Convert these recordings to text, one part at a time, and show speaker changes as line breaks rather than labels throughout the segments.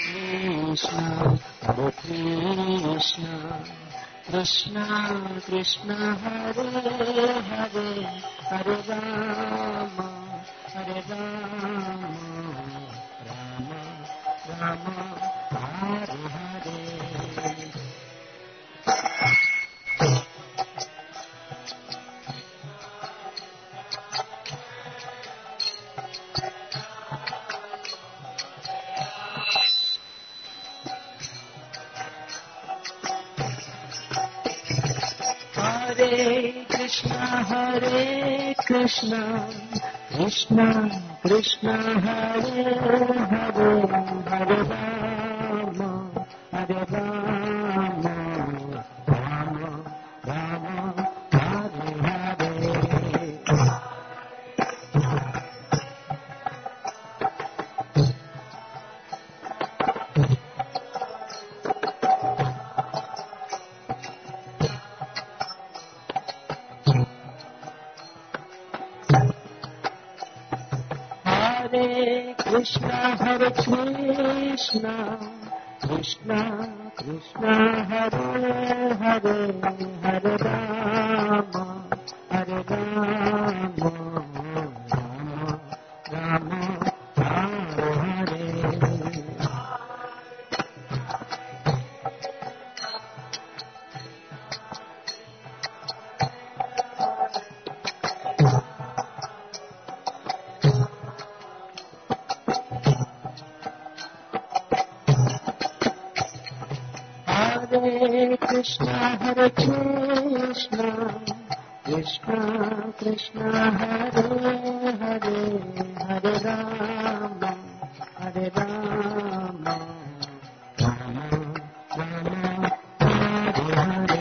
Krishna Krishna Hare Hare Hare Rama Rama Rama Hare Hare. Hare Krishna Krishna Krishna Hare Hare Hare Rama Rama Rama Hare Hare. Krishna Hare Krishna Krishna Krishna Hare Hare Hare Rama Rama Rama Hare Hare. Krishna Hare Krishna Krishna Krishna Hare Hare Hare Rama Rama Hare Hare.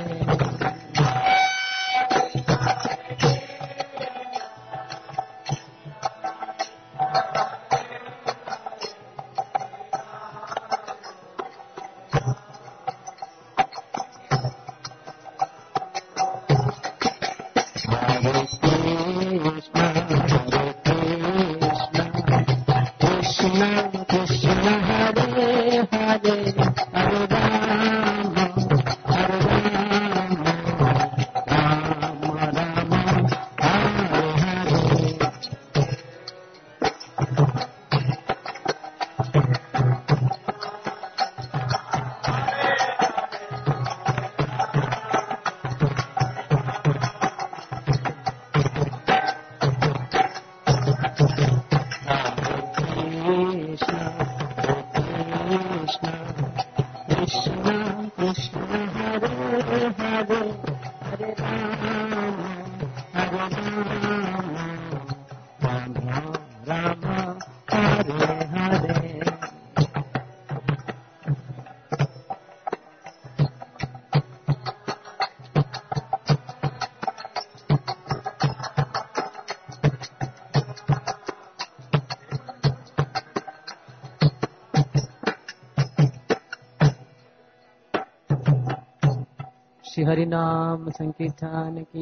Shri Hari नाम संकीर्तन की।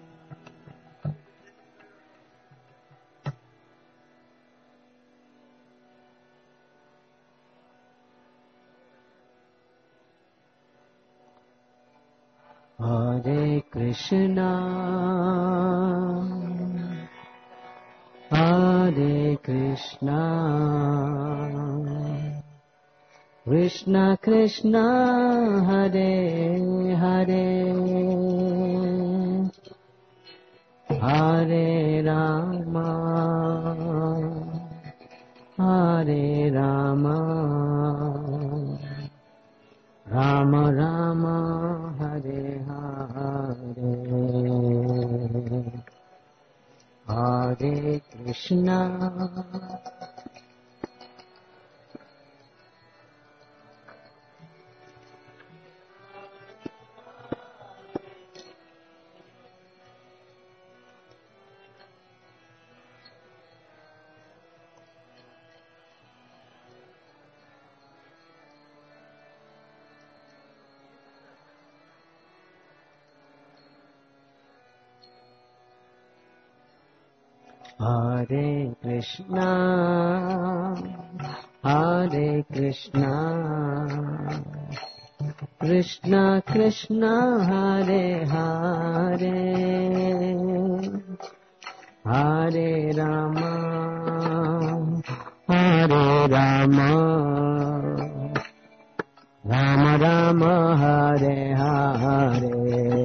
हरे Krishna Krishna Krishna Hare Hare Hare Ram Ram Ram Hare Hare Hare Krishna Hare Krishna Hare Krishna, Krishna Krishna, Hare Hare, Hare Rama, Hare Rama, Rama Rama, Hare Hare.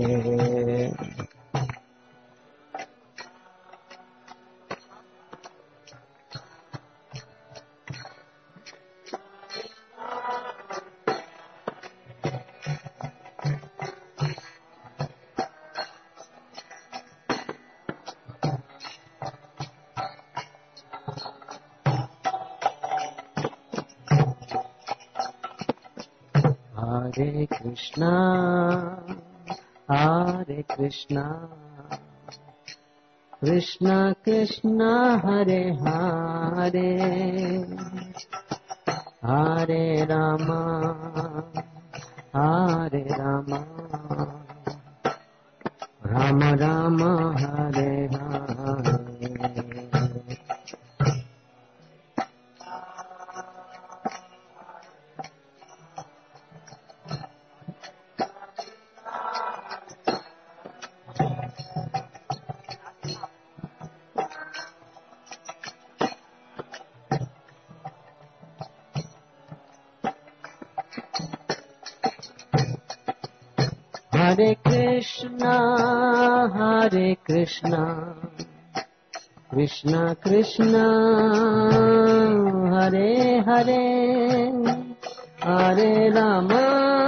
Hare Krishna, Hare Krishna, Krishna Krishna, Hare Hare, Hare Rama, Hare Rama, Rama Rama, Hare Hare. Hare Krishna, Hare Krishna, Krishna Krishna, Hare Hare, Hare Rama,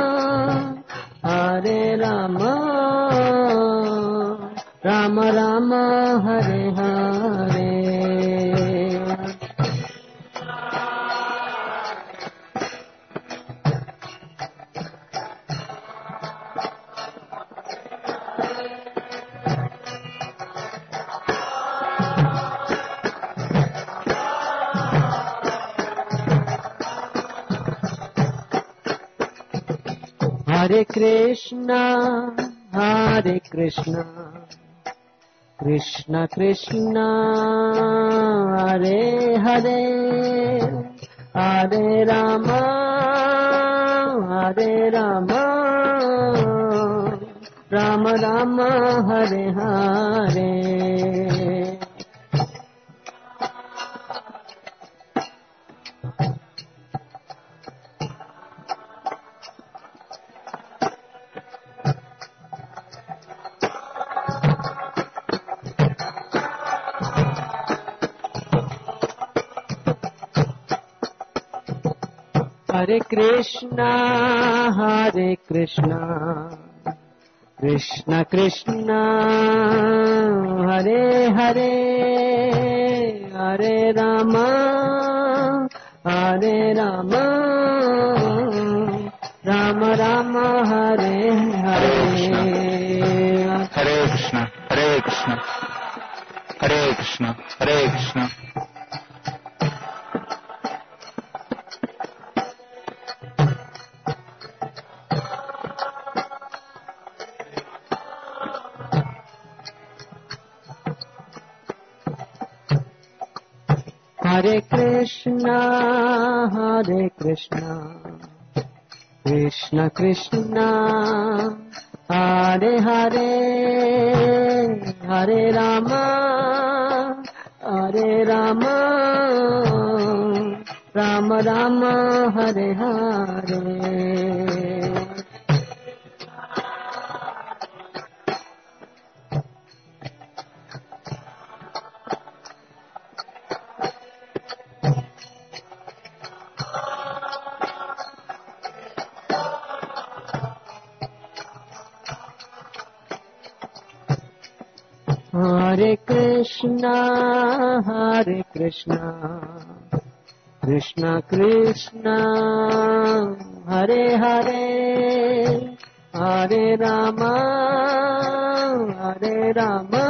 Hare Rama, Rama Rama, Hare Hare. Hare Krishna, Hare Krishna, Krishna Krishna, Hare Hare, Hare Rama, Hare Rama, Rama Rama, Hare Hare. Hare Krishna, Hare Krishna, Krishna Krishna, Hare Hare, Hare Rama, Hare Rama, Rama Rama, Hare Hare.
Hare Krishna, Hare Krishna, Hare Krishna, Hare Krishna.
Hare Krishna, Hare Krishna, Krishna Krishna, Hare Hare, Hare Rama, Hare Rama, Rama Rama, Hare Hare. Hare Krishna, Hare Krishna, Krishna Krishna, Hare Hare, Hare Rama, Hare Rama,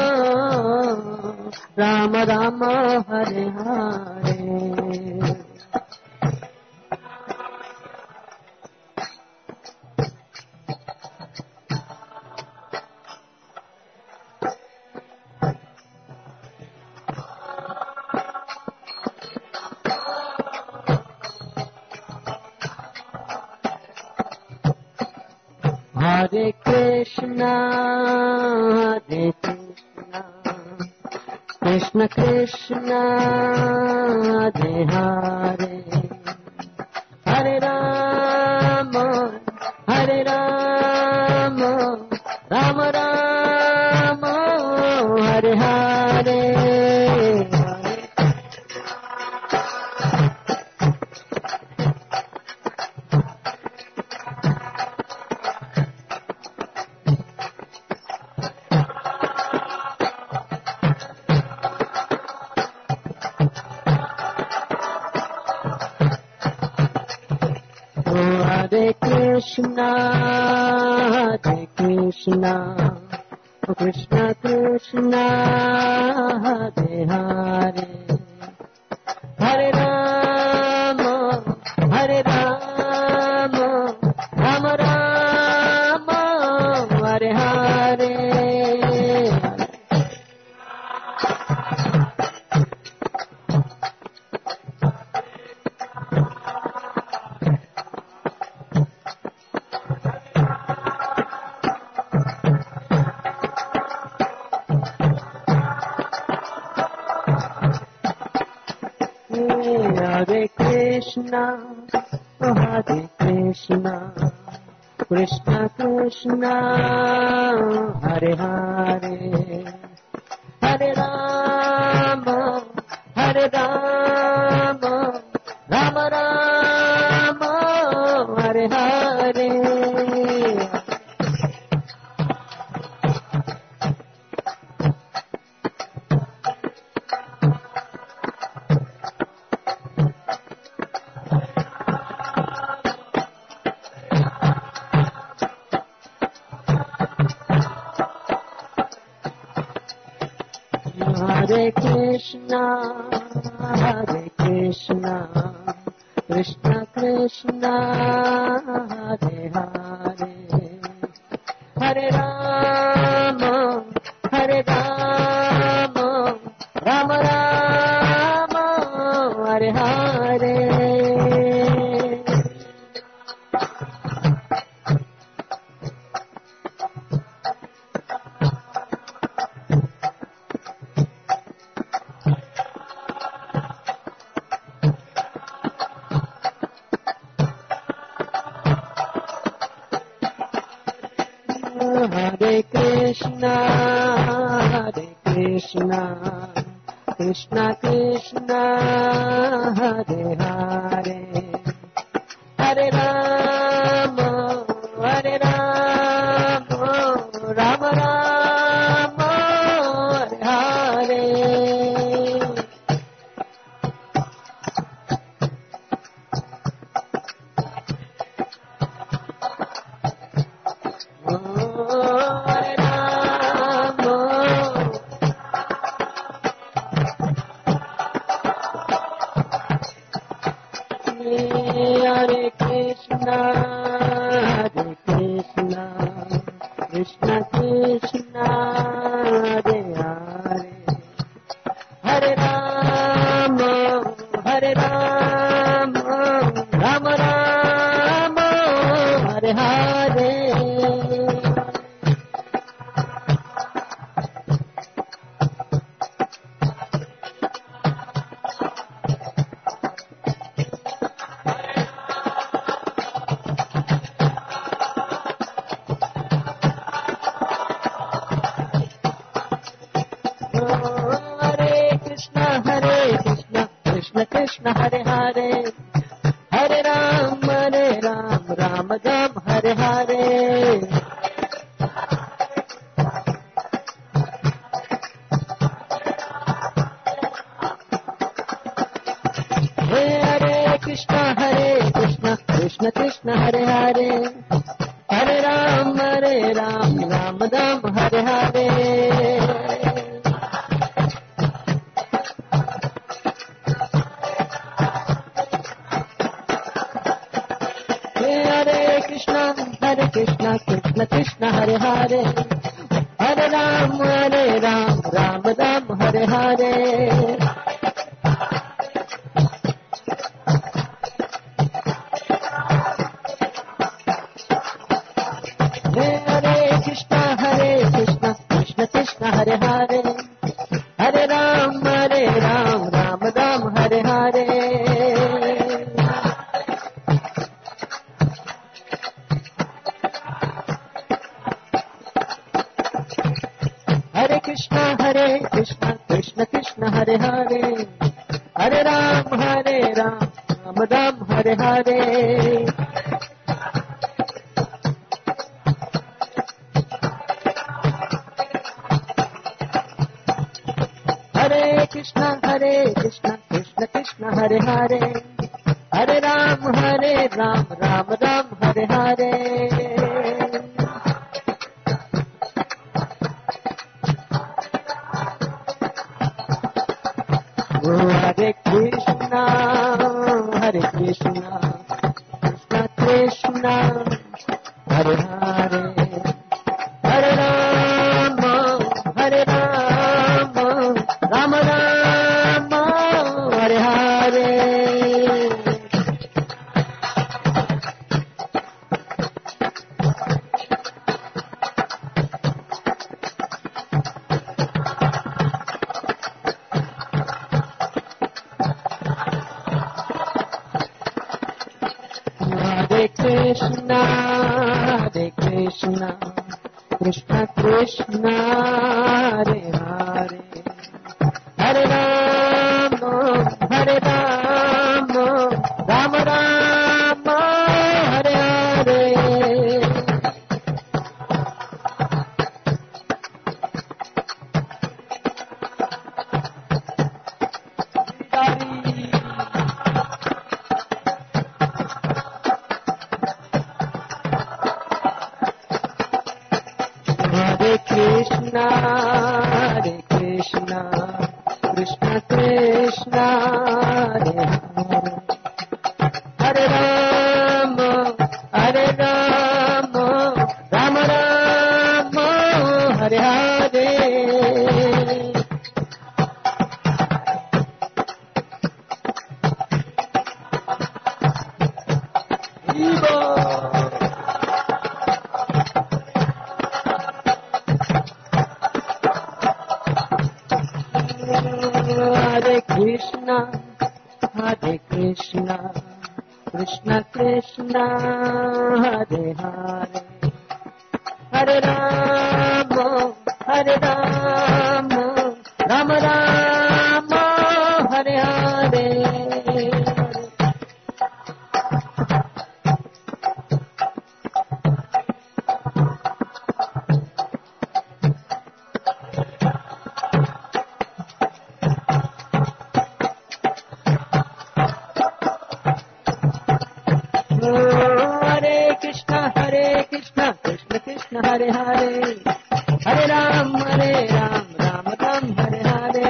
Rama Rama, Hare Hare. Hare Krishna, Hare Krishna, Krishna Krishna, Hare Hare, Hare Rama, Hare Rama, Rama Rama, Hare Hare. Hare Krishna, Hare Krishna, Krishna Krishna, Hare Hare, Hare Rama, Hare Rama, Rama Rama, Hare Hare. Hare Krishna, Hare Krishna, Krishna Krishna, Hare Hare, Hare Rama, Hare Rama, Rama Rama, Hare Hare. Hare Krishna, Hare Krishna, Krishna Krishna, Hare Hare, Hare Rama, Hare Rama, Rama Rama, Hare Hare. Hare Krishna, Hare Krishna, Krishna Krishna, Hare Hare, Hare Rama, Hare Rama, Rama Rama, Hare Hare. Hare Krishna, Hare Krishna, Krishna Krishna, Hare Hare, Hare Rama, Hare Rama, Rama Rama, Hare Hare. Hare Krishna, Krishna Krishna, Hare Hare, Hare Rama, Rama Rama, Hare Hare. Hare Krishna, Krishna Krishna, Hare Hare, Hare Rama, Rama Rama, Hare Hare. Hare Krishna, Krishna Krishna, Hare Hare, Hare Rama, Rama Rama, Hare Hare. Hare Hare Krishna, Krishna Krishna Hare Hare, Hare Ram, Ram Ram, Hare Hare. Hare Krishna, Krishna Krishna Hare Hare, Hare Ram, Ram Ram, Hare Hare. Hare Krishna, Krishna Krishna, Hare Hare, Hare Rama, Rama Rama, Hare Hare. Hare Krishna, Krishna Krishna, Hare Hare, Hare Rama, Rama Rama, Hare Hare. Hare Krishna, Krishna Krishna, Hare Hare, Hare Rama, Rama Rama, Hare Hare. Hare Krishna, Krishna Krishna, Hare Hare, Hare Rama, Rama Rama, Hare Hare. Hare Krishna, Krishna Krishna, Hare Hare, Hare Ram, Ram Ram, Hare Hare.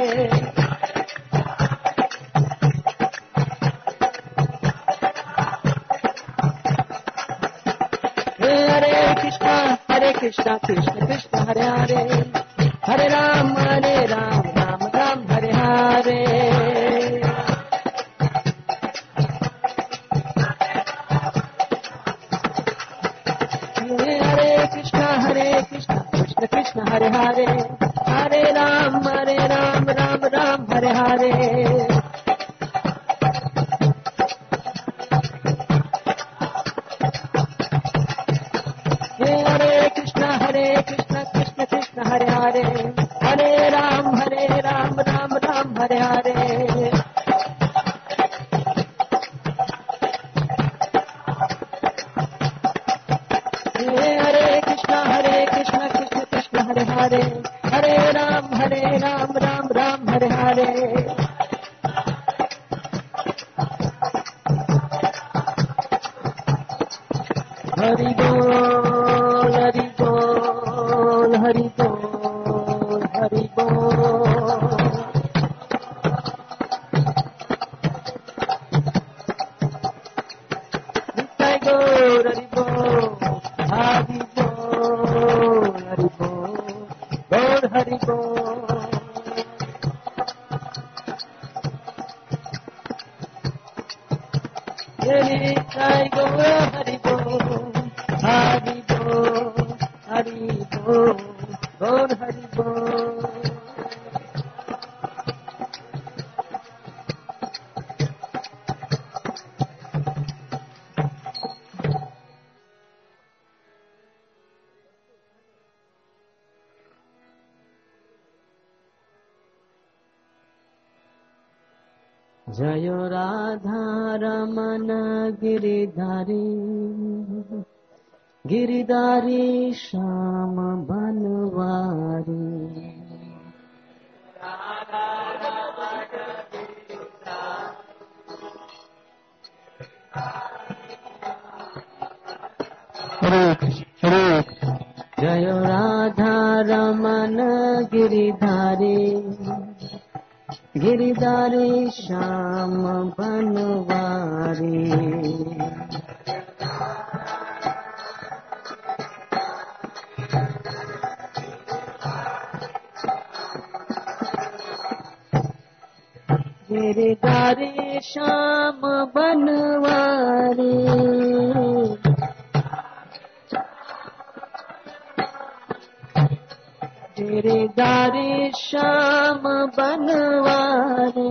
Hare Krishna, Krishna Krishna, Hare Hare, Hare Ram, Ram Ram, Hare Hare. Hare Krishna, Krishna Krishna, Hare Hare, Hare Ram, Ram Ram, Hare Hare. Hare Krishna, Krishna Krishna, Hare Hare, Hare Ram, Ram Ram, Hare Hare. Hare Krishna, Krishna Krishna, Hare Hare, Hare Ram, Ram Ram, Hare Hare. Hari Bol, Hari Bol, Hari Bol, Hari Bol. Nitai Gaur, Hari Bol, Hari Bol, Hari Bol, Gaur Hari Bol. Nitai Gaur, Hari Bol, Hari Bol, Hari Bol, Gaur Hari Bol. जय राधा रमन गिरिधारी गिरिधारी श्याम बनवारी जय राधा रमन गिरिधारी गिरिधारी श्याम बनवारी गिरिधारी श्याम बनवारी गिरिधारी श्याम बनवारी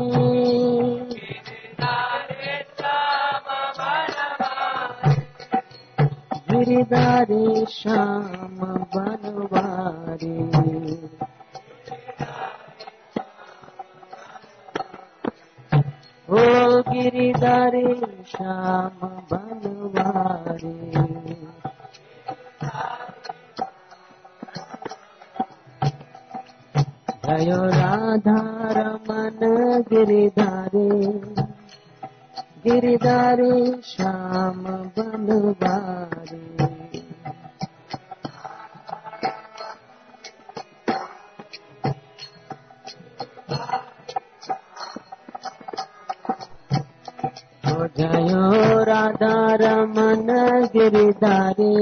गिरिधारी श्याम बनवारी ओ गिरिधारी श्याम बनवारी जय राधा रमन गिरिधारी गिरिधारी श्याम बनवारी जय राधा रमन गिरिधारी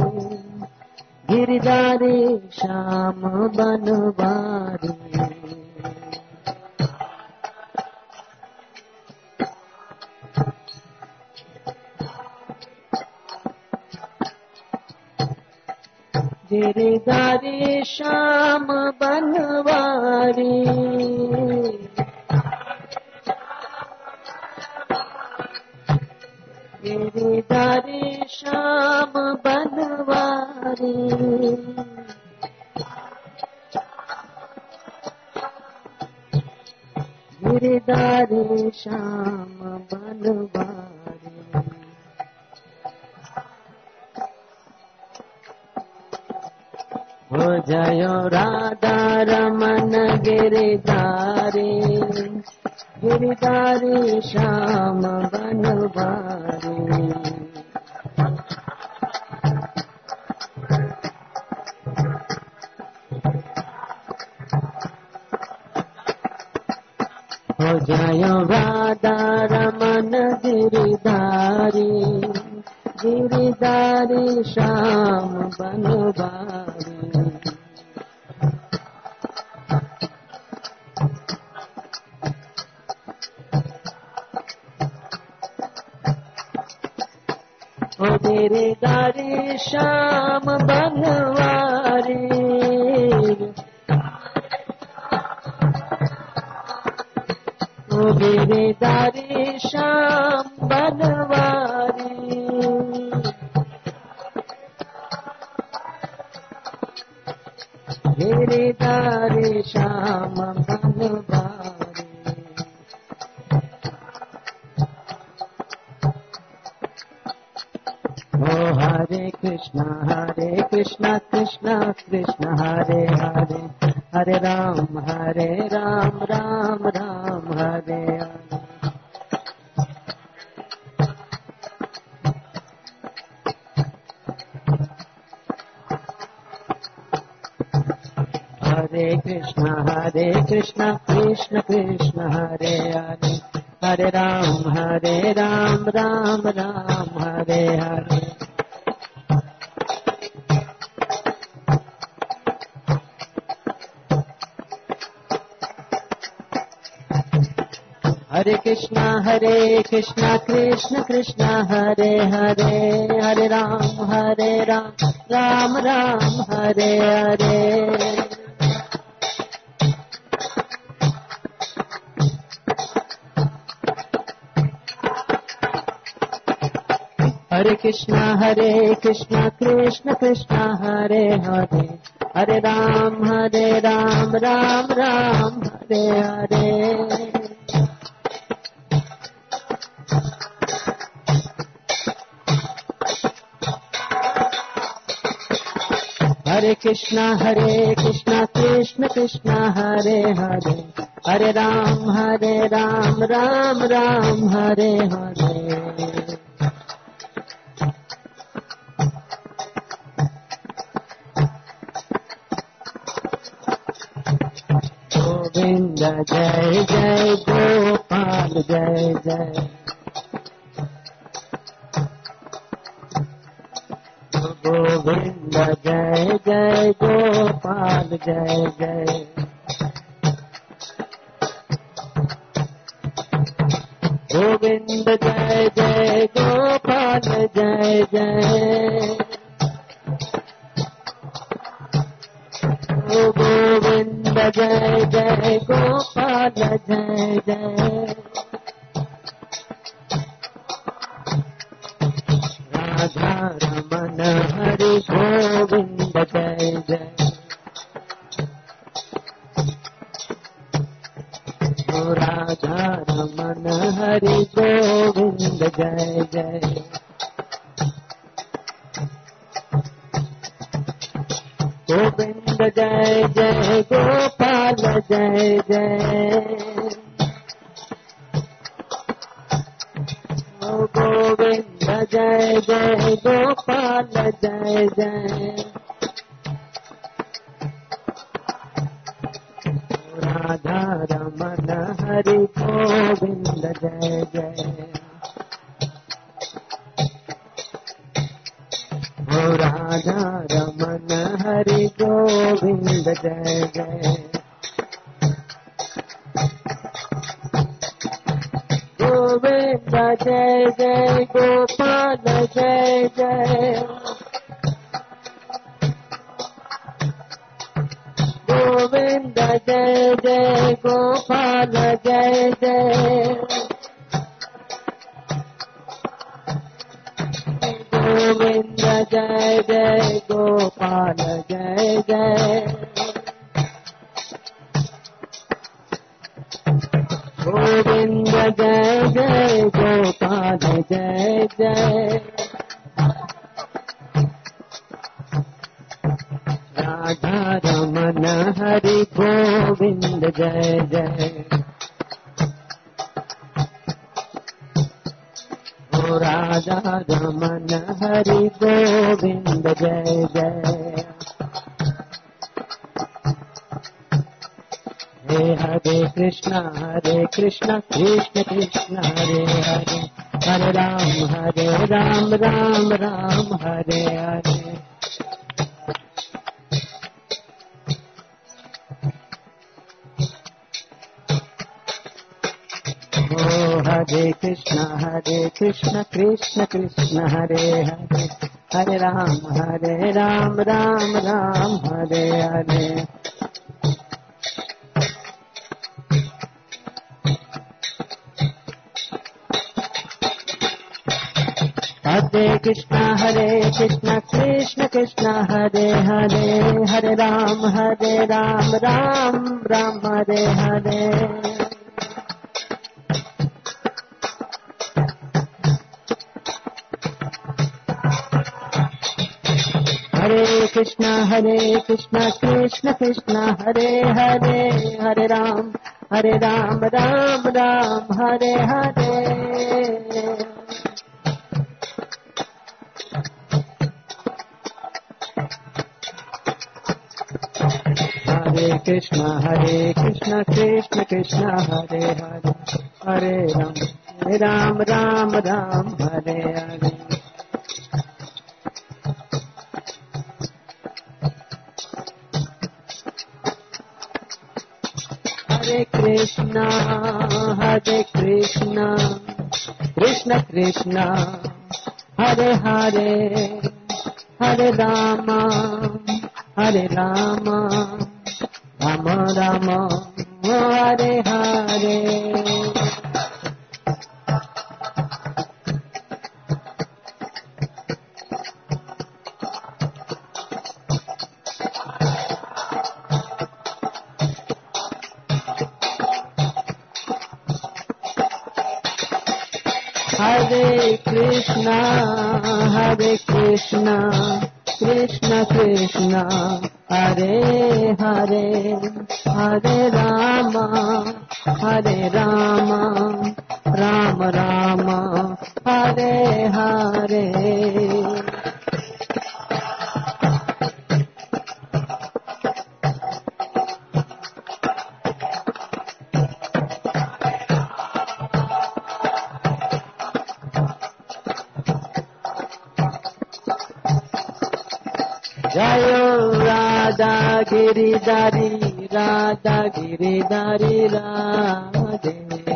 गिरिधारी श्याम बनवारी गिरिधारी श्याम बनवारी गिरिधारी श्याम बनवारी गिरिधारी श्याम बनवारी हो जय राधा रमन गिरिधारी गिरिधारी श्याम बनवारी हो जय राधा रमन गिरिधारी गिरिधारी श्याम बनवारी गिरिधारी श्याम बनवारी गिरिधारी श्याम बनवारी गिरिधारी श्याम बनवारी ओ हरे Krishna Krishna Krishna Hare Hare Hare Ram Ram Ram Hare Hare Krishna Krishna Krishna Hare Hare Hare Ram Ram Ram Hare Hare Hare Krishna Krishna Krishna Hare Hare Hare Ram Ram Ram Hare Hare Hare Krishna Krishna Krishna Hare Hare Hare Ram Ram Ram Hare Hare Hare Krishna Krishna Krishna Hare Hare Hare Ram Ram Ram Hare Hare Govinda Jai Jai Gopal Jai Jai Govinda Jai Jai Gopal Jai Jai Govinda Jai Jai Gopal Jai Jai Govinda Jai Jai Gopal Jai Jai Radha Ramana Hari Govinda Jai Jai Radha Ramana Hari Govinda Jai Jai Govinda Jai Jai Gopal Jai Jai Govinda Jai Jai Gopal Jai Jai Radha Ramana Hari Govinda Jai Jai Radha Ramana Hari Govinda Jai Jai Govinda Jai Jai Gopal Jai Jai Govinda Jai Jai Gopal Jai Jai Govinda Jai Jai Gopal Jai Jai Govinda Jai Jai Gopal Jai Jai Radha Ramana Hari Govinda Jai Jai Radha Ramana Hari Govinda Jai Jai Hare Krishna Krishna Krishna Hare Hare Hare Ram Ram Ram Hare Hare Hare Krishna Krishna Krishna Hare Hare Hare Ram Ram Ram Hare Hare Hare Krishna Krishna Krishna Hare Hare Hare Ram Ram Ram Hare Hare Hare Krishna Krishna Krishna Hare Hare Hare Ram Ram Ram Hare Hare Hare Krishna Krishna Hare Hare Hare Ram Ram Hare Hare Hare Krishna Krishna Krishna Hare Hare Hare Rama Rama Rama Hare Hare Hare Krishna Krishna Krishna Hare Hare Hare Rama Rama Rama Hare Hare. Jayo Radha Giridhari Radha Giridhari Radhe.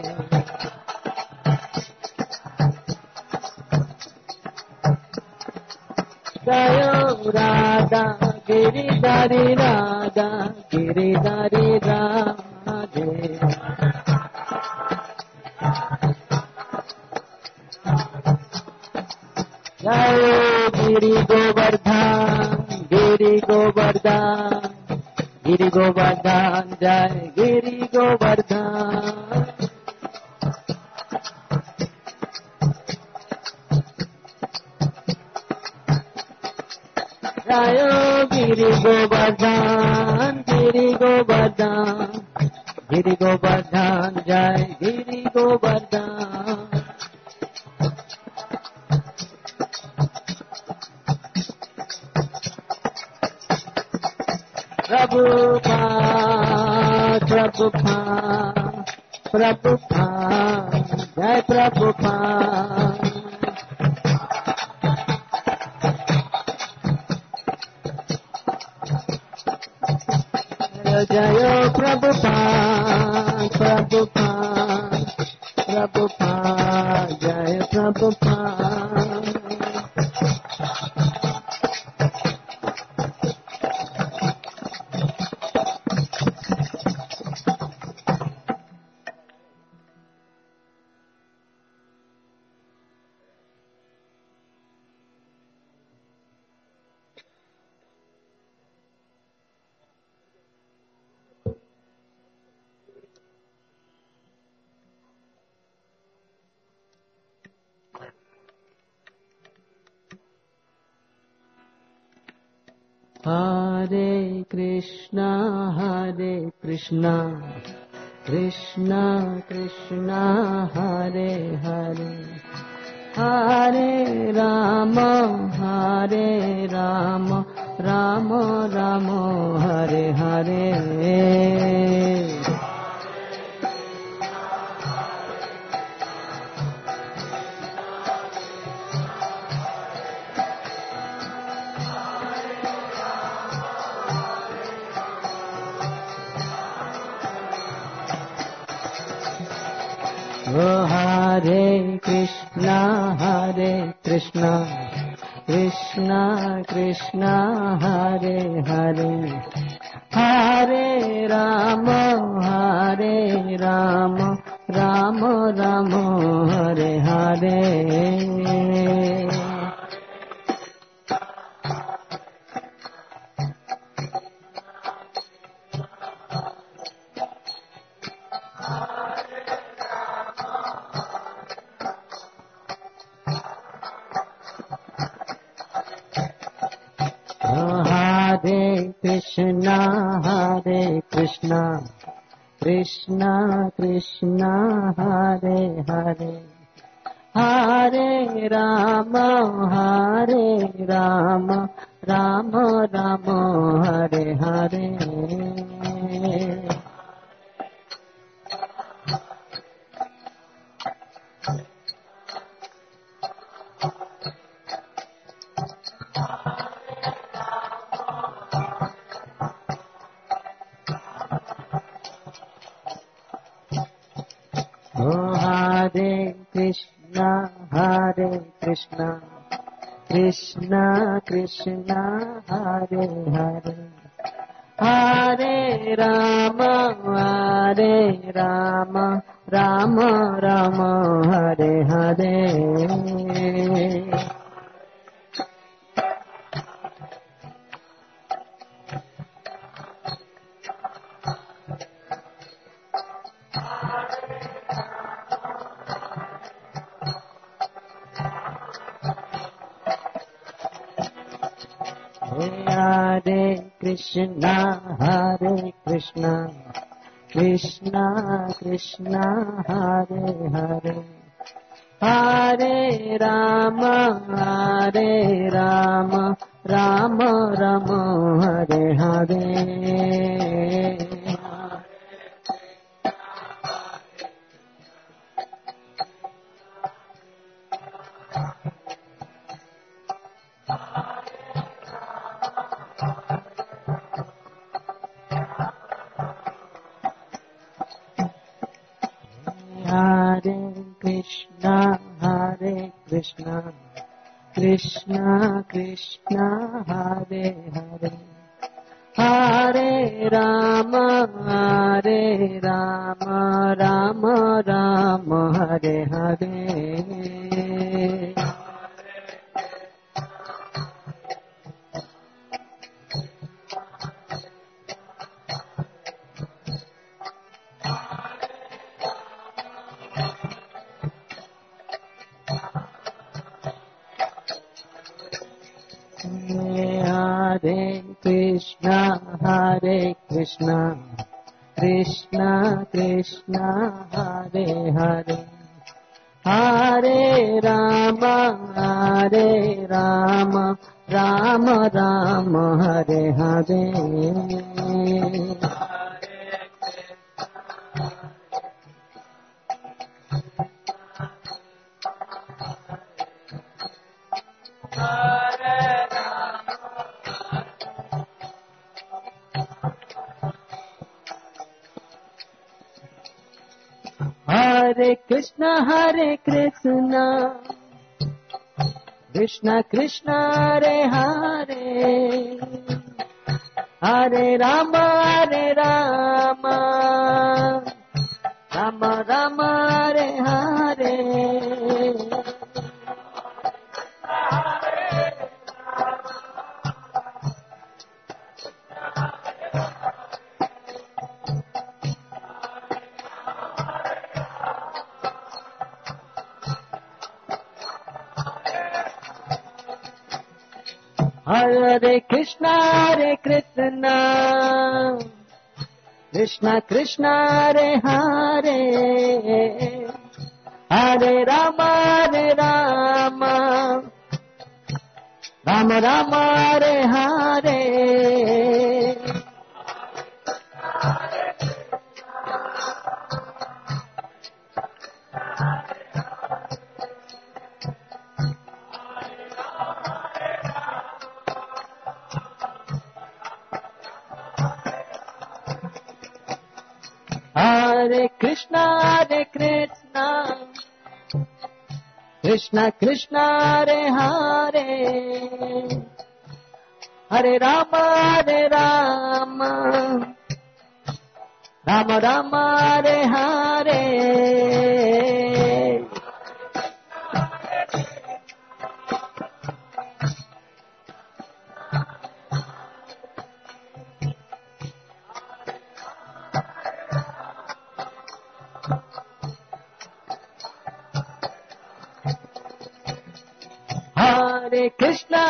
Jayo Radha Giridhari Radha Giridhari Radhe. Jayo Giri Govardhan Giri Govardhan Giri Govardhan Jai Giri Govardhan. Jayo Giri Govardhan Giri Govardhan Giri Govardhan Jai Giri Govardhan. Prabhupada, Prabhupada, Prabhupada, Jai Prabhupada. Jai Prabhupada, Prabhupada, Prabhupada, Jai Prabhupada. Hare Krishna, Krishna Krishna, Hare Hare, Hare Rama, Rama Rama, Hare Hare. Oh, Hare Krishna, Krishna Krishna, Hare Hare, Hare Rama, Rama Rama, Hare Hare. Hare Krishna, Krishna Krishna, Hare Hare, Hare Rama, Rama Rama, Hare Hare. Hare Krishna, Krishna Krishna, Hare Hare, Hare Rama, Rama Rama, Hare Hare. Hare Krishna, Krishna Krishna, Hare Hare, Hare Rama, Rama Rama, Hare Hare. Hare Krishna, Krishna Krishna, Hare Hare, Hare Rama, Rama Rama, Hare Hare. Hare Krishna, Krishna Krishna, Hare Hare, Hare Rama, Rama Rama, Hare Hare. Hare Krishna, Krishna Krishna, Hare Hare, Hare Rama, Rama Rama, Hare Hare. Hare Krishna, Krishna Krishna, Hare Hare, Hare Rama, Rama Rama, Hare Hare. Hare Krishna, Krishna Krishna, Hare Hare, Hare Rama, Rama Rama, Hare Hare. Hare Krishna,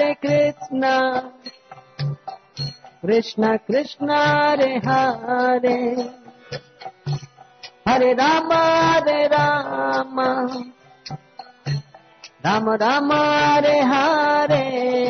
Krishna Krishna, Hare Hare, Hare Rama, Rama Rama, Hare Hare.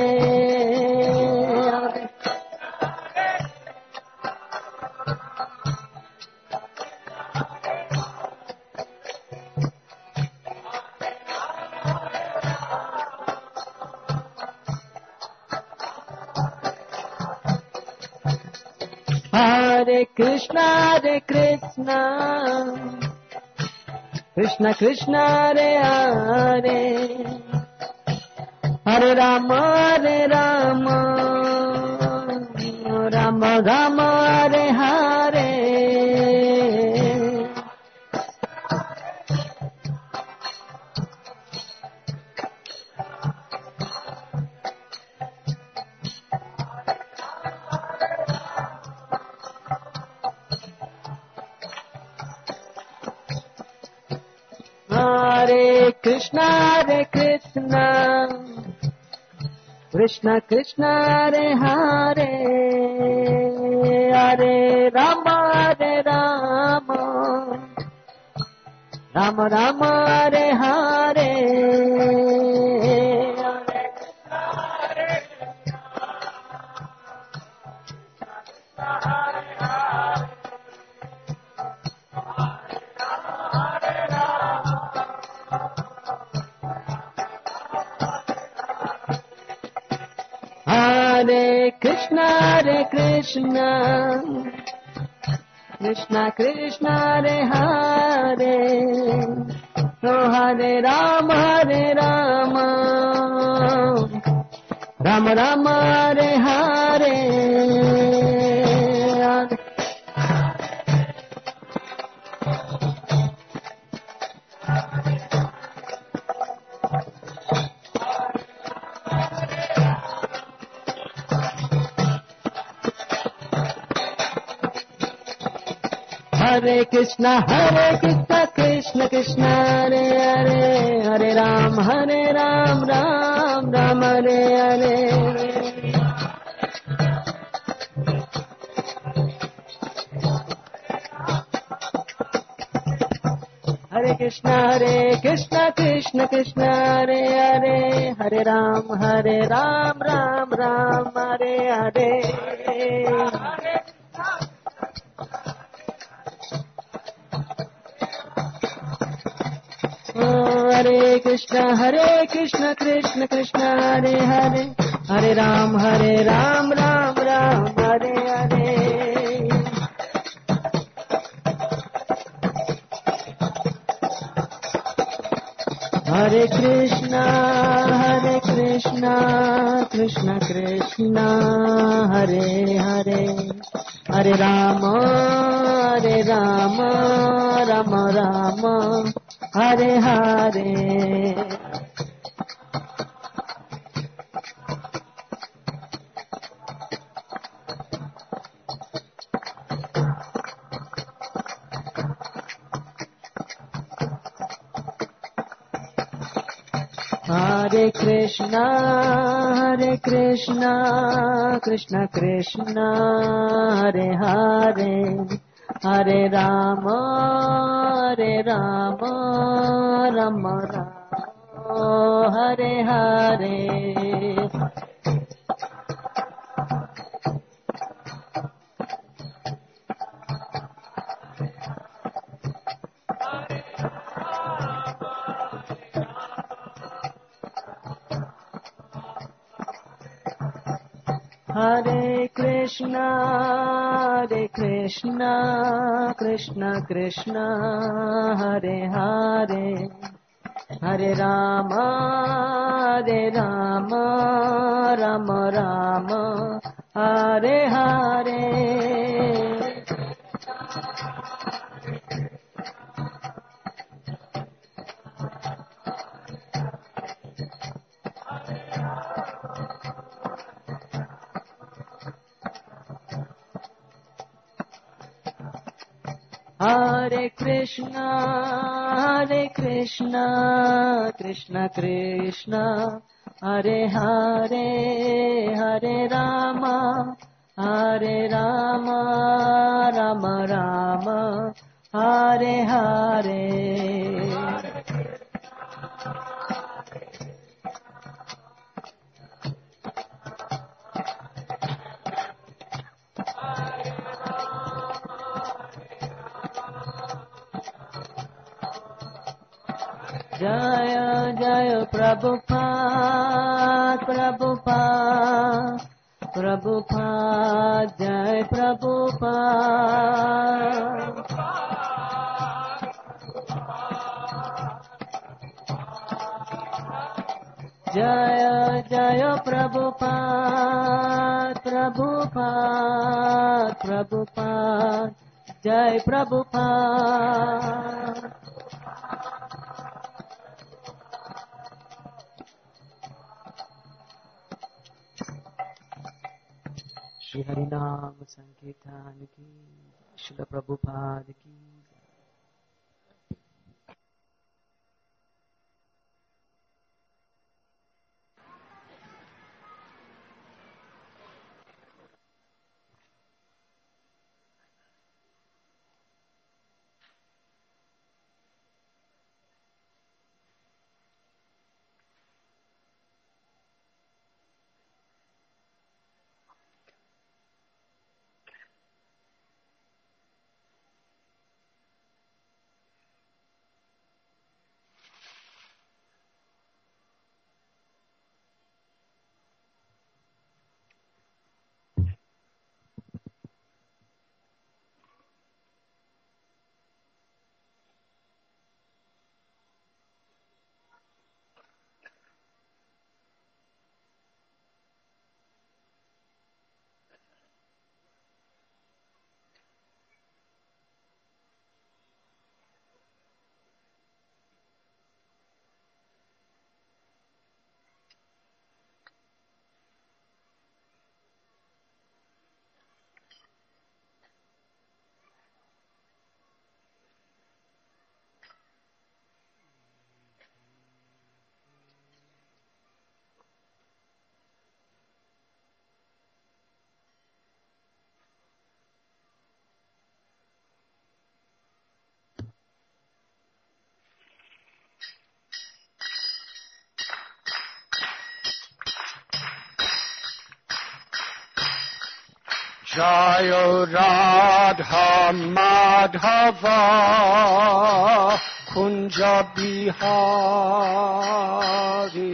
Hare Krishna, Krishna Krishna, Hare Hare, Hare Rama, Rama Rama, Hare Hare. Hare Krishna, Krishna Krishna Hare Hare, Hare Rama Hare Rama, Rama Rama Hare Hare. Hare Krishna, Krishna Krishna, Hare Hare, oh Hare Rama, Rama Rama, Hare Hare. Hare Krishna, Krishna Krishna, Hare Hare, Hare Ram, Ram Ram, Hare Hare. Hare Krishna, Krishna Krishna, Hare Hare, Hare Ram, Ram Ram, Hare Hare. Hare Krishna, Krishna Krishna, Hare Hare, Hare Ram, Ram Ram, Hare Hare. Hare Krishna, Krishna Krishna, Hare Hare, Hare Rama, Rama Rama, Hare Hare. Hare Krishna, Krishna Krishna, Hare Hare, Hare Rama, Rama Rama, Hare Hare. Hare Krishna, Krishna Krishna, Hare Hare, Hare Rama, Rama Rama, Hare Hare. Hare Krishna, Krishna Krishna, Hare Hare, Hare Rama, Rama Rama, Hare Hare. Jaya Jaya Prabhupada, Prabhupada, Jai Prabhupada. Jaya Jaya Prabhupada, Prabhupada, Jai Prabhupada. Shri Hari नाम संकीर्तन की, श्रील प्रभुपाद की।
Jayo Radha Madhava Kunja Bihari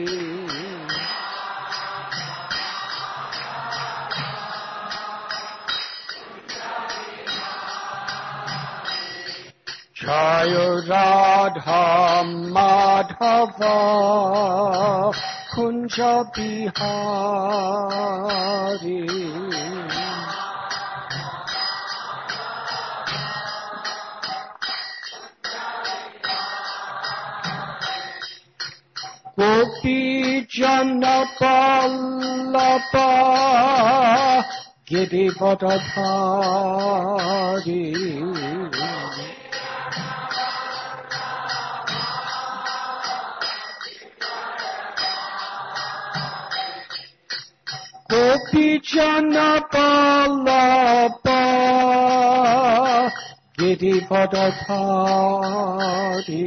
Jayo Radha Madhava Kunja Bihari Gopi Jana Pallava Girivardhari Gopi Jana Pallava Girivardhari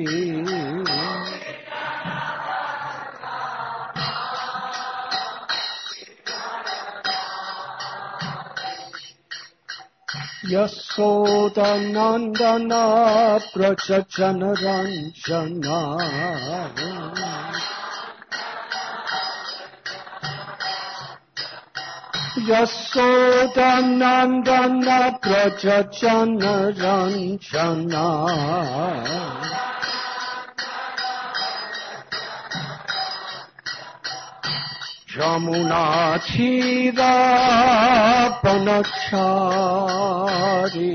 Yasoda Nandana Braja Jana Ranjana Yasoda Nandana Braja Jana Ranjana Jamuna Chira Panachari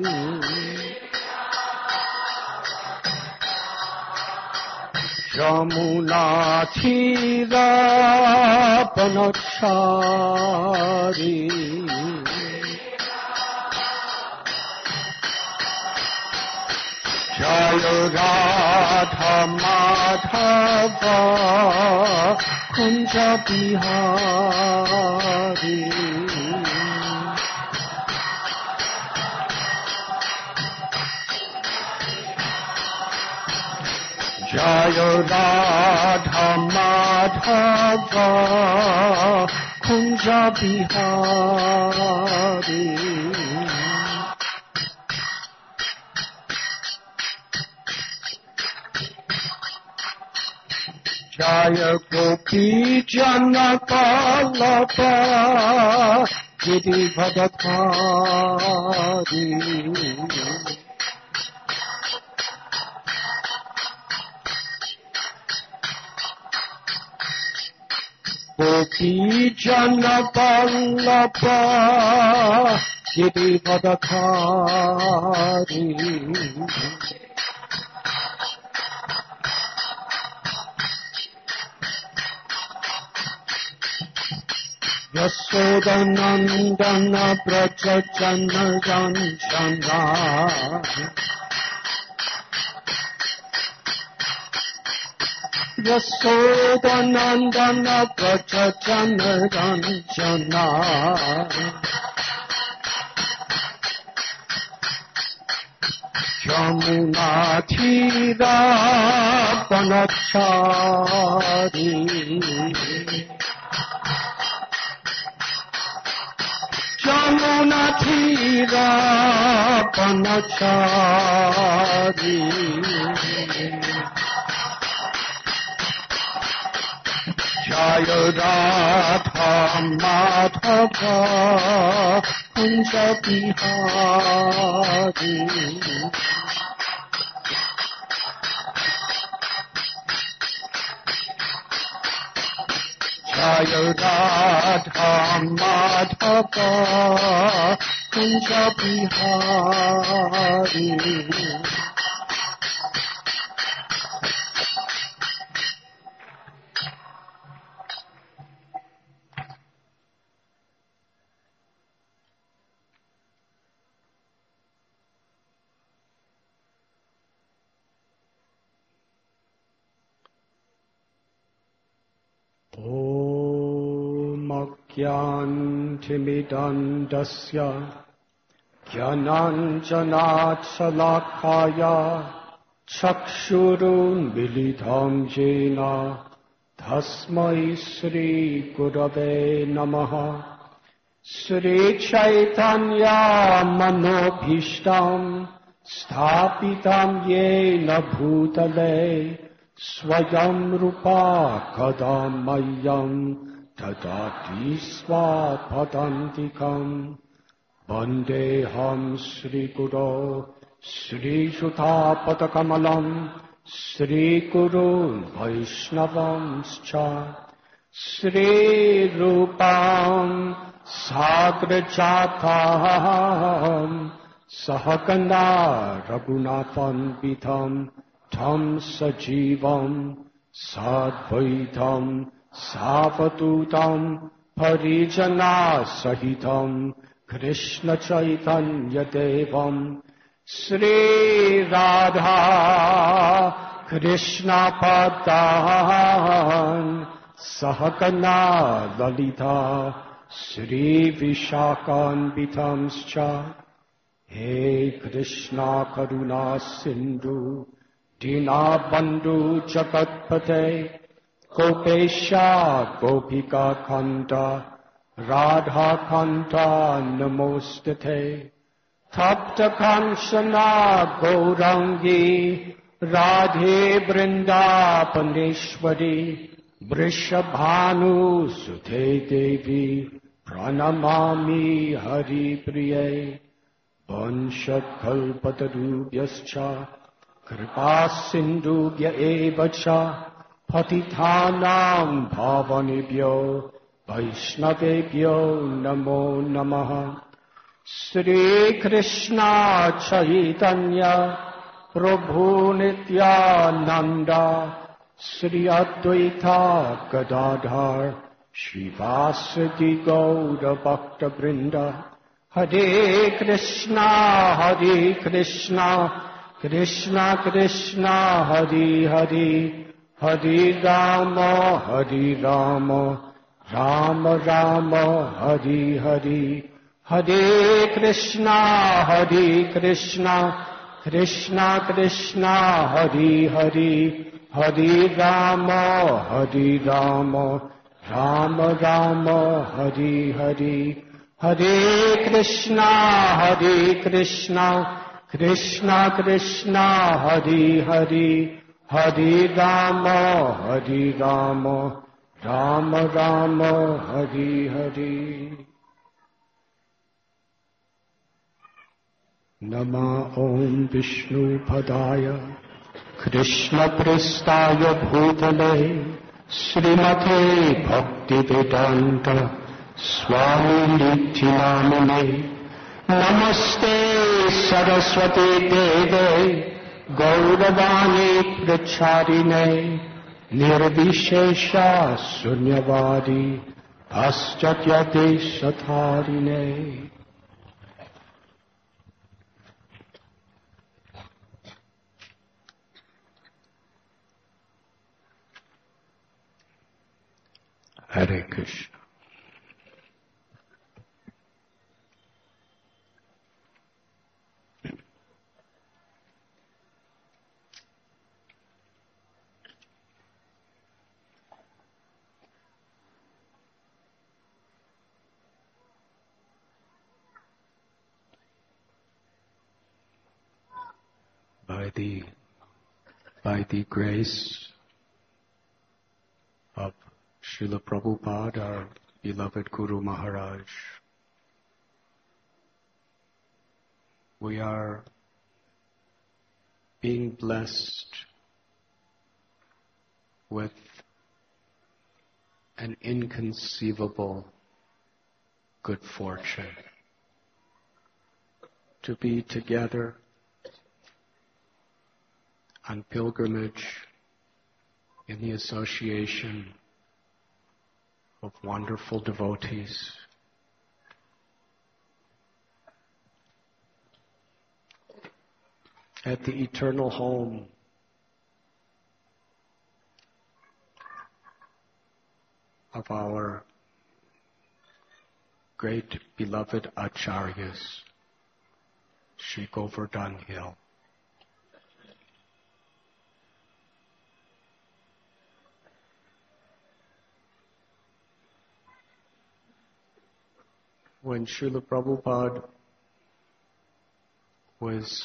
Jamuna Chira Panachari Jaya Radha Madhava Kunja Bihari Jaya Radha Madhava Kunja Bihari Jaya Gopi Jana Pallava Girivardhari Gopi Jana Pallava Girivardhari Yasoda Nandana Braja Jana Ranjana Yasoda Nandana Braja Jana Ranjana Jamuna Tira Panachari Jamuna Tira Panachari Jaya Radha Madhava Kunja Bihari Jaya Radha Madhava Kunja Bihari Jnantimidandasya Jnananjanatsalakaya Chakshurun Milidam Jena Tasmai Sri Gurave Namaha Sri Chaitanya Manobhishtam Sthapitam Yena Bhutale Swayam Rupa Kadamayam Tadati Swapadantikam Vandeham Sri Guru Sri Sutapatakamalам Sri Guru Vaishnavamscha Sri Rupam Sagrajatam Sahagana Raghunatham Vidham Tam Sajivam Sadvaitam Savadutam Parijana Sahitam Krishna Chaitanya Devam Sri Radha Krishna Padan Sahagana Lalita Sri Vishakan Vitamscha He Krishna Karuna Sindhu Dina Bandhu Jagatpate Gopesha Gopika Kanta Radha Kanta Namostate Tapta Kanchana Gaurangi Radhe Vrindavaneshwari Vrishabhanu Sute Devi Pranamami Hari Priye Vanshadkalpatarubhyascha Kripa Sindhubhya evacha Patithanam Bhavanebhyo Vaishnavebhyo Namo Namaha Sri Krishna Chaitanya Prabhu Nityananda Sri Advaita Gadadhar Shivasati Gaura Bhakta Brinda Hare Krishna Krishna Krishna Hare Hare Hare Rama Rama Rama Hare Hare Hare Krishna Krishna Krishna Hare Hare Hare Rama Rama Rama Hare Hare Hare Krishna Krishna Krishna Hare Hare Hare Rama Rama Rama Hare Hare Nama Om Vishnu Padaya Krishna Prestaya Bhutale Srimate Bhaktivedanta Swami Niti Namane Namaste Saraswati Deve Gauravani Pracharine Nirvishesha Sunyavadi Paschatya Satharine Hare Krishna. By the grace of Srila Prabhupada, our beloved Guru Maharaj, we are being blessed with an inconceivable good fortune to be together on pilgrimage in the association of wonderful devotees. At the eternal home of our great beloved Acharyas, Sri Govardhan Hill. When Srila Prabhupada was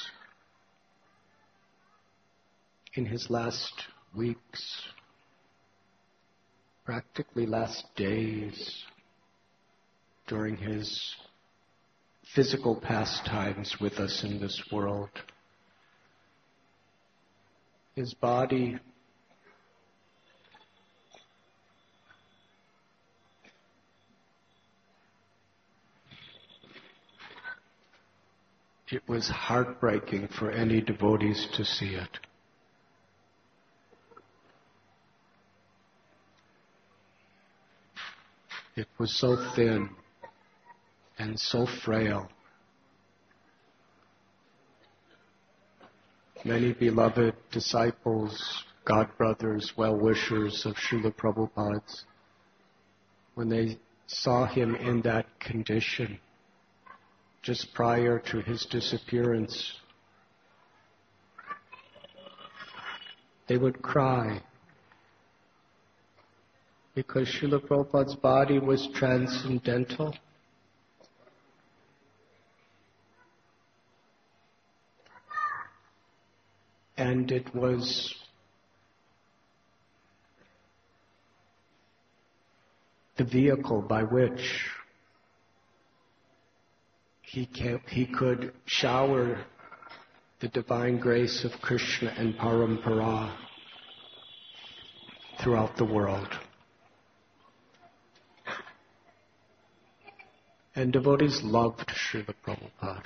in his last weeks, practically last days, during his physical pastimes with us in this world, his body it was heartbreaking for any devotees to see it. It was so thin and so frail. Many beloved disciples, godbrothers, well-wishers of Srila Prabhupada's, when they saw him in that condition, just prior to his disappearance, they would cry because Srila Prabhupada's body was transcendental. And it was the vehicle by which he could shower the divine grace of Krishna and Parampara throughout the world. And devotees loved Srila Prabhupada.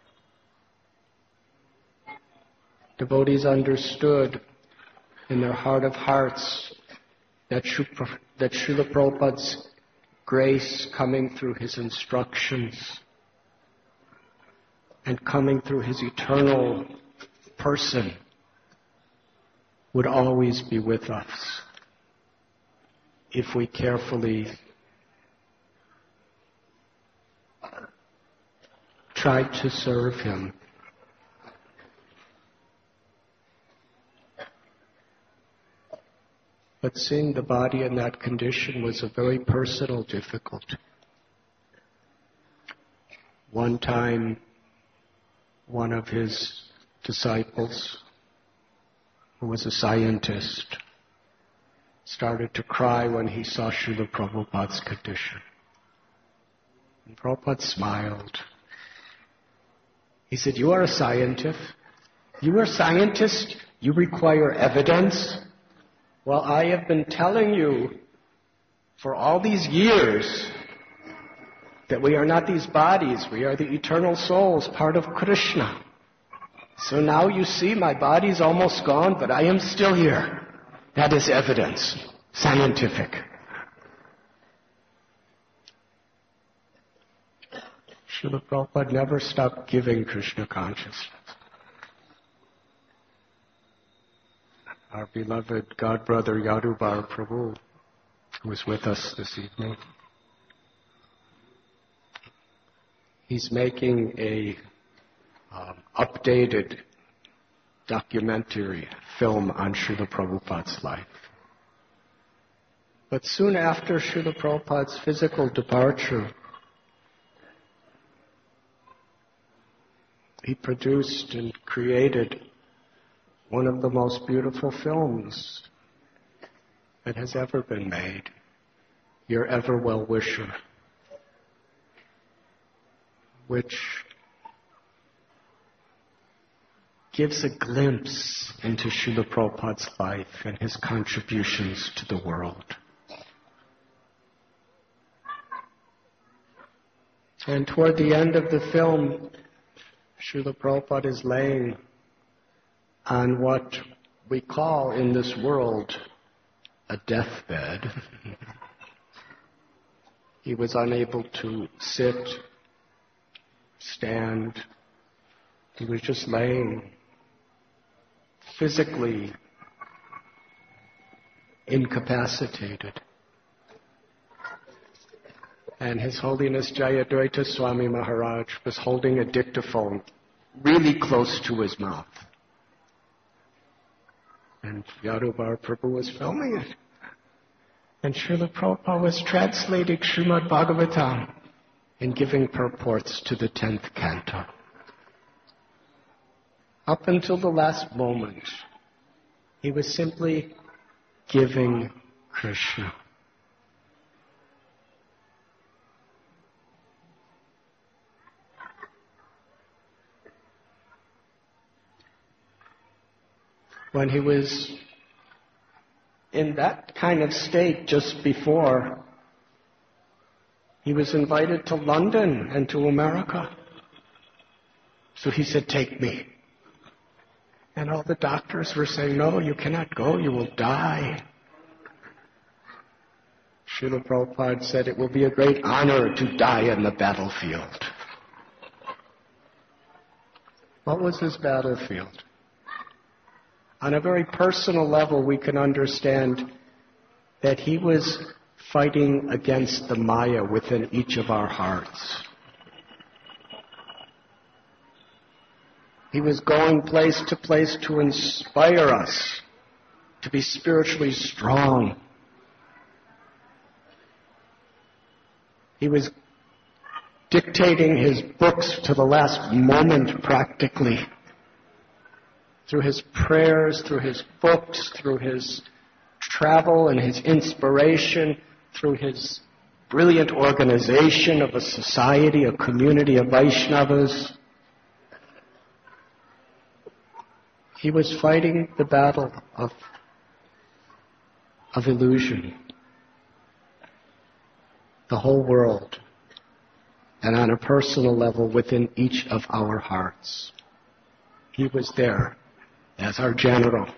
Devotees understood in their heart of hearts that Srila Prabhupada's grace coming through his instructions and coming through his eternal person would always be with us if we carefully tried to serve him. But seeing the body in that condition was a very personal difficulty. One time, one of his disciples, who was a scientist, started to cry when he saw Srila Prabhupada's condition. And Prabhupada smiled. He said, "You are a scientist. You are a scientist. You require evidence. Well, I have been telling you for all these years that we are not these bodies. We are the eternal souls, part of Krishna. So now you see my body's almost gone, but I am still here. That is evidence, scientific." Srila Prabhupada never stopped giving Krishna consciousness. Our beloved godbrother Yadubar Prabhu, who is with us this evening, he's making a updated documentary film on Srila Prabhupada's life. But soon after Srila Prabhupada's physical departure, he produced and created one of the most beautiful films that has ever been made, Your Ever Well-Wisher, which gives a glimpse into Srila Prabhupada's life and his contributions to the world. And toward the end of the film, Srila Prabhupada is laying on what we call in this world a deathbed. He was unable to sit, stand. He was just laying, physically incapacitated. And His Holiness Jayadvaita Swami Maharaj was holding a dictaphone really close to his mouth. And Yadubar Prabhu was filming it. And Srila Prabhupada was translating Srimad Bhagavatam in giving purports to the 10th canto. Up until the last moment, he was simply giving Krishna. When he was in that kind of state just before, he was invited to London and to America. So he said, "Take me." And all the doctors were saying, "No, you cannot go, you will die." Srila Prabhupada said, "It will be a great honor to die in the battlefield." What was his battlefield? On a very personal level, we can understand that he was fighting against the Maya within each of our hearts. He was going place to place to inspire us to be spiritually strong. He was dictating his books to the last moment practically. Through his prayers, through his books, through his travel and his inspiration, through his brilliant organization of a society, a community of Vaishnavas. He was fighting the battle of illusion. The whole world. And on a personal level within each of our hearts. He was there as our general,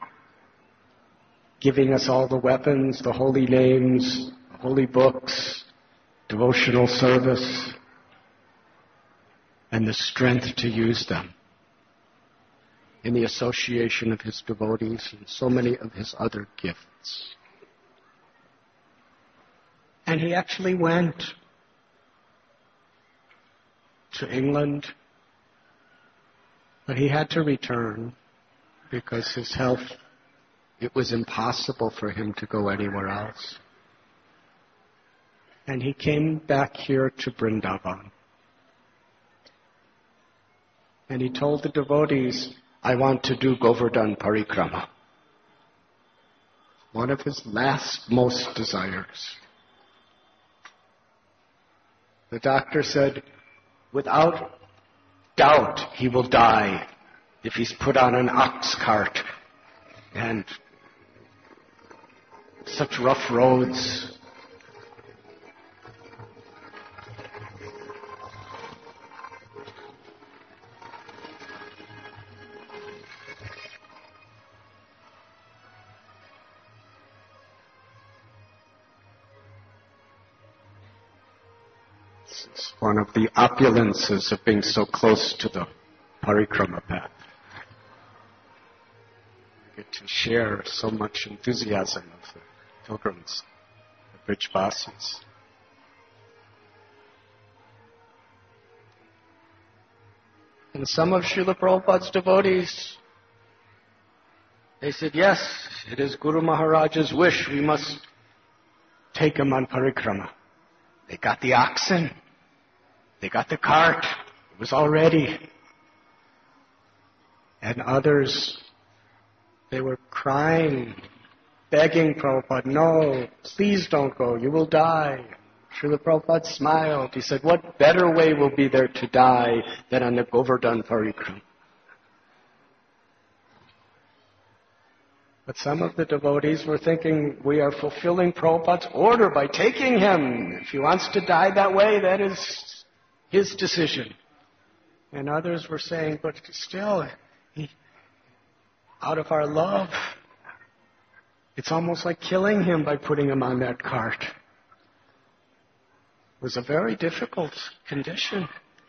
giving us all the weapons, the holy names, holy books, devotional service, and the strength to use them in the association of his devotees and so many of his other gifts. And he actually went to England, but he had to return because his health, it was impossible for him to go anywhere else. And he came back here to Vrindavan. And he told the devotees, "I want to do Govardhan Parikrama." One of his last most desires. The doctor said, without doubt he will die if he's put on an ox cart and such rough roads. It's one of the opulences of being so close to the Parikrama path. I get to share so much enthusiasm of the pilgrims, the Brijvasis. And some of Srila Prabhupada's devotees, they said, "Yes, it is Guru Maharaj's wish. We must take him on Parikrama." They got the oxen. They got the cart. It was all ready. And others, they were crying, begging Prabhupada, "No, please don't go. You will die." Srila Prabhupada smiled. He said, "What better way will be there to die than on the Govardhan Parikrama?" But some of the devotees were thinking, we are fulfilling Prabhupada's order by taking him. If he wants to die that way, that is his decision. And others were saying, but still, out of our love, it's almost like killing him by putting him on that cart. It was a very difficult condition.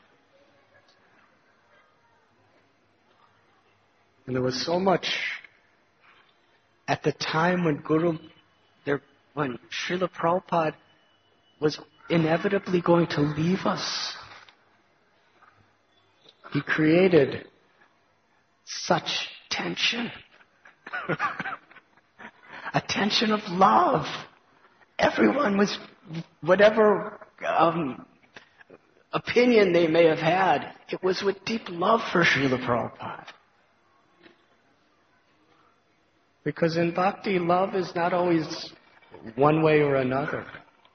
And there was so much at the time when when Srila Prabhupada was inevitably going to leave us. He created such tension. A tension of love. Everyone was, whatever opinion they may have had, it was with deep love for Srila Prabhupada. Because in bhakti, love is not always one way or another.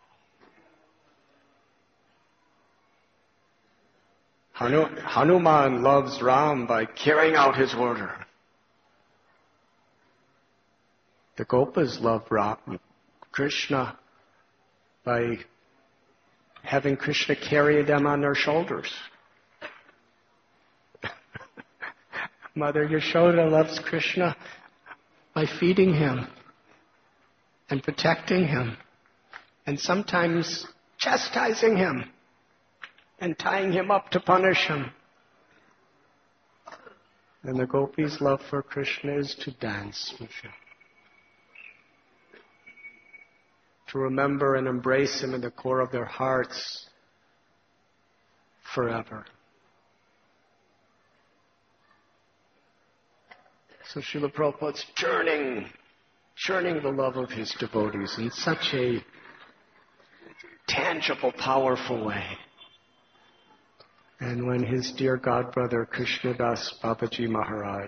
Hanuman loves Ram by carrying out his order. The Gopas love Krishna by having Krishna carry them on their shoulders. Mother Yashoda loves Krishna by feeding him and protecting him and sometimes chastising him and tying him up to punish him. And the gopis' love for Krishna is to dance with him, to remember and embrace him in the core of their hearts forever. So Srila Prabhupada's churning the love of his devotees in such a tangible, powerful way. And when his dear godbrother Krishnadas Babaji Maharaj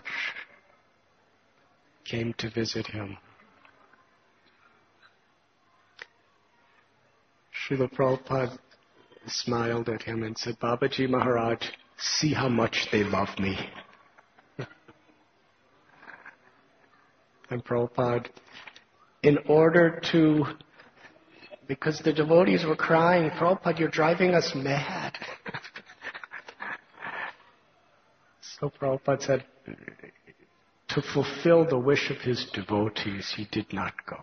came to visit him, Srila Prabhupada smiled at him and said, Babaji Maharaj, see how much they love me. And Prabhupada, because the devotees were crying, Prabhupada, you're driving us mad. So Prabhupada said, to fulfill the wish of his devotees, he did not go.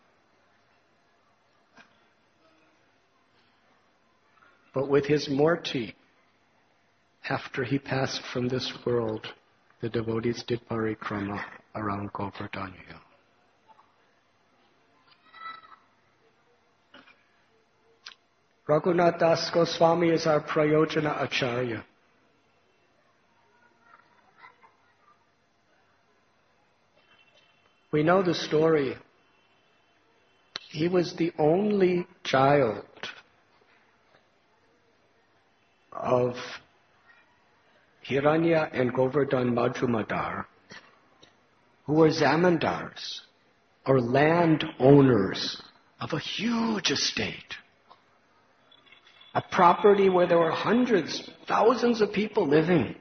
But with his Murti, after he passed from this world, the devotees did parikrama around Govardhan Hill. Raghunath Das Goswami is our Prayojana Acharya. We know the story. He was the only child of Hiranya and Govardhan Majumdar, who were zamindars, or landowners of a huge estate. A property where there were hundreds, thousands of people living.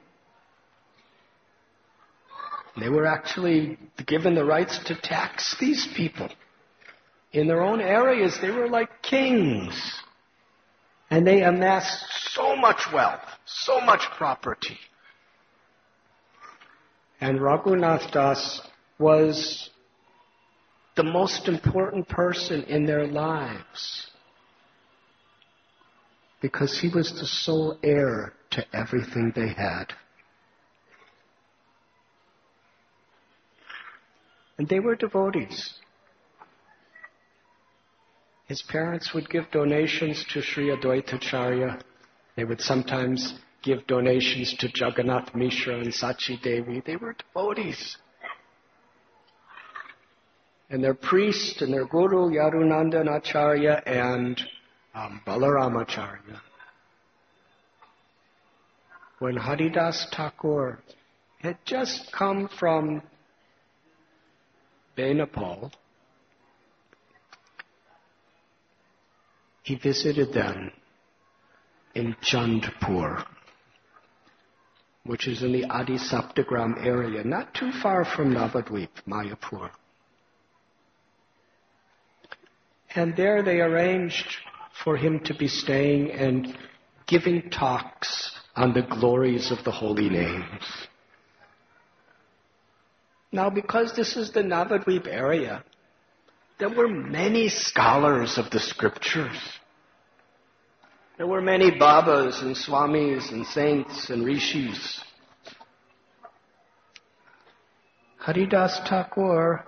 They were actually given the rights to tax these people. In their own areas, they were like kings. And they amassed so much wealth, so much property. And Raghunath Das was the most important person in their lives because he was the sole heir to everything they had. And they were devotees. His parents would give donations to Sri Advaitacharya. They would sometimes give donations to Jagannath Mishra and Sachi Devi. They were devotees. And their priest and their guru, Yadunandan Acharya and Balaramacharya. When Haridas Thakur had just come from Benapal, he visited them in Chandpur, which is in the Adi Saptagram area, not too far from Navadvip, Mayapur. And there they arranged for him to be staying and giving talks on the glories of the holy names. Now, because this is the Navadvip area, there were many scholars of the scriptures. There were many Babas and Swamis and saints and rishis. Haridas Thakur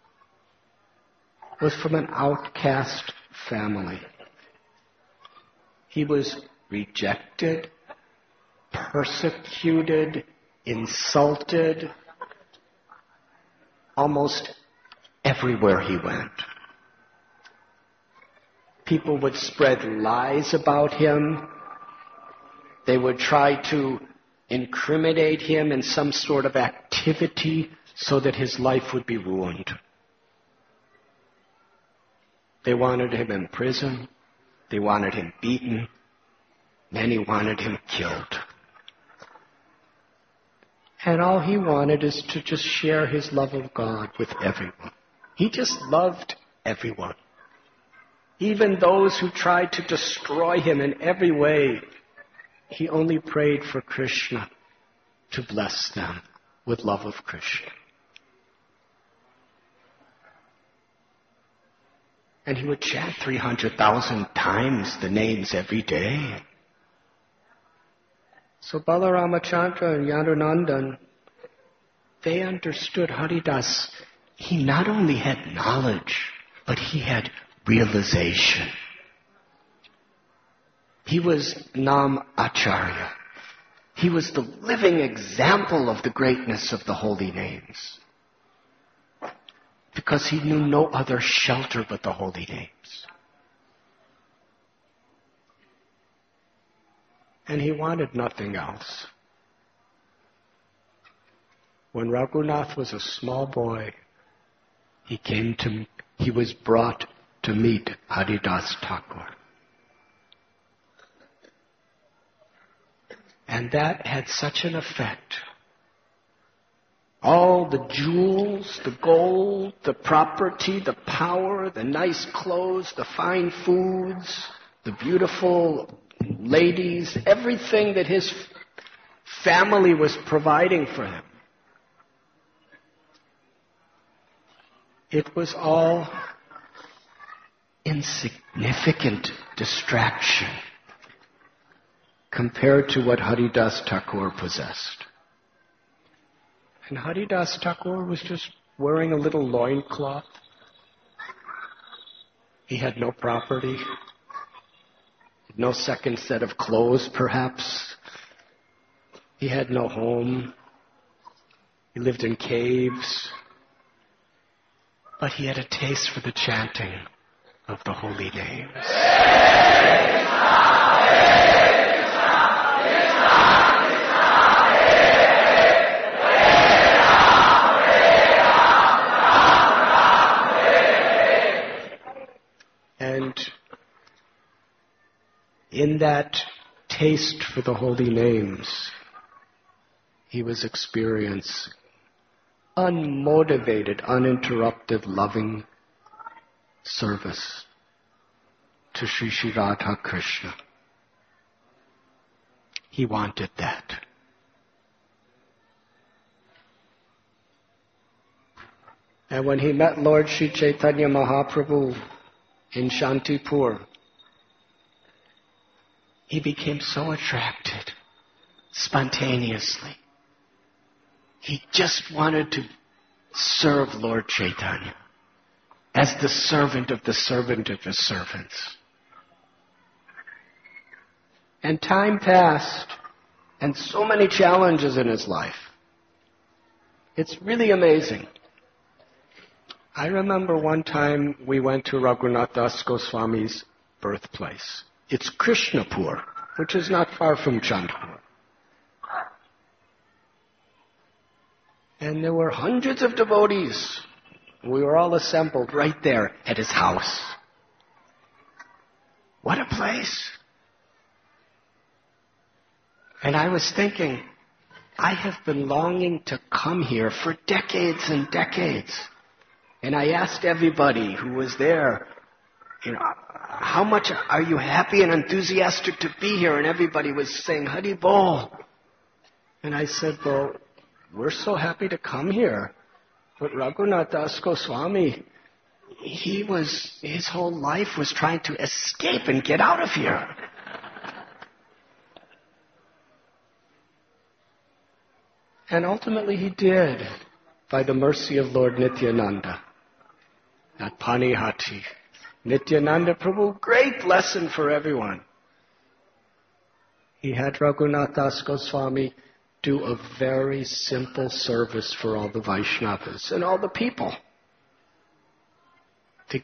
was from an outcast family. He was rejected, persecuted, insulted, almost everywhere he went. People would spread lies about him. They would try to incriminate him in some sort of activity so that his life would be ruined. They wanted him in prison. They wanted him beaten. Many wanted him killed. And all he wanted is to just share his love of God with everyone. He just loved everyone. Even those who tried to destroy him in every way, he only prayed for Krishna to bless them with love of Krishna. And he would chant 300,000 times the names every day. So Balaramachandra and Yadunandan, they understood Haridas. He not only had knowledge, but he had realization. He was Nam Acharya. He was the living example of the greatness of the holy names. Because he knew no other shelter but the holy names. And he wanted nothing else. When Raghunath was a small boy, he was brought to meet Haridas Thakur. And that had such an effect. All the jewels, the gold, the property, the power, the nice clothes, the fine foods, the beautiful ladies, everything that his family was providing for him. It was all insignificant distraction compared to what Haridas Thakur possessed. And Haridas Thakur was just wearing a little loincloth. He had no property, no second set of clothes perhaps. He had no home. He lived in caves. But he had a taste for the chanting of the holy names. And in that taste for the holy names, he was experiencing unmotivated, uninterrupted, loving service to Sri Sri Radha Krishna. He wanted that. And when he met Lord Sri Chaitanya Mahaprabhu in Shantipur, he became so attracted, spontaneously. He just wanted to serve Lord Chaitanya as the servant of his servants. And time passed, and so many challenges in his life. It's really amazing. I remember one time we went to Raghunath Das Goswami's birthplace. It's Krishnapur, which is not far from Chandpur. And there were hundreds of devotees. We were all assembled right there at his house. What a place. And I was thinking, I have been longing to come here for decades and decades. And I asked everybody who was there, how much are you happy and enthusiastic to be here? And everybody was saying, Hari Bol. And I said, well, we're so happy to come here. But Raghunath Das Goswami, his whole life was trying to escape and get out of here. And ultimately he did, by the mercy of Lord Nityananda at Panihati. Nityananda Prabhu, great lesson for everyone. He had Raghunath Das Goswami do a very simple service for all the Vaishnavas and all the people. To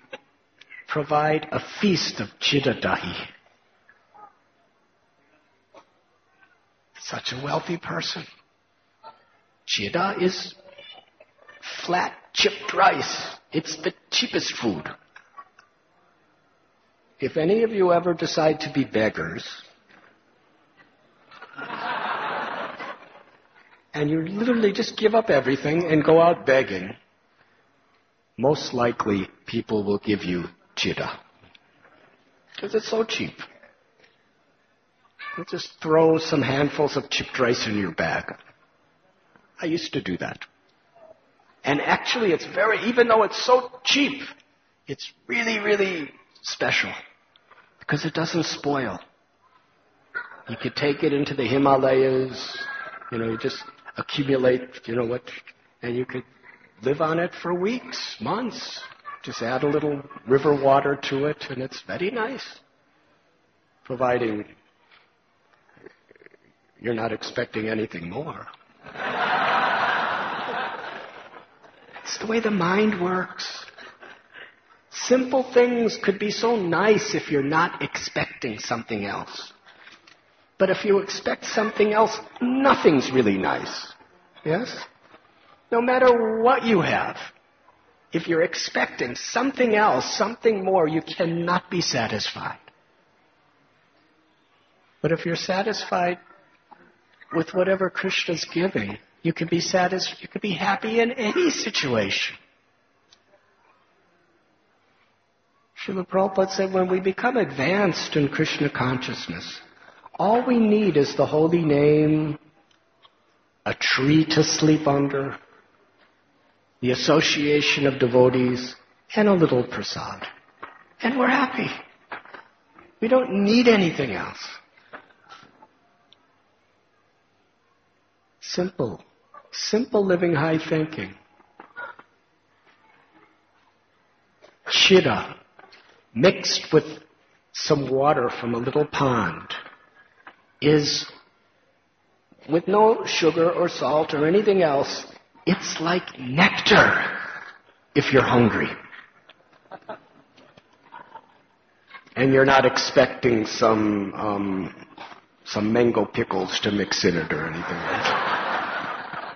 provide a feast of Chidadahi. such a wealthy person. Chida is flat chipped rice. It's the cheapest food. If any of you ever decide to be beggars, and you literally just give up everything and go out begging, most likely people will give you chida. Because it's so cheap. They'll just throw some handfuls of chipped rice in your bag. I used to do that. And actually it's even though it's so cheap, it's really, really special. Because it doesn't spoil. You could take it into the Himalayas, you just accumulate, and you could live on it for weeks, months. Just add a little river water to it, and it's very nice. Providing you're not expecting anything more. It's the way the mind works. Simple things could be so nice if you're not expecting something else. But if you expect something else, nothing's really nice. Yes? No matter what you have, if you're expecting something else, something more, you cannot be satisfied. But if you're satisfied with whatever Krishna's giving, you can be satisfied, you can be happy in any situation. Srila Prabhupada said when we become advanced in Krishna consciousness, all we need is the holy name, a tree to sleep under, the association of devotees, and a little prasad. And we're happy. We don't need anything else. Simple. Simple living, high thinking. Chida, mixed with some water from a little pond, is, with no sugar or salt or anything else, it's like nectar if you're hungry. And you're not expecting some mango pickles to mix in it or anything like that.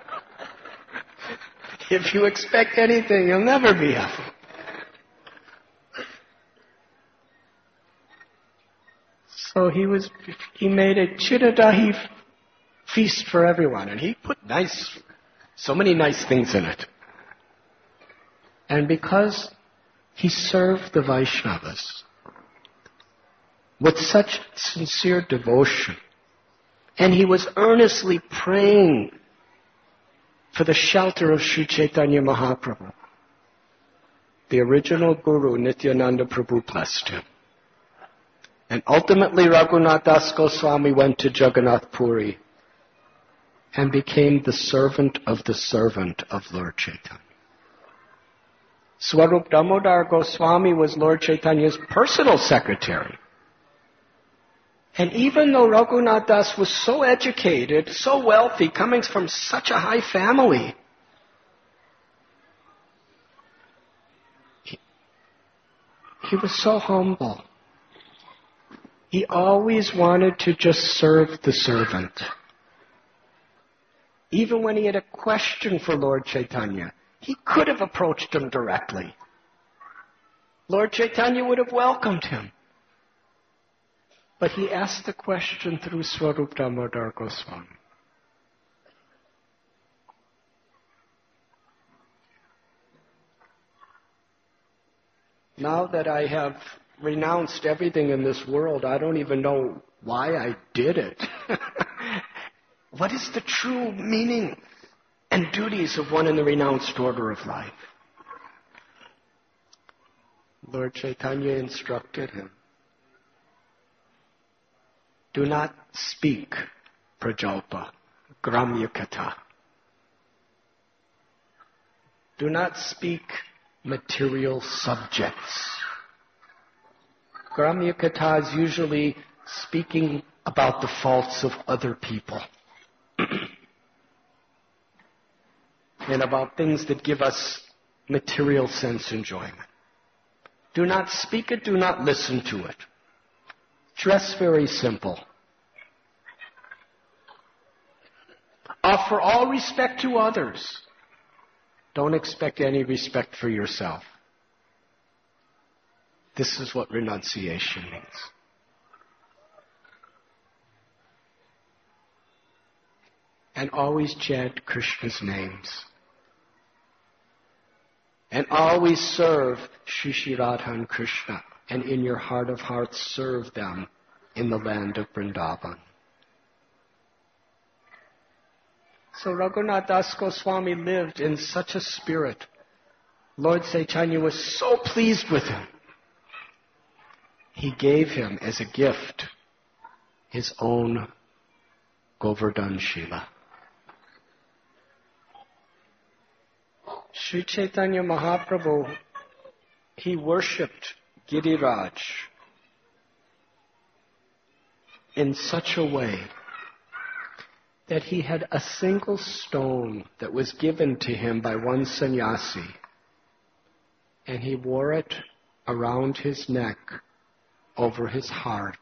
If you expect anything, you'll never be happy. So he made a Chidadahi feast for everyone, and he put so many nice things in it. And because he served the Vaishnavas with such sincere devotion, and he was earnestly praying for the shelter of Sri Chaitanya Mahaprabhu, the original Guru, Nityananda Prabhu, blessed him. And ultimately Raghunath Das Goswami went to Jagannath Puri and became the servant of Lord Chaitanya. Swarup Damodar Goswami was Lord Chaitanya's personal secretary. And even though Raghunath Das was so educated, so wealthy, coming from such a high family, he was so humble. He always wanted to just serve the servant. Even when he had a question for Lord Chaitanya, he could have approached him directly. Lord Chaitanya would have welcomed him. But he asked the question through Swarup Damodar Goswami. Now that I have renounced everything in this world, I don't even know why I did it. What is the true meaning and duties of one in the renounced order of life? Lord Chaitanya instructed him. Do not speak prajalpa, gramya katha. Do not speak material subjects. Gramya katha is usually speaking about the faults of other people and about things that give us material sense enjoyment. Do not speak it, do not listen to it. Dress very simple. offer all respect to others. Don't expect any respect for yourself. This is what renunciation means. And always chant Krishna's names. And always serve Shri Shri Radha and Krishna. And in your heart of hearts serve them in the land of Vrindavan. So Raghunath Das Goswami lived in such a spirit. Lord Chaitanya was so pleased with him. He gave him as a gift his own Govardhan Shila. Sri Chaitanya Mahaprabhu, he worshipped Giriraj in such a way that he had a single stone that was given to him by one sannyasi, and he wore it around his neck over his heart.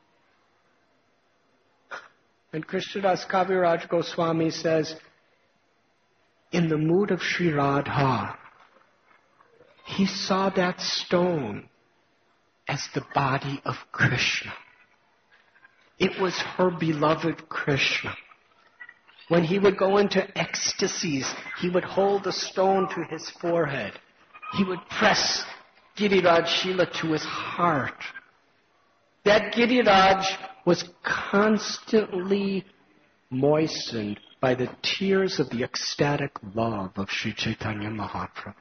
And Krishnadas Kaviraj Goswami says, in the mood of Sri Radha, he saw that stone as the body of Krishna. It was her beloved Krishna. When he would go into ecstasies, he would hold the stone to his forehead. He would press Giriraj Shila to his heart. That Giriraj was constantly moistened by the tears of the ecstatic love of Sri Chaitanya Mahaprabhu.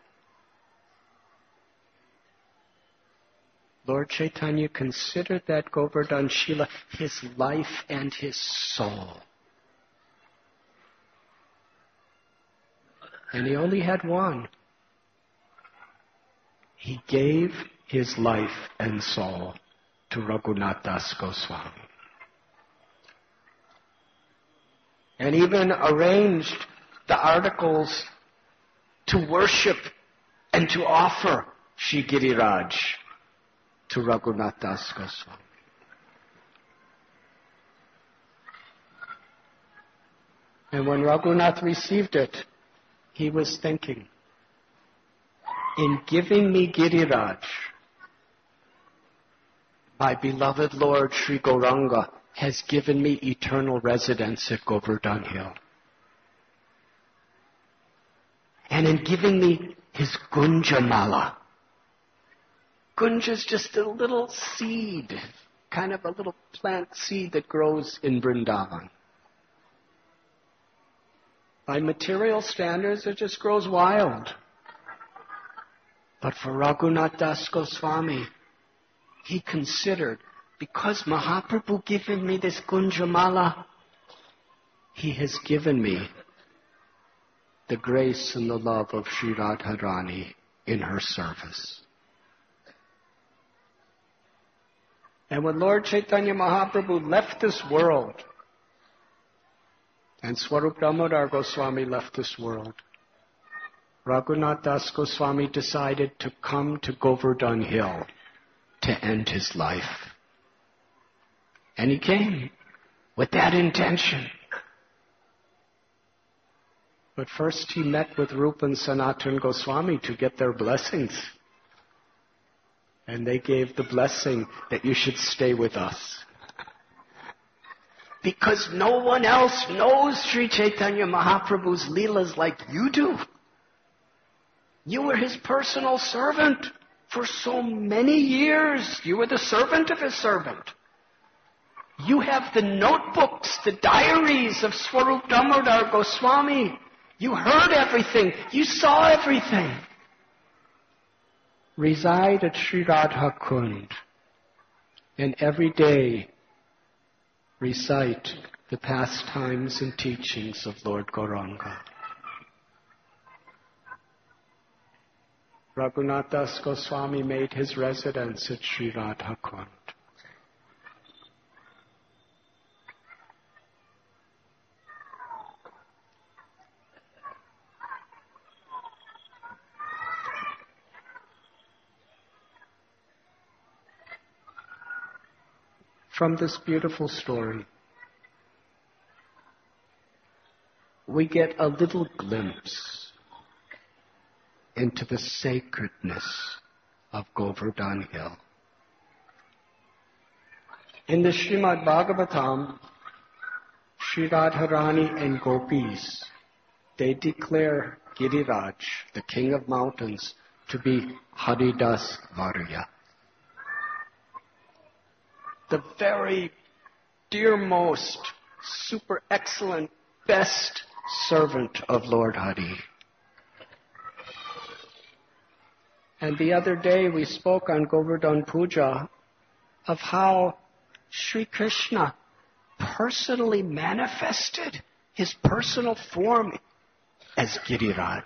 Lord Chaitanya considered that Govardhan Shila his life and his soul. And he only had one. He gave his life and soul to Raghunath Das Goswami. And even arranged the articles to worship and to offer Shri Giriraj to Raghunath Das Goswami. And when Raghunath received it, he was thinking, in giving me Giriraj, my beloved Lord Sri Gauranga has given me eternal residence at Govardhan Hill. And in giving me his Gunjamala, Gunja is just a little seed, kind of a little plant seed that grows in Vrindavan. By material standards, it just grows wild. But for Raghunath Das Goswami, he considered, because Mahaprabhu given me this Gunjamala, he has given me the grace and the love of Sri Radharani in her service. And when Lord Chaitanya Mahaprabhu left this world, and Swarup Damodar Goswami left this world, Raghunath Das Goswami decided to come to Govardhan Hill to end his life. And he came with that intention. But first he met with Rupa and Sanatan Goswami to get their blessings. And they gave the blessing that you should stay with us. Because no one else knows Sri Chaitanya Mahaprabhu's Leelas like you do. You were his personal servant for so many years. You were the servant of his servant. You have the notebooks, the diaries of Swarup Damodar Goswami. You heard everything. You saw everything. Reside at Sri Radha Kund, and every day recite the pastimes and teachings of Lord Gauranga. Raghunath Das Goswami made his residence at Sri Radha Kund. From this beautiful story, we get a little glimpse into the sacredness of Govardhan Hill. In the Srimad Bhagavatam, Sri Radharani and Gopis, they declare Giriraj, the king of mountains, to be Haridas Varya. The very dearmost, super excellent, best servant of Lord Hari. And the other day we spoke on Govardhan Puja of how Sri Krishna personally manifested his personal form as Giriraj.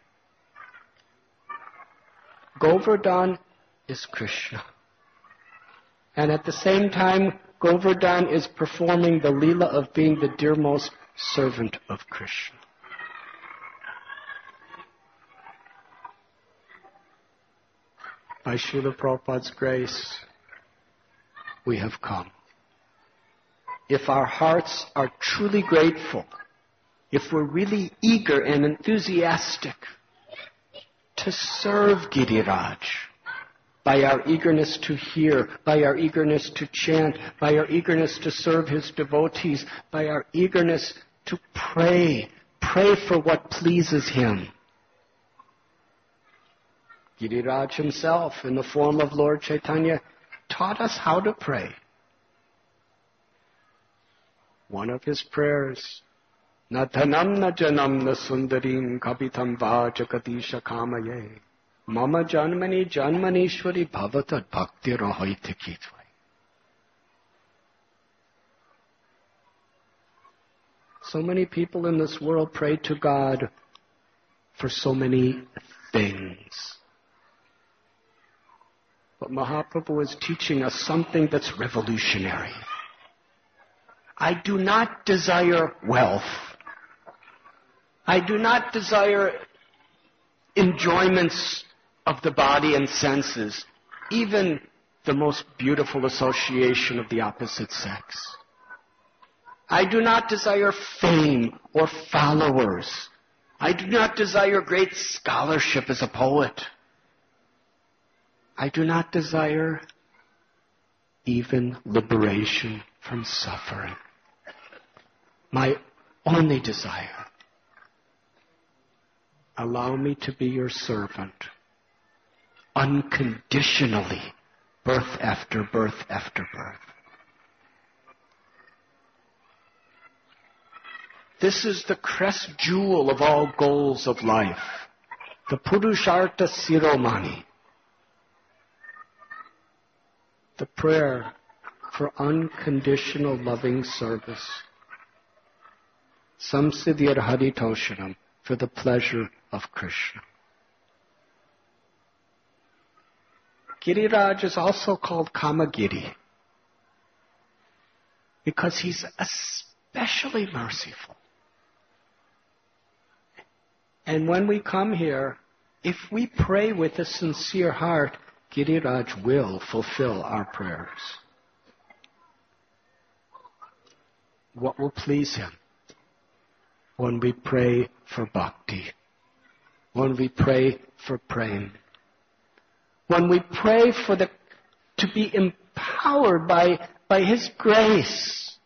Govardhan is Krishna. And at the same time, Govardhan is performing the Leela of being the dearmost servant of Krishna. By Srila Prabhupada's grace, we have come. If our hearts are truly grateful, if we're really eager and enthusiastic to serve Giriraj, by our eagerness to hear, by our eagerness to chant, by our eagerness to serve his devotees, by our eagerness to pray for what pleases him. Giriraj himself, in the form of Lord Chaitanya, taught us how to pray. One of his prayers, Na dhanam na janam na sundarim kapitam va jagatisha kamaye mama janmani janmanishwari bhavatad bhakti rahoite kitvai. So many people in this world pray to God for so many things. But Mahaprabhu is teaching us something that's revolutionary. I do not desire wealth. I do not desire enjoyments of the body and senses, even the most beautiful association of the opposite sex. I do not desire fame or followers. I do not desire great scholarship as a poet. I do not desire even liberation from suffering. My only desire, allow me to be your servant, unconditionally, birth after birth after birth. This is the crest jewel of all goals of life, the Purushartha Siromani, the prayer for unconditional loving service. Samsiddhyar Haritoshanam, for the pleasure of Krishna. Giriraj is also called Kamagiri because he's especially merciful. And when we come here, if we pray with a sincere heart, Giriraj will fulfill our prayers. What will please him? When we pray for bhakti, when we pray for prema, when we pray to be empowered by his grace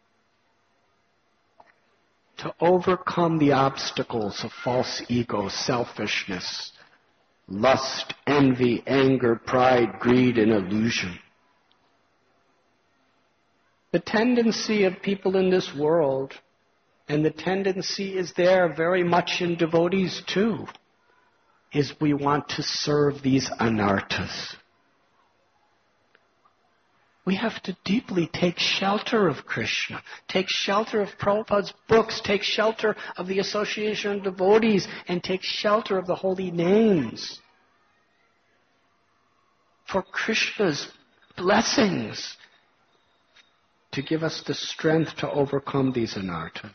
to overcome the obstacles of false ego, selfishness, lust, envy, anger, pride, greed, and illusion. The tendency of people in this world, and the tendency is there very much in devotees too, is we want to serve these anarthas. We have to deeply take shelter of Krishna, take shelter of Prabhupada's books, take shelter of the association of devotees, and take shelter of the holy names. For Krishna's blessings to give us the strength to overcome these anarthas.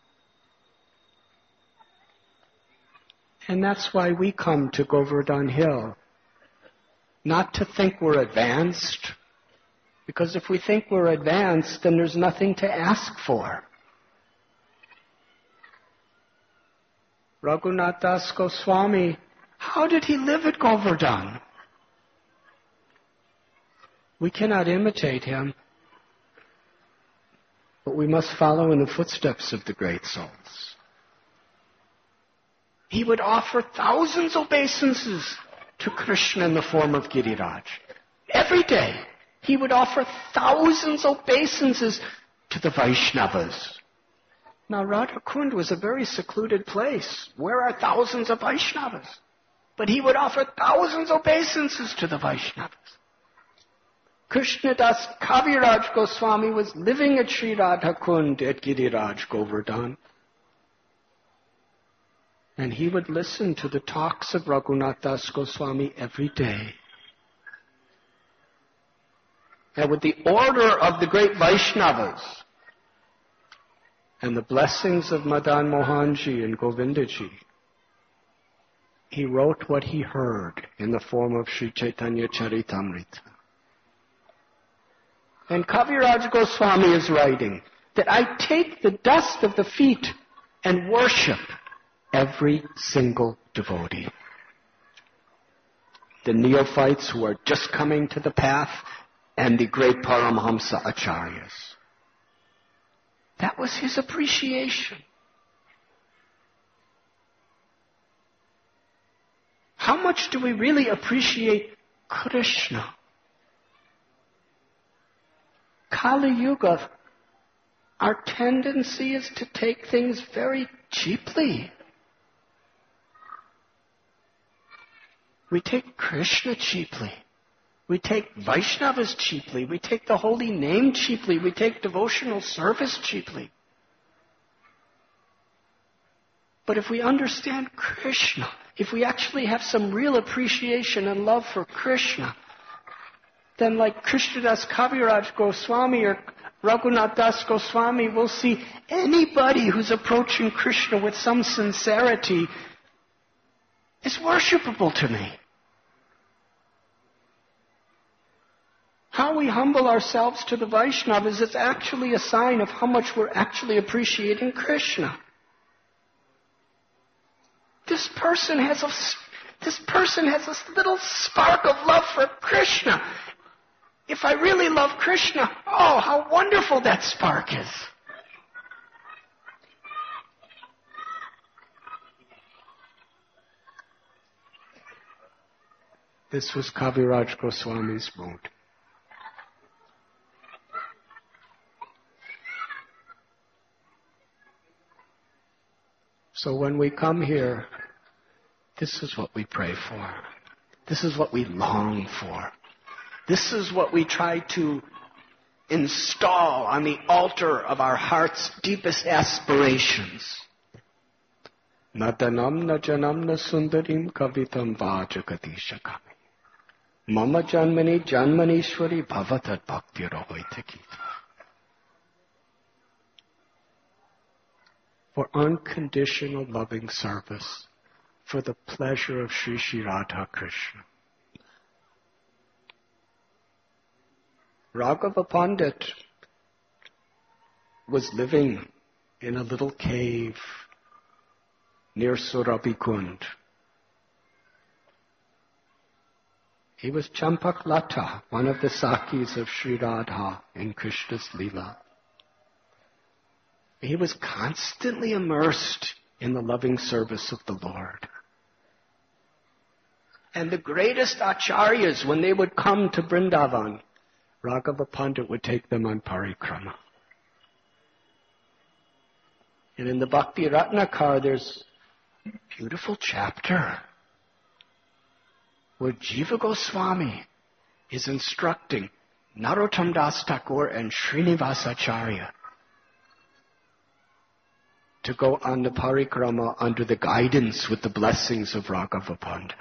And that's why we come to Govardhan Hill. Not to think we're advanced, because if we think we're advanced, then there's nothing to ask for. Raghunath Das Goswami, how did he live at Govardhan? We cannot imitate him, but we must follow in the footsteps of the great souls. He would offer thousands of obeisances to Krishna in the form of Giriraj. Every day, he would offer thousands of obeisances to the Vaishnavas. Now, Radha Kund was a very secluded place. Where are thousands of Vaishnavas? But he would offer thousands of obeisances to the Vaishnavas. Krishnadas Kaviraj Goswami was living at Sri Radha Kund at Giriraj Govardhan. And he would listen to the talks of Raghunath Das Goswami every day. And with the order of the great Vaishnavas and the blessings of Madan Mohanji and Govindaji, he wrote what he heard in the form of Sri Chaitanya Charitamrita. And Kaviraj Goswami is writing that I take the dust of the feet and worship every single devotee. The neophytes who are just coming to the path and the great Paramhamsa Acharyas. That was his appreciation. How much do we really appreciate Krishna? Kali Yuga, our tendency is to take things very cheaply. We take Krishna cheaply. We take Vaishnavas cheaply. We take the holy name cheaply. We take devotional service cheaply. But if we understand Krishna, if we actually have some real appreciation and love for Krishna, then like Krishnadas Kaviraj Goswami or Raghunath Das Goswami, we'll see anybody who's approaching Krishna with some sincerity is worshipable to me. How we humble ourselves to the Vaishnavas is actually a sign of how much we're actually appreciating Krishna. This person has a little spark of love for Krishna. If I really love Krishna, oh, how wonderful that spark is. This was Kaviraj Goswami's mood. So when we come here, this is what we pray for. This is what we long for. This is what we try to install on the altar of our heart's deepest aspirations. Nadanam na janam na sundarim kavitam vajagadishakami. Mama janmani janmanishwari bhavatat bhakti rohaitakita. For unconditional loving service, for the pleasure of Sri Sri Radha Krishna. Raghava Pandit was living in a little cave near Surabhikund. He was Champak Lata, one of the Sakis of Sri Radha in Krishna's Leela. He was constantly immersed in the loving service of the Lord. And the greatest acharyas, when they would come to Vrindavan, Raghava Pandit would take them on parikrama. And in the Bhakti Ratnakar, there's a beautiful chapter where Jiva Goswami is instructing Narottam Das Thakur and Srinivasa Acharya to go on the parikrama under the guidance with the blessings of Raghava Pandit.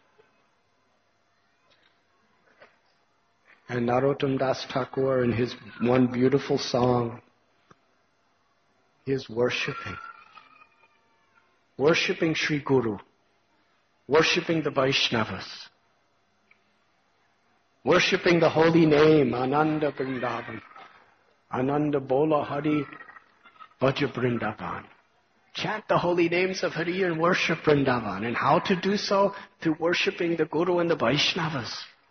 And Narottam Das Thakur, in his one beautiful song, he is worshipping Sri Guru, worshipping the Vaishnavas, worshipping the holy name, Ananda Vrindavan, Ananda Bola Hari Vaja Vrindavan. chant the holy names of Hari and worship Vrindavan. And how to do so? Through worshipping the Guru and the Vaishnavas.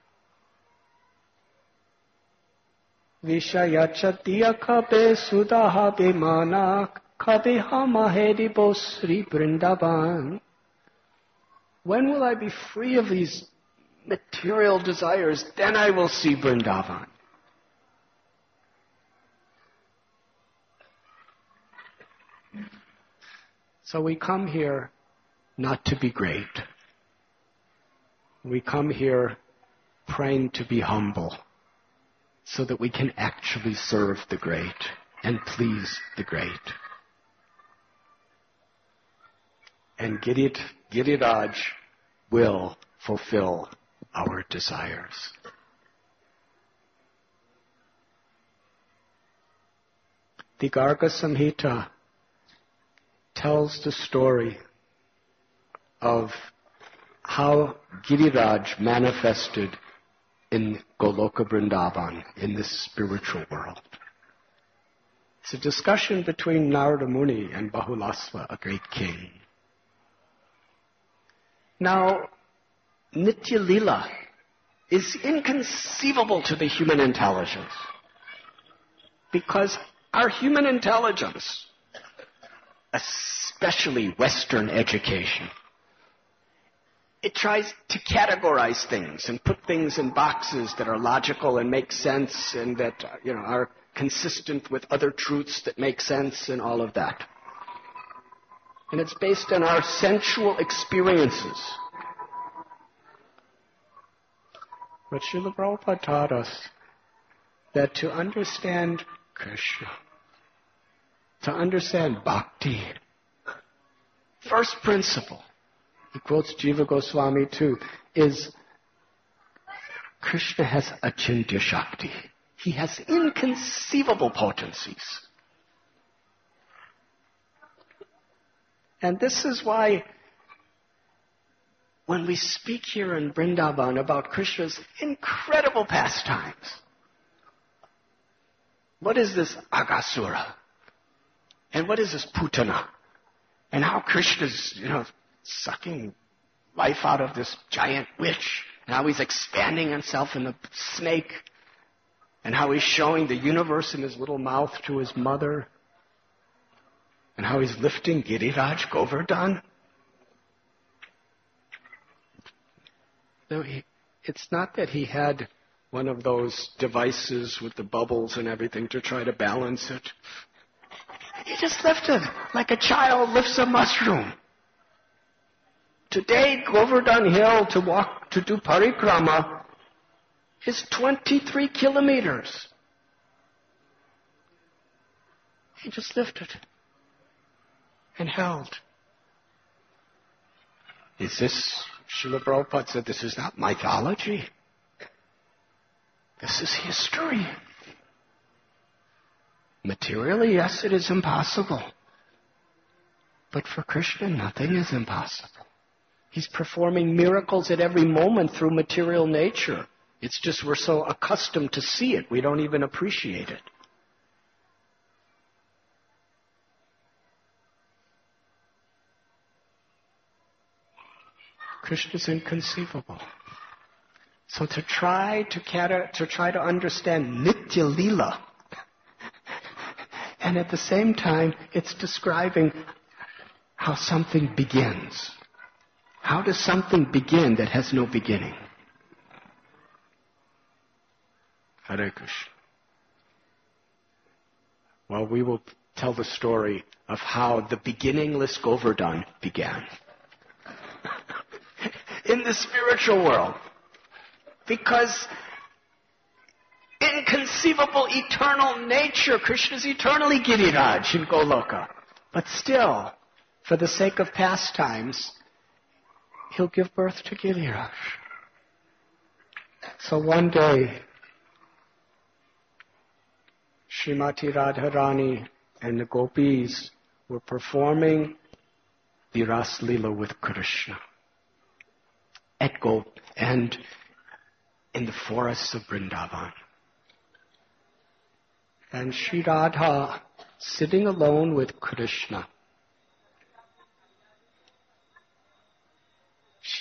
Vishayachatiya kabe sudaha bimana kabe hamahedi Sri Vrindavan. When will I be free of these material desires? Then I will see Vrindavan. So we come here not to be great. We come here praying to be humble so that we can actually serve the great and please the great. And Giriraj will fulfill our desires. The Garga Samhita tells the story of how Giriraj manifested in Goloka Vrindavan, in this spiritual world. It's a discussion between Narada Muni and Bahulasva, a great king. Now, Nitya Lila is inconceivable to the human intelligence, because our human intelligence, especially Western education, it tries to categorize things and put things in boxes that are logical and make sense and that, are consistent with other truths that make sense and all of that. And it's based on our sensual experiences. But Srila Prabhupada taught us that to understand Krishna, to understand bhakti, first principle, he quotes Jiva Goswami too, is Krishna has achintya shakti. He has inconceivable potencies. And this is why when we speak here in Vrindavan about Krishna's incredible pastimes, what is this Agasura? And what is this Putana? And how Krishna's, sucking life out of this giant witch. And how he's expanding himself in the snake. And how he's showing the universe in his little mouth to his mother. And how he's lifting Giriraj Govardhan. No, it's not that he had one of those devices with the bubbles and everything to try to balance it. He just lifted like a child lifts a mushroom. Today, Govardhan Hill to do parikrama is 23 kilometers. He just lifted and held. Is this, Srila Prabhupada said, this is not mythology. This is history. Materially, yes, it is impossible. But for Krishna, nothing is impossible. He's performing miracles at every moment through material nature. It's just we're so accustomed to see it, we don't even appreciate it. Krishna's inconceivable. So to try to understand Nitya Lila, and at the same time, it's describing how something begins. How does something begin that has no beginning? Hare Krishna. Well, we will tell the story of how the beginningless Govardhan began. In the spiritual world. Because inconceivable eternal nature, Krishna's eternally Giriraj in Goloka. But still, for the sake of pastimes, he'll give birth to Giriraj. So one day, Srimati Radharani and the gopis were performing the Ras Lila with Krishna and in the forests of Vrindavan. And Sri Radha, sitting alone with Krishna,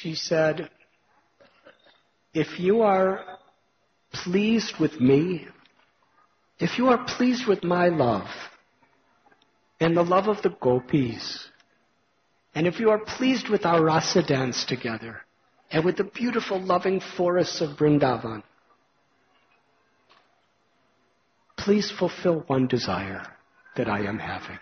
She said, if you are pleased with me, if you are pleased with my love and the love of the gopis, and if you are pleased with our rasa dance together and with the beautiful loving forests of Vrindavan, please fulfill one desire that I am having.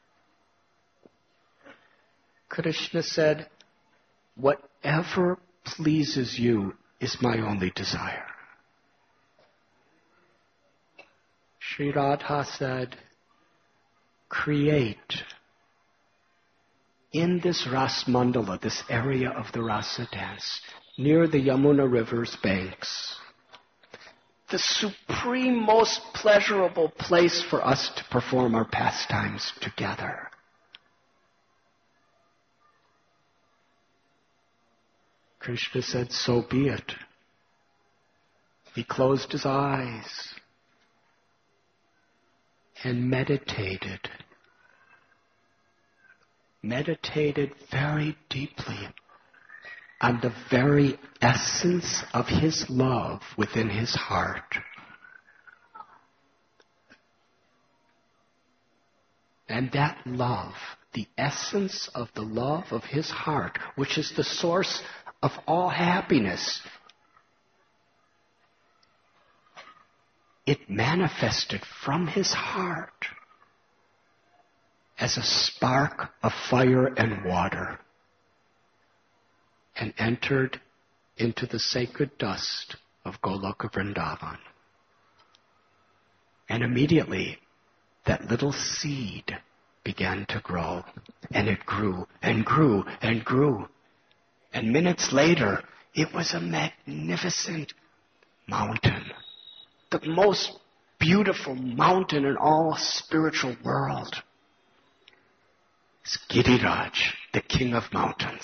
Krishna said, whatever pleases you is my only desire. Sri Radha said, create in this Ras Mandala, this area of the Rasa dance, near the Yamuna River's banks, the supreme, most pleasurable place for us to perform our pastimes together. Krishna said, so be it. He closed his eyes and meditated very deeply on the very essence of his love within his heart. And that love, the essence of the love of his heart, which is the source of all happiness, it manifested from his heart as a spark of fire and water and entered into the sacred dust of Goloka Vrindavan. And immediately, that little seed began to grow, and it grew and grew and grew. And minutes later, it was a magnificent mountain, the most beautiful mountain in all spiritual world. It's Giriraj, the king of mountains.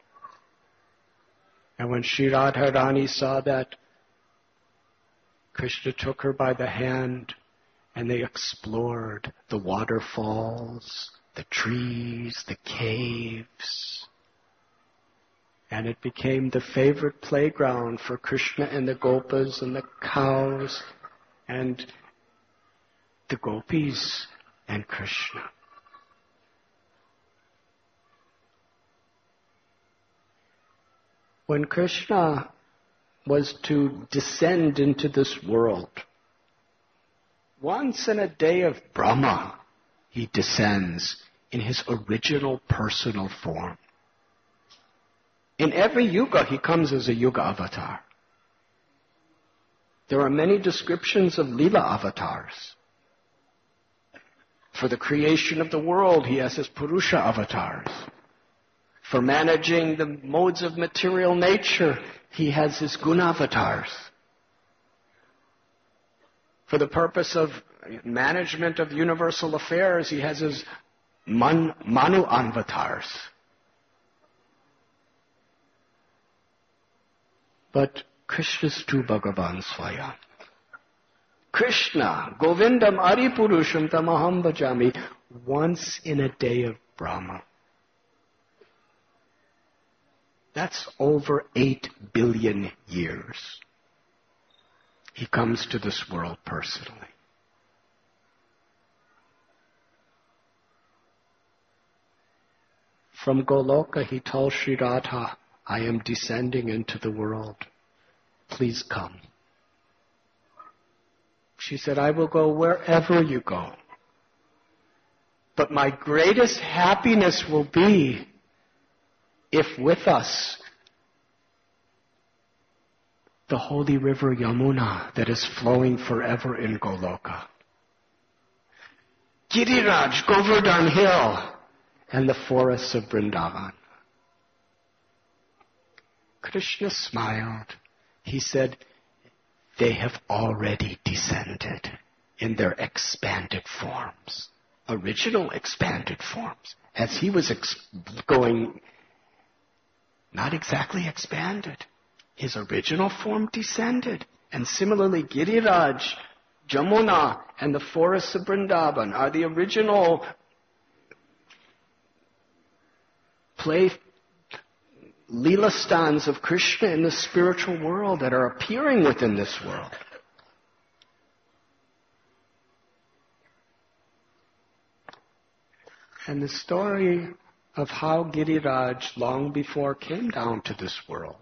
And when Sri Radharani saw that, Krishna took her by the hand and they explored the waterfalls, the trees, the caves. And it became the favorite playground for Krishna and the gopas and the cows and the gopis and Krishna. When Krishna was to descend into this world, once in a day of Brahma, he descends in his original personal form. In every yuga, he comes as a yuga avatar. There are many descriptions of Leela avatars. For the creation of the world, he has his Purusha avatars. For managing the modes of material nature, he has his Guna avatars. For the purpose of management of universal affairs, he has his Manu avatars. But Krishna's tu Bhagavan Swayam. Krishna, Govindam Aripurusham Tamaham Bhajami, once in a day of Brahma. That's over 8 billion years. He comes to this world personally. From Goloka, he told Sri Radha, I am descending into the world. Please come. She said, I will go wherever you go. But my greatest happiness will be if with us the holy river Yamuna that is flowing forever in Goloka, Giriraj, Govardhan Hill, and the forests of Vrindavan. Krishna smiled. He said, they have already descended in their expanded forms, original expanded forms. As he was going, not exactly expanded, his original form descended. And similarly, Giriraj, Jamuna, and the forests of Vrindavan are the original Leela stands of Krishna in the spiritual world that are appearing within this world. And the story of how Giriraj long before came down to this world,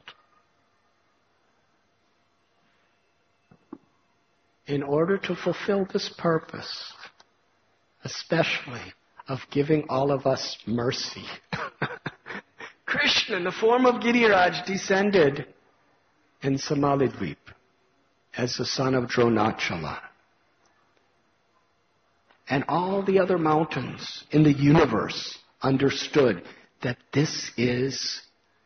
in order to fulfill this purpose, especially of giving all of us mercy. Krishna, in the form of Giriraj, descended in Samalidvip as the son of Dronachala. And all the other mountains in the universe understood that this is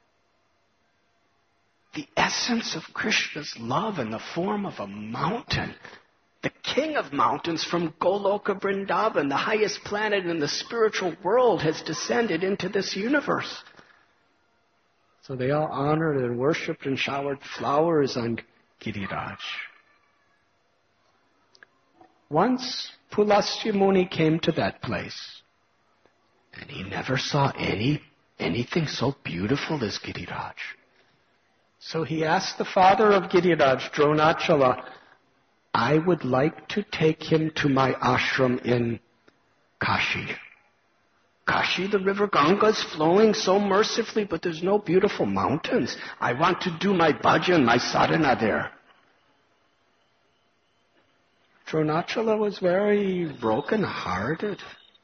the essence of Krishna's love in the form of a mountain. The king of mountains from Goloka Vrindavan, the highest planet in the spiritual world, has descended into this universe. So they all honored and worshipped and showered flowers on Giriraj. Once Pulasya Muni came to that place, and he never saw anything so beautiful as Giriraj. So he asked the father of Giriraj, Dronachala, I would like to take him to my ashram in Kashi. Kashi, the river Ganga is flowing so mercifully, but there's no beautiful mountains. I want to do my bhajan, my sadhana there. Dronachala was very broken-hearted.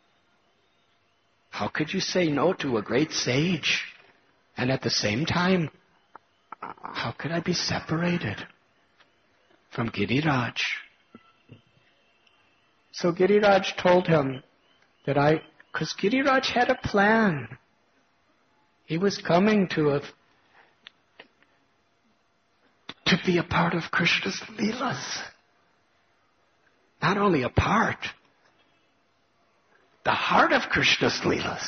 How could you say no to a great sage? And at the same time, how could I be separated from Giriraj? So Giriraj told him that because Giriraj had a plan. He was coming to be a part of Krishna's Leelas. Not only a part, the heart of Krishna's Leelas.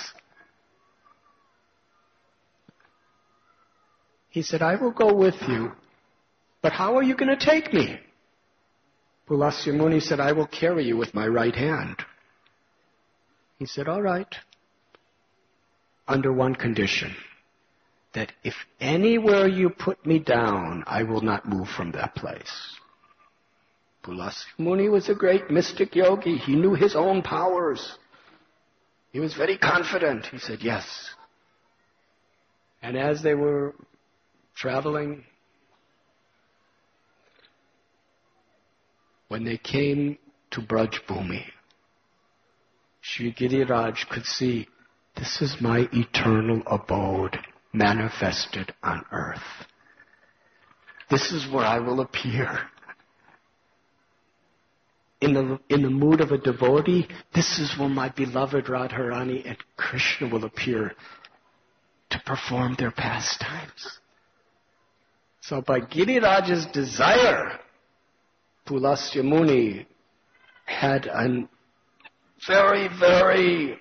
He said, I will go with you, but how are you going to take me? Pulasya Muni said, I will carry you with my right hand. He said, all right, under one condition, that if anywhere you put me down, I will not move from that place. Pulasya Muni was a great mystic yogi. He knew his own powers. He was very confident. He said, yes. And as they were traveling, when they came to Braj Bhumi, Shri Giriraj could see, this is my eternal abode manifested on earth. This is where I will appear. In the mood of a devotee, this is where my beloved Radharani and Krishna will appear to perform their pastimes. So by Giriraj's desire, Pulasya Muni had a very, very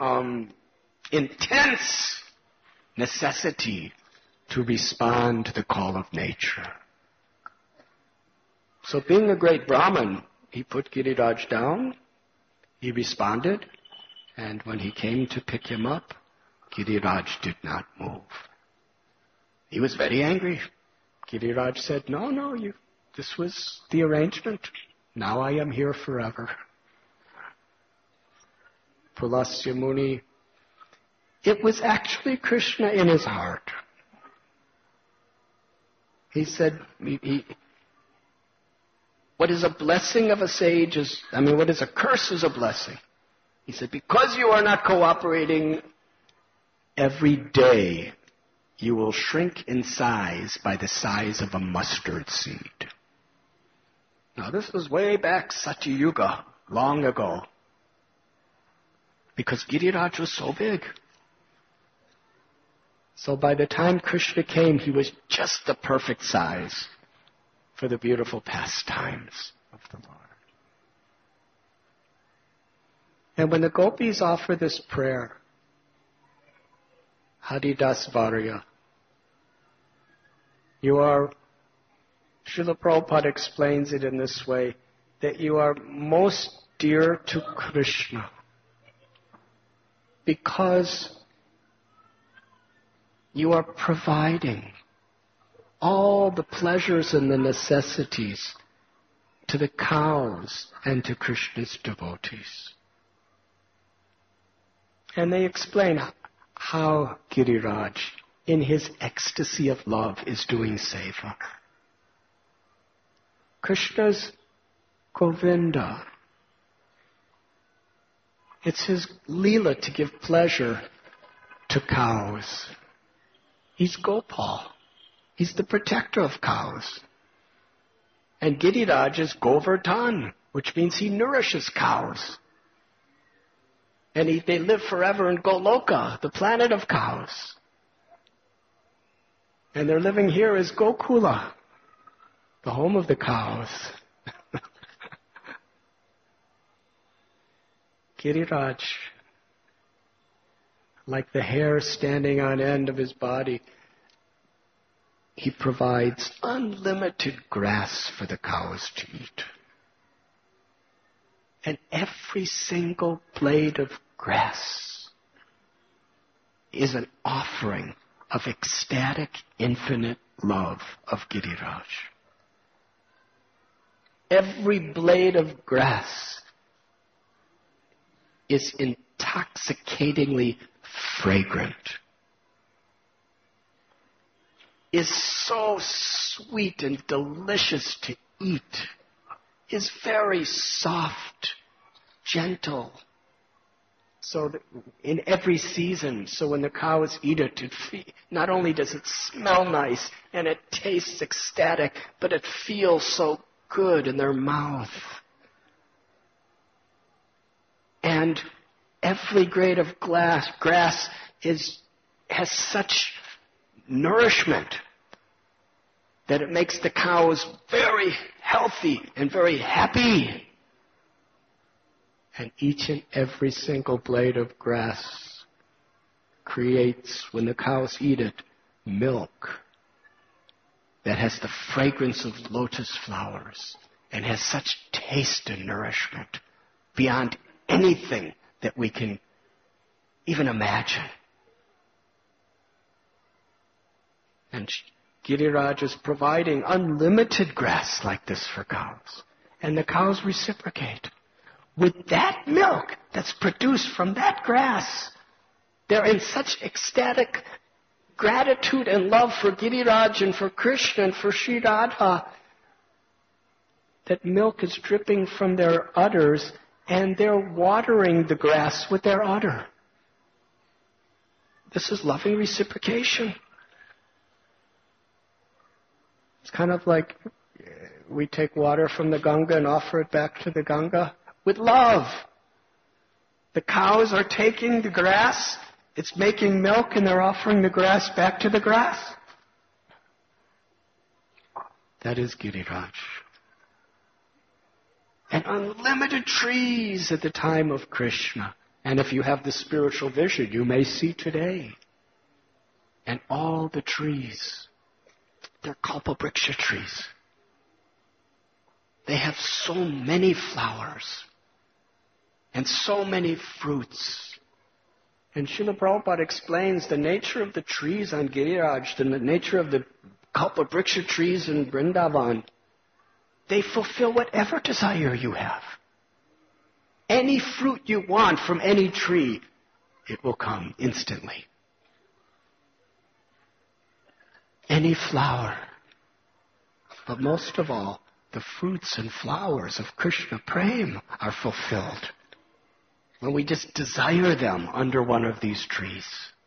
intense necessity to respond to the call of nature. So being a great Brahmin, he put Giriraj down, he responded, and when he came to pick him up, Giriraj did not move. He was very angry. Giriraj said, no, this was the arrangement. Now I am here forever. Pulasya Muni, it was actually Krishna in his heart. He said, what is a blessing of a sage what is a curse is a blessing. He said, because you are not cooperating, every day you will shrink in size by the size of a mustard seed. Now this was way back Satya Yuga, long ago. Because Giriraj was so big. So by the time Krishna came, he was just the perfect size for the beautiful pastimes of the Lord. And when the gopis offer this prayer, Haridas Varya, Srila Prabhupada explains it in this way, that you are most dear to Krishna because You are providing all the pleasures and the necessities to the cows and to Krishna's devotees. And they explain how Giriraj, in his ecstasy of love, is doing seva. Krishna's Govinda. It's his leela to give pleasure to cows. He's Gopal. He's the protector of cows. And Giriraj is Govardhan, which means he nourishes cows. And they live forever in Goloka, the planet of cows. And they're living here as Gokula, the home of the cows. Giriraj, like the hair standing on end of his body, he provides unlimited grass for the cows to eat. And every single blade of grass is an offering of ecstatic, infinite love of Giriraj. Every blade of grass is intoxicatingly fragrant, is so sweet and delicious to eat, is very soft, gentle. So that in every season, so when the cows eat it, not only does it smell nice and it tastes ecstatic, but it feels so good in their mouth. And every grade of grass has such nourishment that it makes the cows very healthy and very happy. And each and every single blade of grass creates, when the cows eat it, milk that has the fragrance of lotus flowers and has such taste and nourishment beyond anything that we can even imagine. And Giriraj is providing unlimited grass like this for cows. And the cows reciprocate. With that milk that's produced from that grass, they're in such ecstatic gratitude and love for Giriraj and for Krishna and for Sri Radha that milk is dripping from their udders and they're watering the grass with their udder. This is loving reciprocation. It's kind of like we take water from the Ganga and offer it back to the Ganga with love. The cows are taking the grass, it's making milk, and they're offering the grass back to the grass. That is Giriraj. And unlimited trees at the time of Krishna. And if you have the spiritual vision, you may see today. And all the trees, they're Kalpavriksha trees. They have so many flowers and so many fruits. And Srila Prabhupada explains the nature of the trees on Giriraj, the nature of the Kalpavriksha trees in Vrindavan. They fulfill whatever desire you have. Any fruit you want from any tree, it will come instantly. Any flower. But most of all, the fruits and flowers of Krishna Prem are fulfilled when we just desire them under one of these trees.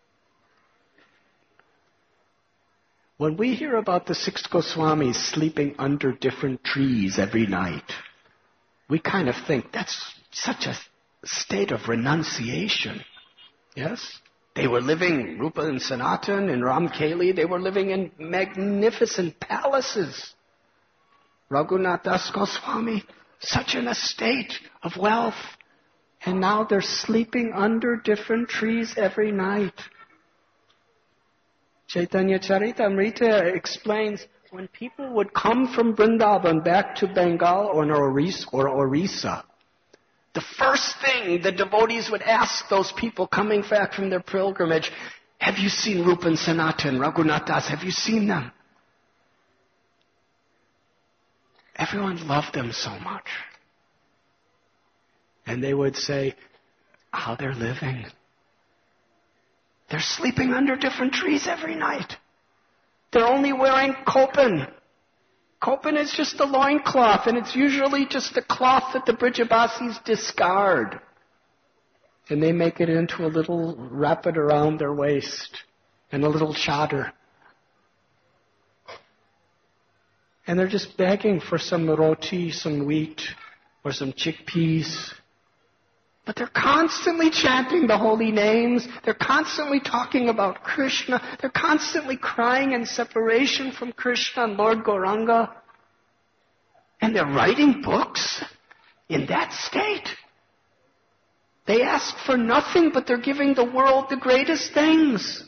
When we hear about the 6 Goswamis sleeping under different trees every night, we kind of think that's such a state of renunciation. Yes? They were living, Rupa and Sanatan and Ramkeli, they were living in magnificent palaces. Raghunath Das Goswami, such an estate of wealth. And now they're sleeping under different trees every night. Chaitanya Charitamrita explains, when people would come from Vrindavan back to Bengal or Orissa, the first thing the devotees would ask those people coming back from their pilgrimage, Have you seen Rupan Sanatan, Raghunath Das? Have you seen them? Everyone loved them so much. And they would say how they're living. They're sleeping under different trees every night. They're only wearing kopan. Kopan is just a loincloth, and it's usually just a cloth that the Brijabasis discard. And they make it into a little, wrap it around their waist, and a little chadar. And they're just begging for some roti, some wheat, or some chickpeas. But they're constantly chanting the holy names. They're constantly talking about Krishna. They're constantly crying in separation from Krishna and Lord Gauranga. And they're writing books in that state. They ask for nothing, but they're giving the world the greatest things.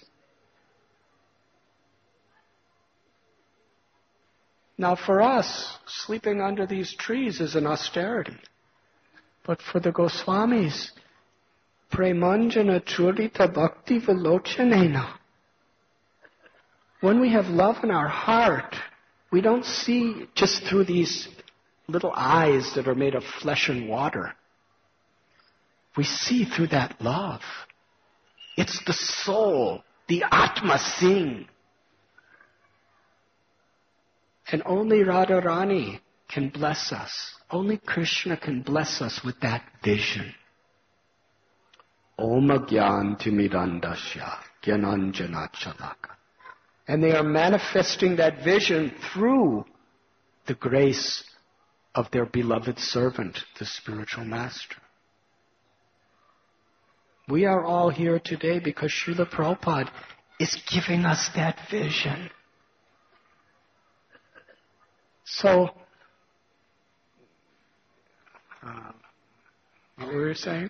Now for us, sleeping under these trees is an austerity. But for the Goswamis, Premanjana Churita Bhakti Vilochanena. When we have love in our heart, we don't see just through these little eyes that are made of flesh and water. We see through that love. It's the soul, the Atma Singh. And only Radharani can bless us. Only Krishna can bless us with that vision. Om Gyanti Mirandasya Gyananjana Chalaka. And they are manifesting that vision through the grace of their beloved servant, the spiritual master. We are all here today because Srila Prabhupada is giving us that vision. So, what were we saying?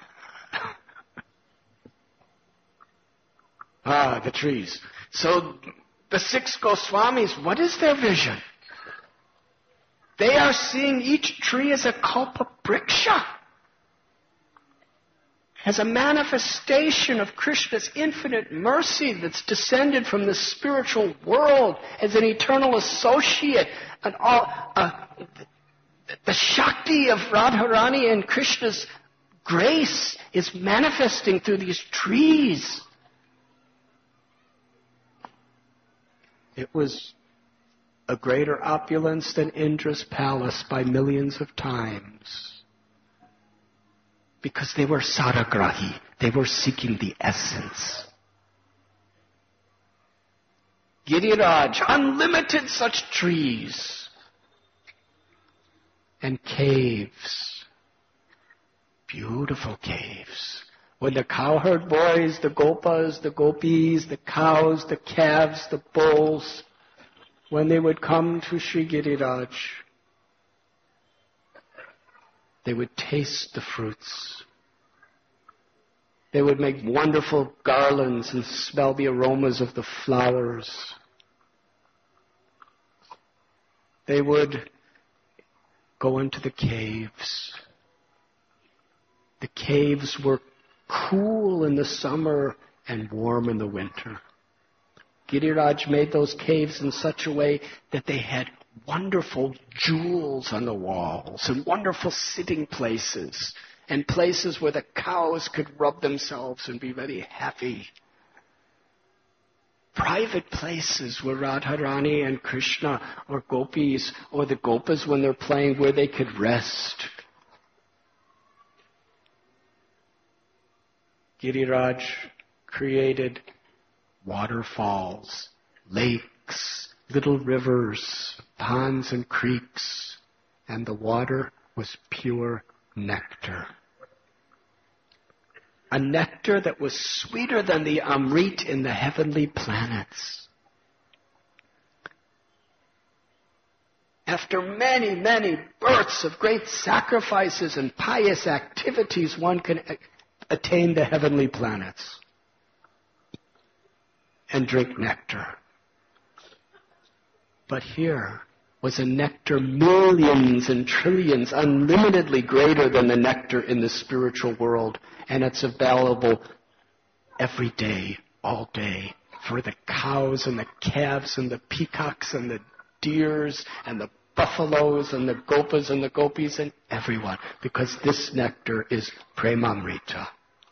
The trees. So, the 6 Goswamis, what is their vision? They are seeing each tree as a kalpabriksha, as a manifestation of Krishna's infinite mercy that's descended from the spiritual world, as an eternal associate, and the Shakti of Radharani and Krishna's grace is manifesting through these trees. It was a greater opulence than Indra's palace by millions of times. Because they were saragrahi. They were seeking the essence. Giriraj, unlimited such trees. And caves. Beautiful caves. When the cowherd boys, the gopas, the gopis, the cows, the calves, the bulls, when they would come to Sri Giriraj, they would taste the fruits. They would make wonderful garlands and smell the aromas of the flowers. They would go into the caves. The caves were cool in the summer and warm in the winter. Giriraj made those caves in such a way that they had wonderful jewels on the walls and wonderful sitting places and places where the cows could rub themselves and be very happy. Private places where Radharani and Krishna or gopis or the gopas when they're playing where they could rest. Giriraj created waterfalls, lakes, little rivers, ponds and creeks, and the water was pure nectar. A nectar that was sweeter than the Amrit in the heavenly planets. After many, many births of great sacrifices and pious activities, one can attain the heavenly planets and drink nectar. But here was a nectar millions and trillions, unlimitedly greater than the nectar in the spiritual world, and it's available every day all day for the cows and the calves and the peacocks and the deers and the buffaloes and the gopas and the gopis and everyone, because this nectar is Premamrita.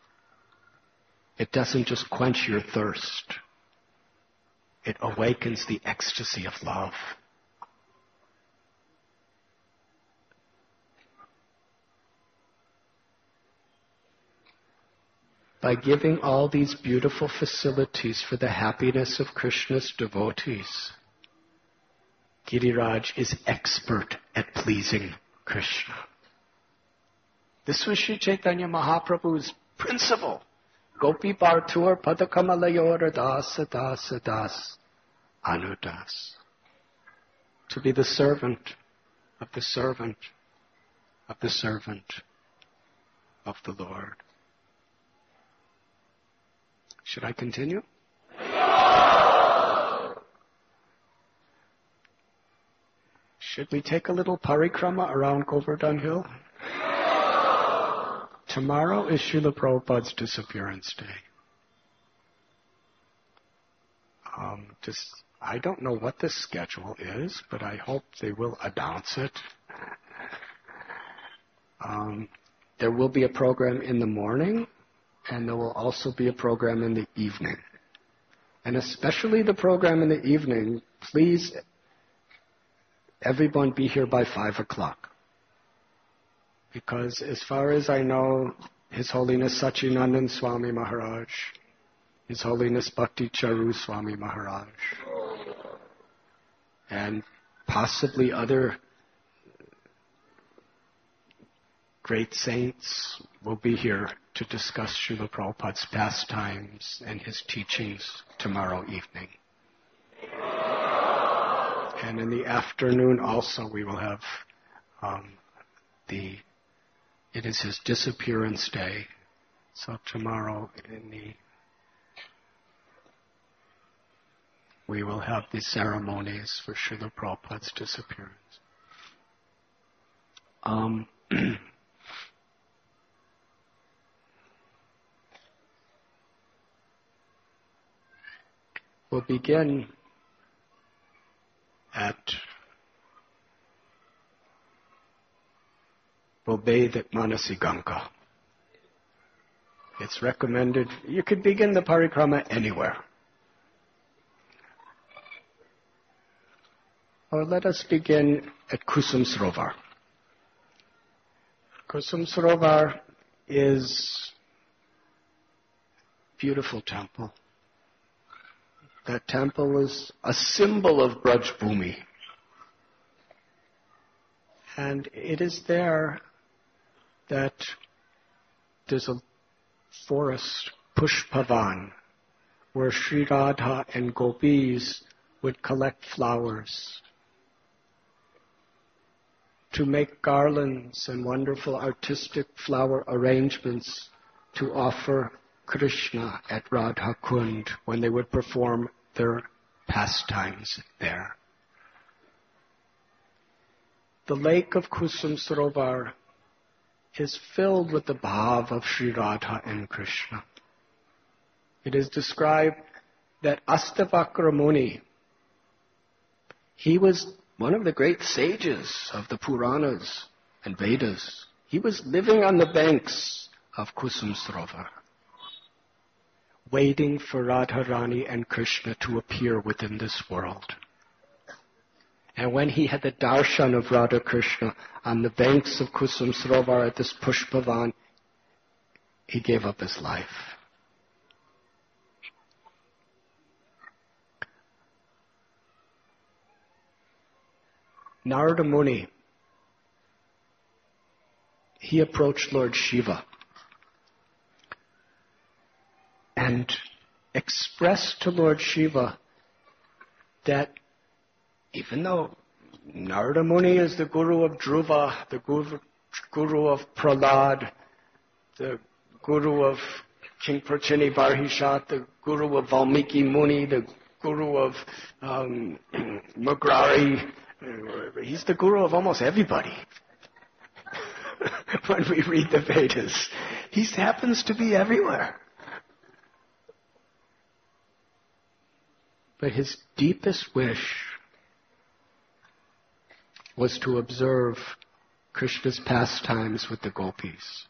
It doesn't just quench your thirst. It awakens the ecstasy of love. By giving all these beautiful facilities for the happiness of Krishna's devotees, Giriraj is expert at pleasing Krishna. This was Sri Chaitanya Mahaprabhu's principle. Gopi Bhartur Padakamalayora Dasa Dasa Das Anudas. To be the servant of the servant of the servant of the Lord. Should I continue? Should we take a little parikrama around Govardhan Hill? Tomorrow is Srila Prabhupada's disappearance day. I don't know what the schedule is, but I hope they will announce it. There will be a program in the morning, and there will also be a program in the evening. And especially the program in the evening, please, everyone be here by 5 o'clock. Because as far as I know, His Holiness Sachinandan Swami Maharaj, His Holiness Bhakti Charu Swami Maharaj, and possibly other great saints will be here to discuss Srila Prabhupada's pastimes and his teachings tomorrow evening. And in the afternoon also we will have it is his disappearance day. So tomorrow we will have the ceremonies for Srila Prabhupada's disappearance. We'll begin we'll bathe at Manasi Ganga. It's recommended, you could begin the parikrama anywhere. Or let us begin at Kusum Sarovar. Kusum Sarovar is a beautiful temple. That temple is a symbol of Braj Bhumi. And it is there that there's a forest, Pushpavan, where Sri Radha and gopis would collect flowers to make garlands and wonderful artistic flower arrangements to offer Krishna at Radha Kund when they would perform their pastimes there. The lake of Kusum Sarovar is filled with the bhav of Sri Radha and Krishna. It is described that Astavakra Muni, he was one of the great sages of the Puranas and Vedas. He was living on the banks of Kusum Sarovar, waiting for Radharani and Krishna to appear within this world. And when he had the darshan of Radha Krishna on the banks of Kusum Sarovar at this Pushpavan, he gave up his life. Narada Muni, he approached Lord Shiva and expressed to Lord Shiva that even though Narada Muni is the guru of Dhruva, the guru of Prahlad, the guru of King Prachini Barhishat, the guru of Valmiki Muni, the guru of Mugrari, he's the guru of almost everybody. When we read the Vedas, he happens to be everywhere. But his deepest wish was to observe Krishna's pastimes with the gopis.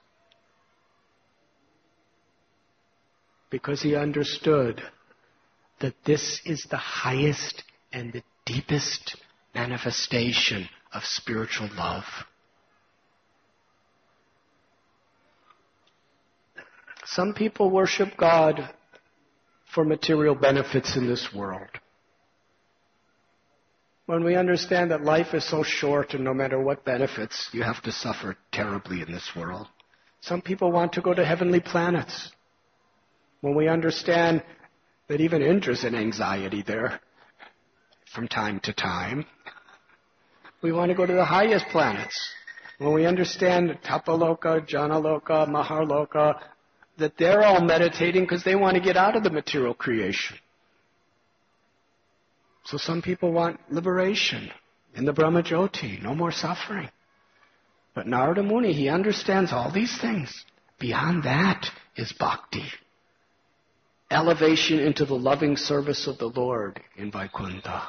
Because he understood that this is the highest and the deepest manifestation of spiritual love. Some people worship God for material benefits in this world. When we understand that life is so short and no matter what benefits, you have to suffer terribly in this world. Some people want to go to heavenly planets. When we understand that even Indra's in anxiety there from time to time, we want to go to the highest planets. When we understand Tapaloka, Janaloka, Maharloka, that they're all meditating because they want to get out of the material creation. So some people want liberation in the Brahmajyoti, no more suffering. But Narada Muni, he understands all these things. Beyond that is bhakti. Elevation into the loving service of the Lord in Vaikuntha.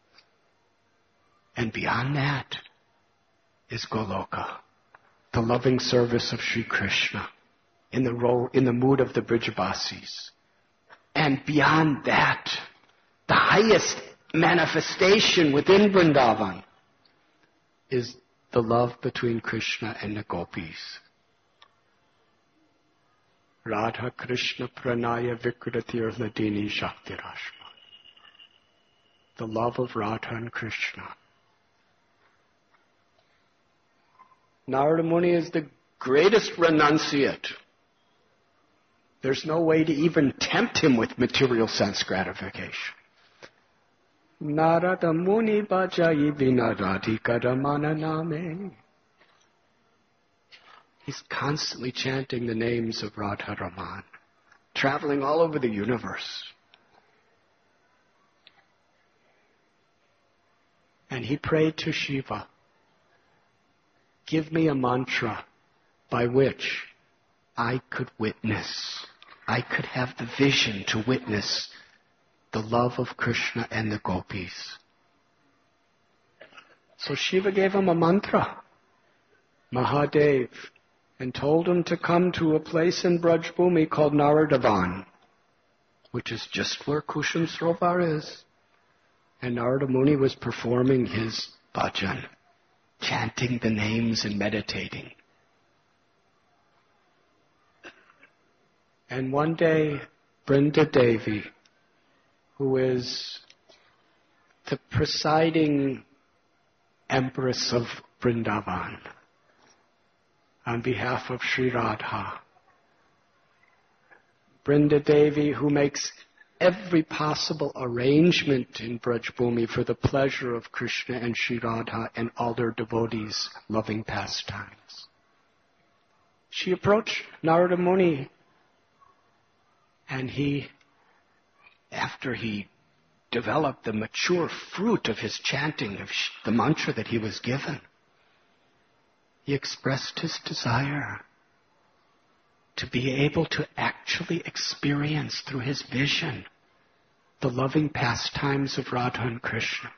And beyond that is Goloka, the loving service of Sri Krishna in the mood of the Brijabasis. And beyond that, the highest manifestation within Vrindavan is the love between Krishna and the gopis. Radha Krishna Pranaya Vikratir Ladini Shaktirashma. The love of Radha and Krishna. Narada Muni is the greatest renunciate. There's no way to even tempt him with material sense gratification. Narada Muni Bhajayi Vinaradhika Ramana Name. He's constantly chanting the names of Radha Raman, traveling all over the universe. And he prayed to Shiva, give me a mantra by which I could have the vision to witness the love of Krishna and the gopis. So Shiva gave him a mantra, Mahadev, and told him to come to a place in Brajbhumi called Naradavan, which is just where Kushum Sarovar is. And Narada Muni was performing his bhajan, chanting the names and meditating. And one day, Brinda Devi, who is the presiding empress of Vrindavan, on behalf of Sri Radha, Brinda Devi, who makes every possible arrangement in Brajbhumi for the pleasure of Krishna and Sri Radha and all their devotees' loving pastimes. She approached Narada Muni, and after he developed the mature fruit of his chanting of the mantra that he was given, he expressed his desire to be able to actually experience through his vision the loving pastimes of Radha and Krishna.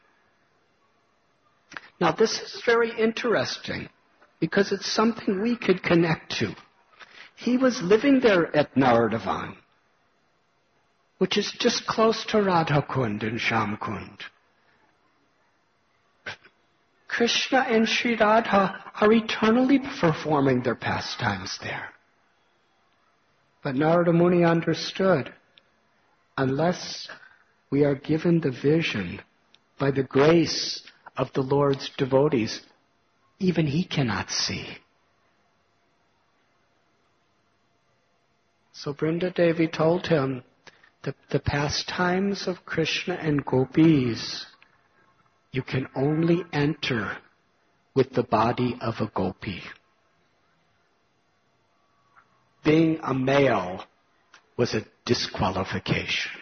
Now this is very interesting because it's something we could connect to. He was living there at Naradavan, which is just close to Radha Kund and Sham Kund. Krishna and Sri Radha are eternally performing their pastimes there. But Narada Muni understood, unless we are given the vision by the grace of the Lord's devotees, even he cannot see. So Brinda Devi told him that the pastimes of Krishna and gopis you can only enter with the body of a gopi. Being a male was a disqualification.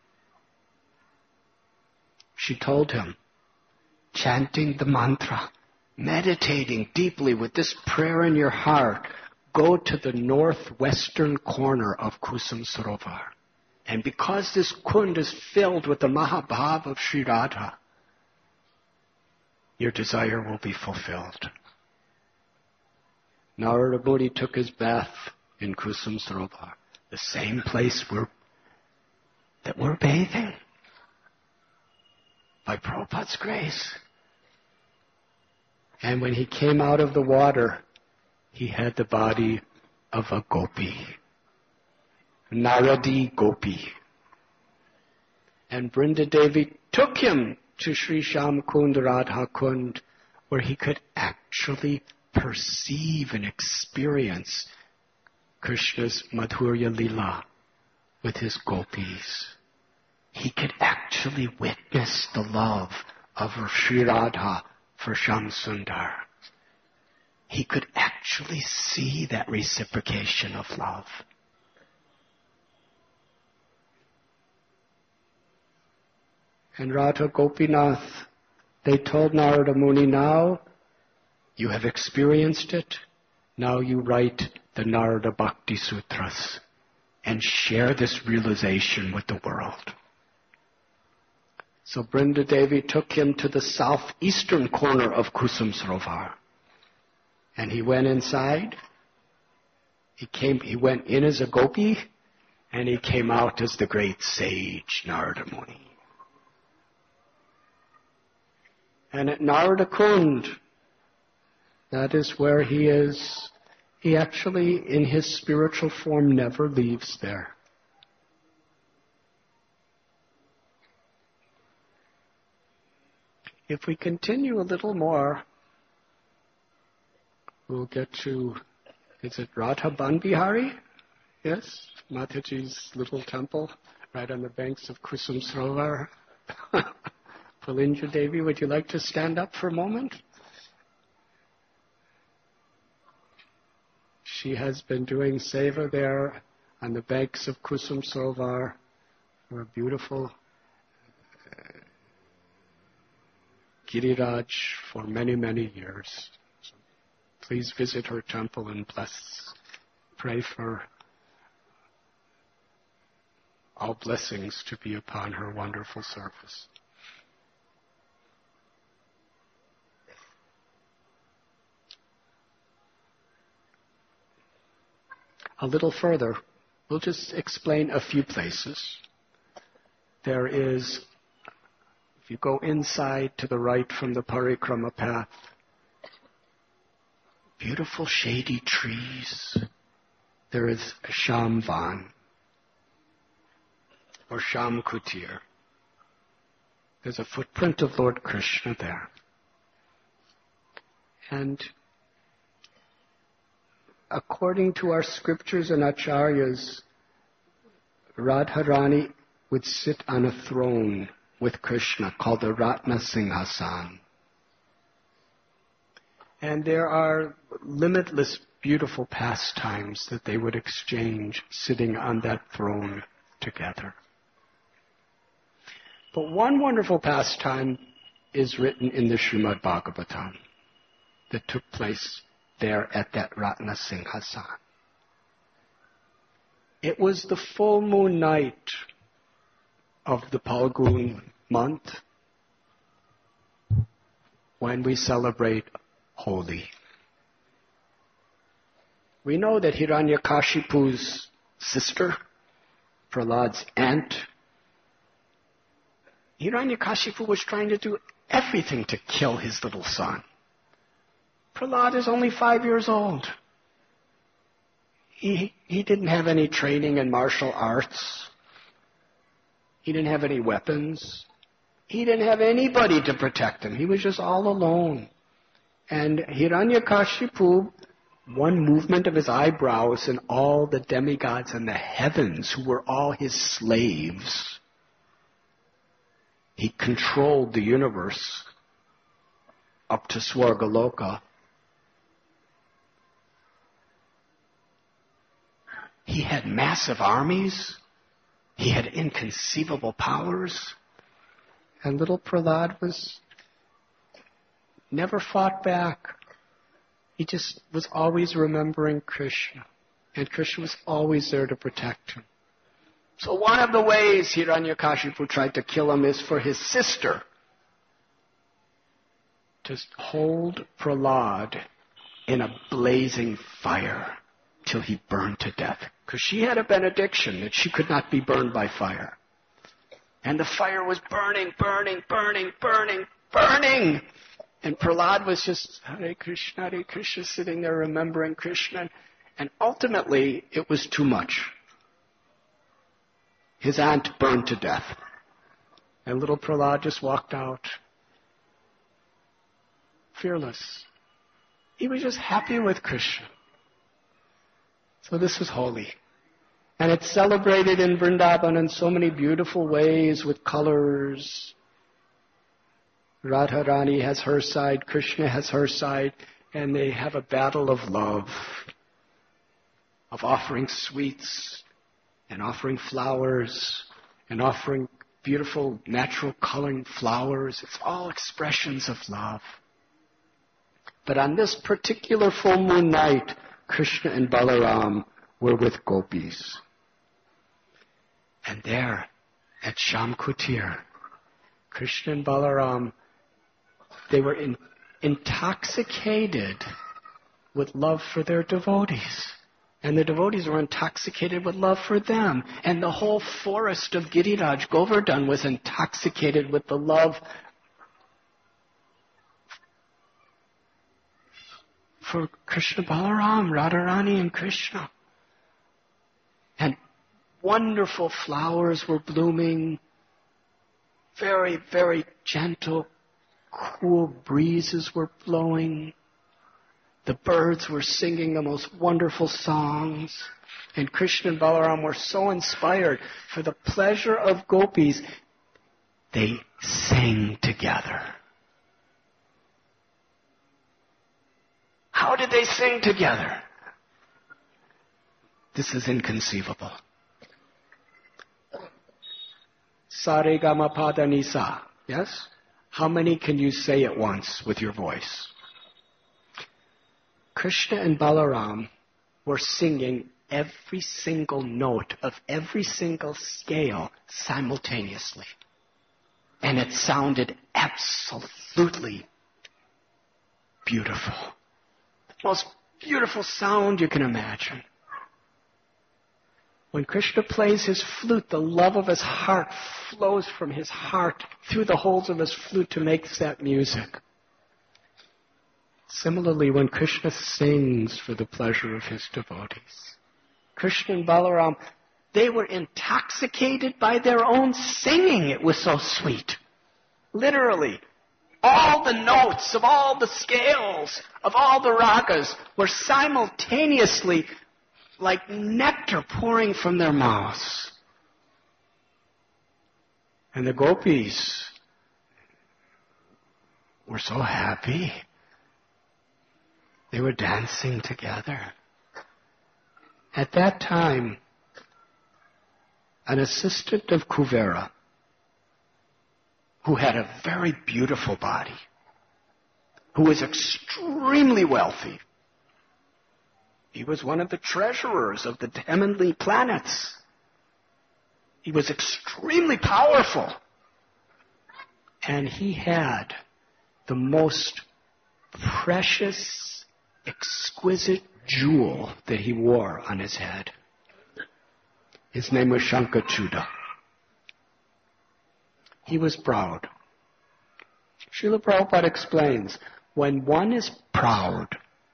She told him, chanting the mantra, meditating deeply with this prayer in your heart, go to the northwestern corner of Kusum Sarovar And because this Kund is filled with the Mahabhav of Sri Radha, your desire will be fulfilled. Narada Muni took his bath in Kusum Sarovar, the same place that we're bathing. By Prabhupada's grace. And when he came out of the water, he had the body of a gopi. Naradi Gopi. And Brinda Devi took him to Sri Sham Kund, Radha Kund, where he could actually perceive and experience Krishna's Madhurya Lila with his gopis. He could actually witness the love of Sri Radha for Sham Sundar. He could actually see that reciprocation of love. And Radha Gopinath, they told Narada Muni, now you have experienced it. Now you write the Narada Bhakti Sutras and share this realization with the world. So Brinda Devi took him to the southeastern corner of Kusum Sarovar. And he went inside. He went in as a gopi, and he came out as the great sage Narada Muni. And at Narada Kund, that is where he is. He actually, in his spiritual form, never leaves there. If we continue a little more, we'll get to, is it Radha Banbihari? Yes, Mataji's little temple right on the banks of Kusum Sarovar. Pulinja Devi, would you like to stand up for a moment? She has been doing seva there on the banks of Kusum Sarovar for a beautiful Giriraj for many, many years. So please visit her temple and pray for all blessings to be upon her wonderful service. A little further, we'll just explain a few places. There is, if you go inside to the right from the Parikrama path, beautiful shady trees. There is Shamvan or Sham Kutir. There's a footprint of Lord Krishna there. And according to our scriptures and acharyas, Radharani would sit on a throne with Krishna called the Ratna Singhasan. And there are limitless beautiful pastimes that they would exchange sitting on that throne together. But one wonderful pastime is written in the Srimad Bhagavatam that took place there at that Ratna Singhasan. It was the full moon night of the Phalgun month when we celebrate Holi. We know that Hiranyakashipu's sister, Prahlad's aunt, Hiranyakashipu was trying to do everything to kill his little son. Prahlad is only 5 years old. He didn't have any training in martial arts. He didn't have any weapons. He didn't have anybody to protect him. He was just all alone. And Hiranyakashipu, one movement of his eyebrows, and all the demigods in the heavens, who were all his slaves, he controlled the universe up to Swargaloka. He had massive armies. He had inconceivable powers. And little Prahlad never fought back. He just was always remembering Krishna. And Krishna was always there to protect him. So one of the ways Hiranyakashipu tried to kill him is for his sister to hold Prahlad in a blazing fire till he burned to death. Because she had a benediction that she could not be burned by fire. And the fire was burning, burning, burning, burning, burning. And Prahlad was just Hare Krishna, sitting there remembering Krishna. And ultimately, it was too much. His aunt burned to death. And little Prahlad just walked out, fearless. He was just happy with Krishna. So this was holy. And it's celebrated in Vrindavan in so many beautiful ways with colors. Radharani has her side, Krishna has her side, and they have a battle of love, of offering sweets, and offering flowers, and offering beautiful natural coloring flowers. It's all expressions of love. But on this particular full moon night, Krishna and Balaram were with gopis. And there, at Shamkutir, Krishna and Balaram, they were intoxicated with love for their devotees. And the devotees were intoxicated with love for them. And the whole forest of Giriraj, Govardhan, was intoxicated with the love for Krishna Balaram, Radharani and Krishna. And wonderful flowers were blooming. Very, very gentle, cool breezes were blowing. The birds were singing the most wonderful songs. And Krishna and Balaram were so inspired. For the pleasure of gopis, they sang together. How did they sing together? This is inconceivable. Sa re ga ma pa da ni sa. Yes? How many can you say at once with your voice? Krishna and Balaram were singing every single note of every single scale simultaneously. And it sounded absolutely beautiful. The most beautiful sound you can imagine. When Krishna plays his flute, the love of his heart flows from his heart through the holes of his flute to make that music. Similarly, when Krishna sings for the pleasure of his devotees, Krishna and Balaram, they were intoxicated by their own singing. It was so sweet. Literally, all the notes of all the scales of all the ragas were simultaneously like nectar pouring from their mouths. And the gopis were so happy. They were dancing together. At that time, an assistant of Kuvera, who had a very beautiful body, who was extremely wealthy, he was one of the treasurers of the heavenly planets. He was extremely powerful. And he had the most precious, exquisite jewel that he wore on his head. His name was Shankachuda. He was proud. Srila Prabhupada explains, when one is proud,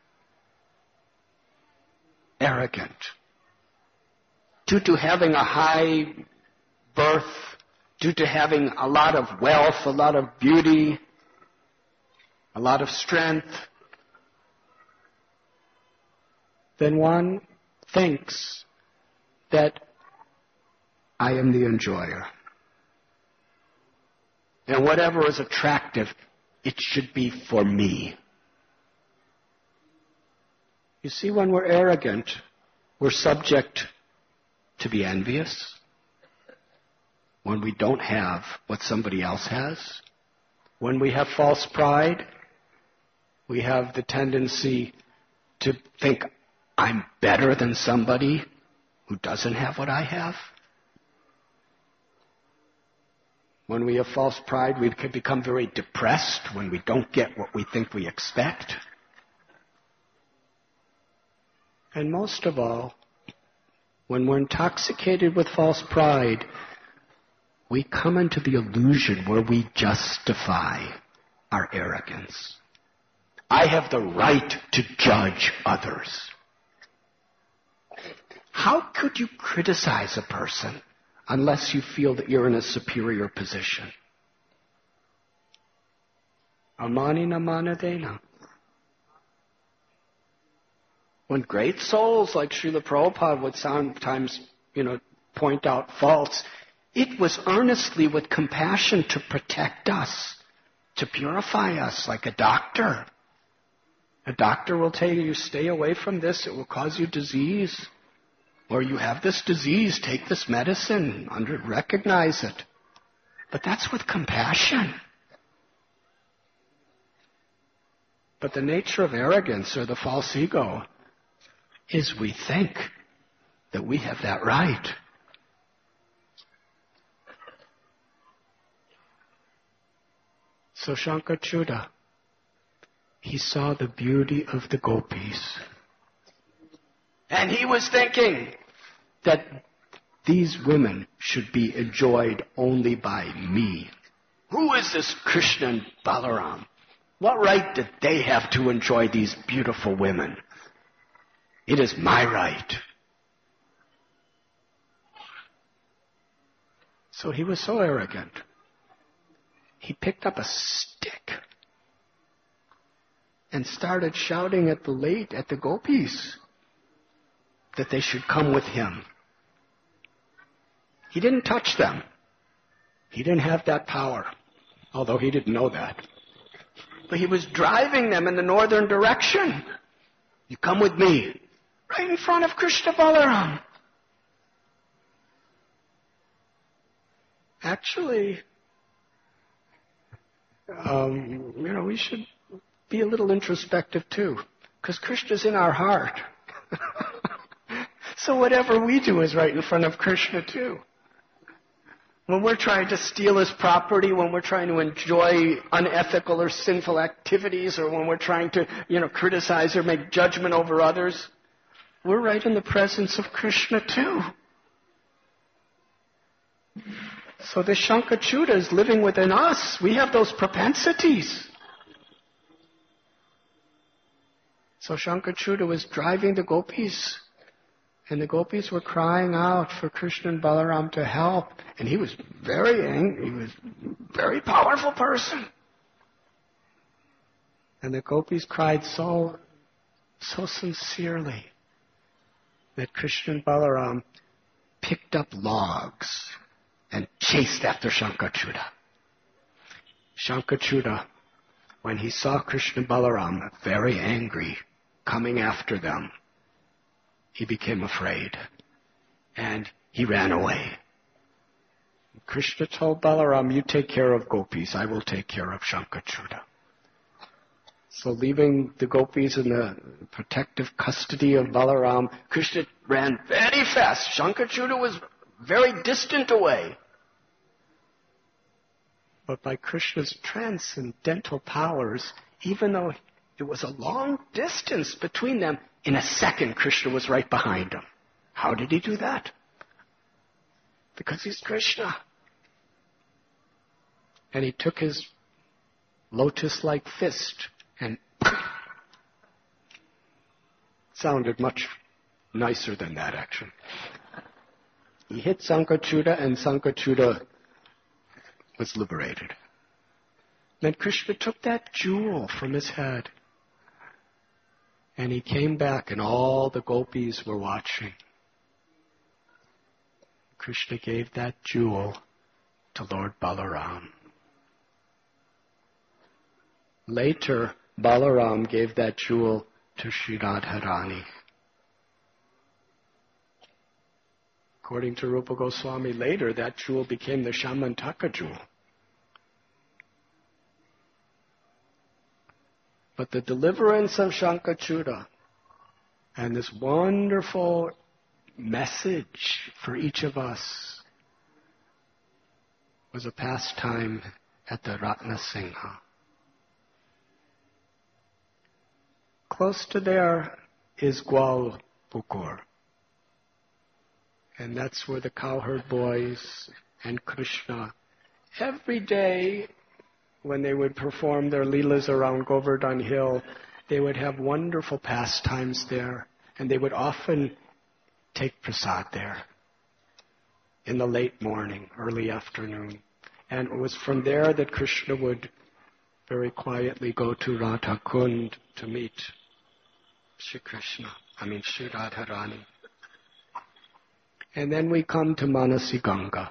arrogant, due to having a high birth, due to having a lot of wealth, a lot of beauty, a lot of strength, then one thinks that I am the enjoyer. And whatever is attractive, it should be for me. You see, when we're arrogant, we're subject to be envious. When we don't have what somebody else has. When we have false pride, we have the tendency to think, I'm better than somebody who doesn't have what I have. When we have false pride, we can become very depressed when we don't get what we think we expect. And most of all, when we're intoxicated with false pride, we come into the illusion where we justify our arrogance. I have the right to judge others. How could you criticize a person unless you feel that you're in a superior position? Amanina manadena. When great souls like Srila Prabhupada would sometimes, point out faults, it was earnestly with compassion to protect us, to purify us, like a doctor. A doctor will tell you, stay away from this, it will cause you disease. Or you have this disease, take this medicine, recognize it. But that's with compassion. But the nature of arrogance or the false ego is we think that we have that right. So Shankachuta, he saw the beauty of the gopis. And he was thinking that these women should be enjoyed only by me. Who is this Krishna and Balaram? What right did they have to enjoy these beautiful women? It is my right. So he was so arrogant. He picked up a stick and started shouting at the gopis that they should come with him. He didn't touch them. He didn't have that power, although he didn't know that. But he was driving them in the northern direction. You come with me, right in front of Krishna Balaram. Actually, we should be a little introspective too, because Krishna's in our heart. So whatever we do is right in front of Krishna too. When we're trying to steal his property, when we're trying to enjoy unethical or sinful activities, or when we're trying to, criticize or make judgment over others, we're right in the presence of Krishna too. So the Shankachuta is living within us. We have those propensities. So Shankachuta was driving the gopis, and the gopis were crying out for Krishna and Balaram to help. And he was very angry. He was a very powerful person. And the gopis cried so sincerely that Krishna and Balaram picked up logs and chased after Shankachuta. Shankachuta, when he saw Krishna and Balaram very angry, coming after them, he became afraid, and he ran away. Krishna told Balaram, you take care of gopis, I will take care of Shankachuta. So leaving the gopis in the protective custody of Balaram, Krishna ran very fast. Shankachuta was very distant away. But by Krishna's transcendental powers, even though it was a long distance between them, in a second, Krishna was right behind him. How did he do that? Because he's Krishna. And he took his lotus-like fist and sounded much nicer than that, actually. He hit Shankachuta, and Shankachuta was liberated. Then Krishna took that jewel from his head, and he came back, and all the gopis were watching. Krishna gave that jewel to Lord Balaram. Later, Balaram gave that jewel to Sri Radharani. According to Rupa Goswami, later that jewel became the Shamantaka jewel. But the deliverance of Shankachuta and this wonderful message for each of us was a pastime at the Ratna Singha. Close to there is Gwal Pukur. And that's where the cowherd boys and Krishna, every day when they would perform their leelas around Govardhan Hill, they would have wonderful pastimes there. And they would often take prasad there in the late morning, early afternoon. And it was from there that Krishna would very quietly go to Radha Kund to meet Shri Radharani. And then we come to Manasi Ganga.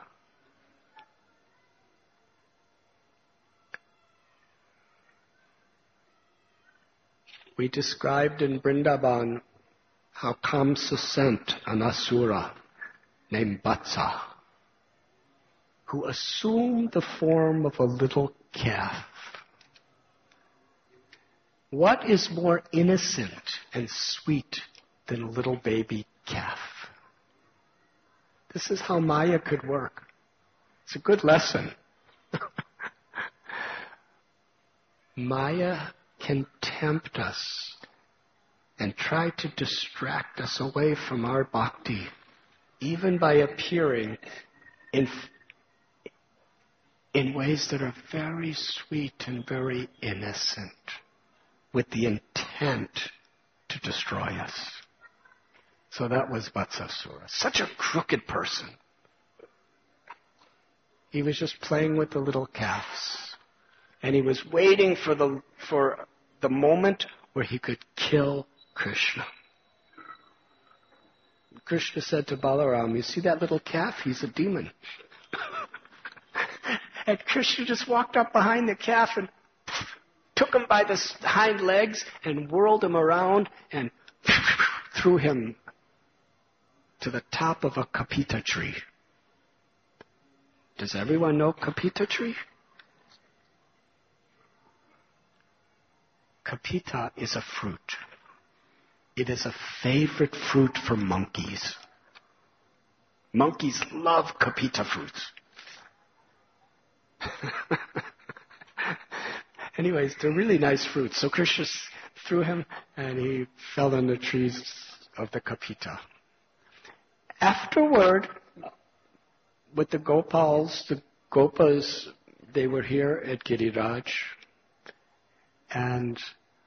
We described in Vrindavan how Kamsa sent an asura named Vatsa, who assumed the form of a little calf. What is more innocent and sweet than a little baby calf? This is how Maya could work. It's a good lesson. Maya can tempt us and try to distract us away from our bhakti, even by appearing in ways that are very sweet and very innocent, with the intent to destroy us. So that was Vatsasura. Such a crooked person. He was just playing with the little calves. And he was waiting for the moment where he could kill Krishna. Krishna said to Balaram, "You see that little calf? He's a demon." And Krishna just walked up behind the calf and took him by the hind legs and whirled him around and threw him to the top of a kapita tree. Does everyone know kapita tree? Kapita is a fruit. It is a favorite fruit for monkeys. Monkeys love kapita fruits. Anyways, they're really nice fruits. So Krishna threw him and he fell in the trees of the kapita. Afterward, with the Gopas, they were here at Giriraj. And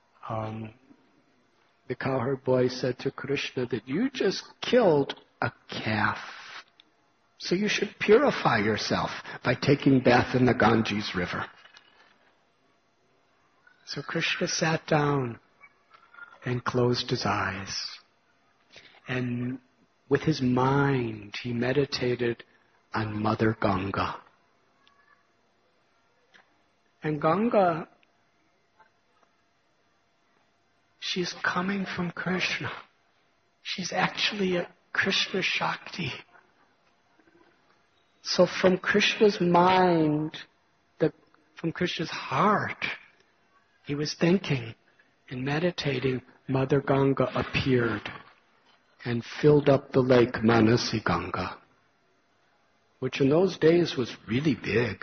the cowherd boy said to Krishna that you just killed a calf. So you should purify yourself by taking bath in the Ganges River. So Krishna sat down and closed his eyes. And with his mind, he meditated on Mother Ganga. And Ganga, she's coming from Krishna. She's actually a Krishna Shakti. So from Krishna's mind, from Krishna's heart, he was thinking and meditating, Mother Ganga appeared and filled up the lake Manasi Ganga, which in those days was really big.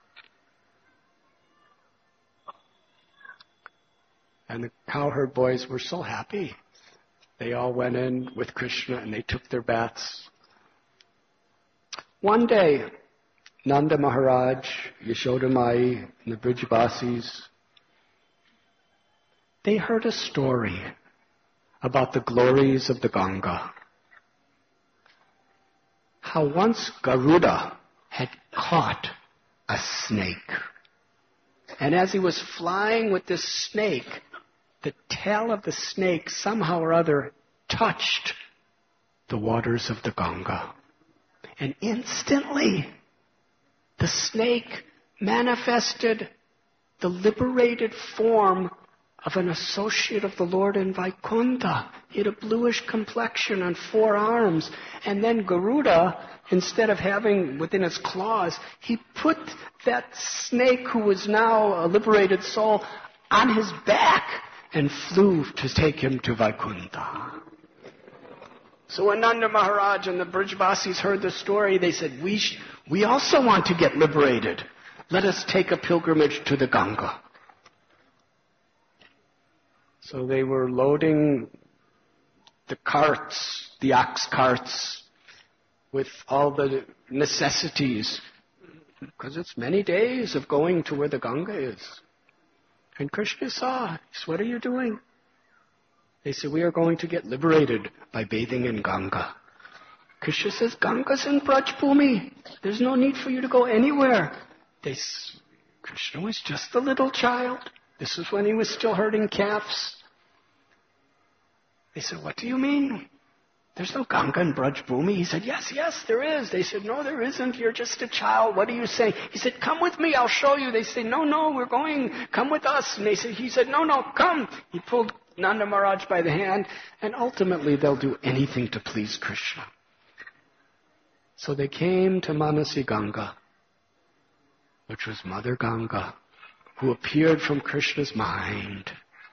And the cowherd boys were so happy. They all went in with Krishna and they took their baths. One day, Nanda Maharaj, Yashoda Mai, and the Brijbasis, they heard a story about the glories of the Ganga. How once Garuda had caught a snake. And as he was flying with this snake, the tail of the snake somehow or other touched the waters of the Ganga. And instantly, the snake manifested the liberated form of an associate of the Lord in Vaikuntha. He had a bluish complexion and 4 arms. And then Garuda, instead of having within his claws, he put that snake, who was now a liberated soul, on his back and flew to take him to Vaikuntha. So when Nanda Maharaj and the Brajvasis heard the story, they said, we also want to get liberated. Let us take a pilgrimage to the Ganga. So they were loading the carts, the ox carts, with all the necessities, because it's many days of going to where the Ganga is. And Krishna saw, he said, what are you doing? They said, we are going to get liberated by bathing in Ganga. Krishna says, Ganga's in Braj Bhumi. There's no need for you to go anywhere. Krishna was just a little child. This was when he was still herding calves. They said, what do you mean? There's no Ganga in Braj Bhumi. He said, yes, there is. They said, no, there isn't. You're just a child. What are you saying? He said, come with me. I'll show you. They said, no, we're going. Come with us. And he said, no, come. He pulled Nanda Maharaj by the hand, and ultimately they'll do anything to please Krishna. So they came to Manasi Ganga, which was Mother Ganga, who appeared from Krishna's mind.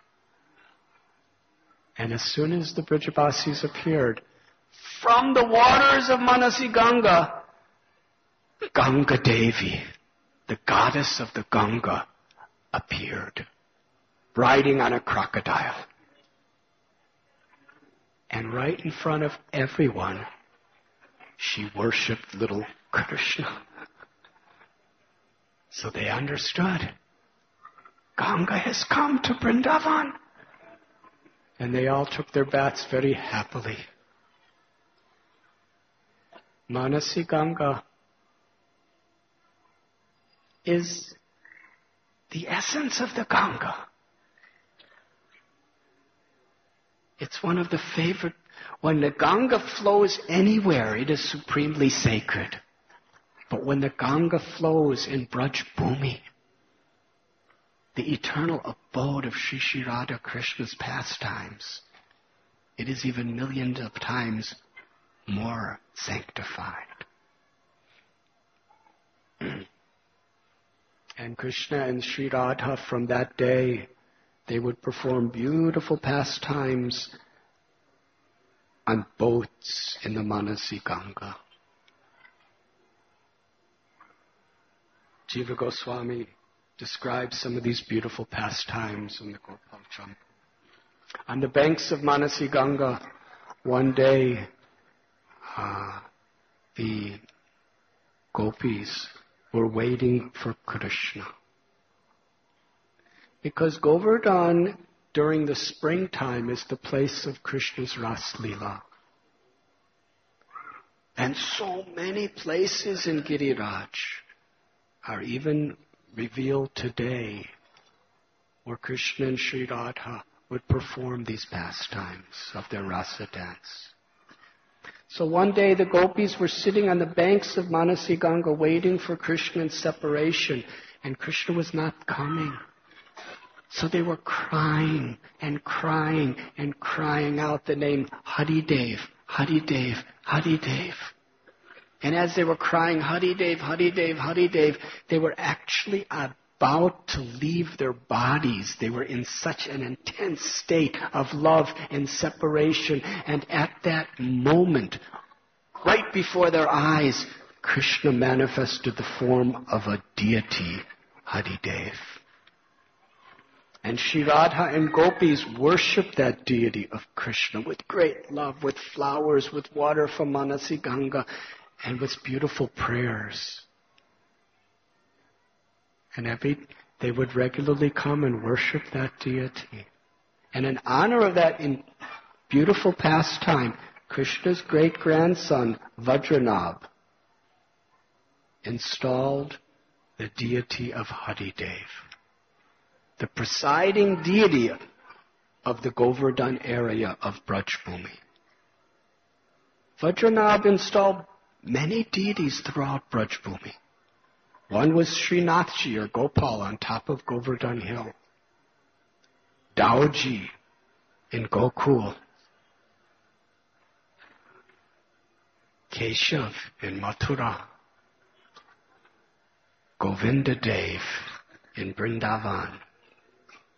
And as soon as the Brajavasis appeared, from the waters of Manasi Ganga, Ganga Devi, the goddess of the Ganga, appeared, riding on a crocodile. And right in front of everyone, she worshipped little Krishna. So they understood, Ganga has come to Vrindavan. And they all took their baths very happily. Manasi Ganga is the essence of the Ganga. It's one of the favorite. When the Ganga flows anywhere, it is supremely sacred. But when the Ganga flows in Braj Bhumi, the eternal abode of Sri Sri Radha Krishna's pastimes, it is even millions of times more sanctified. And Krishna and Sri Radha, from that day, they would perform beautiful pastimes on boats in the Manasi Ganga. Jiva Goswami describes some of these beautiful pastimes in the Gopal Champa. On the banks of Manasi Ganga, one day, the gopis were waiting for Krishna. Because Govardhan, during the springtime, is the place of Krishna's Ras Leela. And so many places in Giriraj are even revealed today where Krishna and Sri Radha would perform these pastimes of their rasa dance. So one day the gopis were sitting on the banks of Manasi Ganga waiting for Krishna in separation, and Krishna was not coming. So they were crying and crying and crying out the name Haridev, Haridev, Haridev. And as they were crying Haridev, Haridev, Haridev, they were actually about to leave their bodies. They were in such an intense state of love and separation. And at that moment, right before their eyes, Krishna manifested the form of a deity, Haridev. And Sri Radha and gopis worshipped that deity of Krishna with great love, with flowers, with water from Manasi Ganga, and with beautiful prayers. And they would regularly come and worship that deity. And in honor of that beautiful pastime, Krishna's great-grandson, Vajranabh, installed the deity of Haridev, the presiding deity of the Govardhan area of Braj Bhumi. Vajranabh installed many deities throughout Braj Bhumi. One was Srinathji or Gopal on top of Govardhan Hill. Dauji in Gokul. Keshav in Mathura. Govinda Dev in Vrindavan.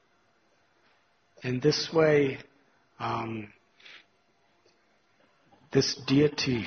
In this way, this deity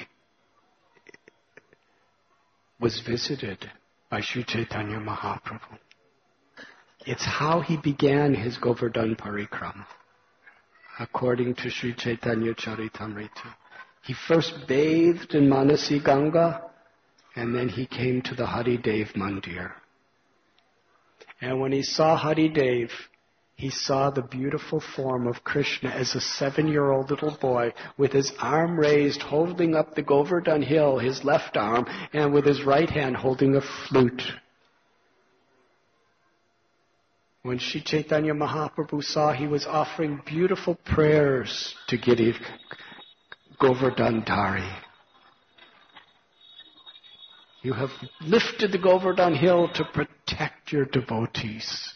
was visited by Sri Chaitanya Mahaprabhu. It's how he began his Govardhan Parikrama, according to Sri Chaitanya Charitamrita. He first bathed in Manasi Ganga, and then he came to the Haridev Mandir. And when he saw Haridev, he saw the beautiful form of Krishna as a 7-year-old little boy with his arm raised, holding up the Govardhan hill, his left arm, and with his right hand holding a flute. When Sri Chaitanya Mahaprabhu saw he was offering beautiful prayers to Govardhan Dhari. You have lifted the Govardhan hill to protect your devotees.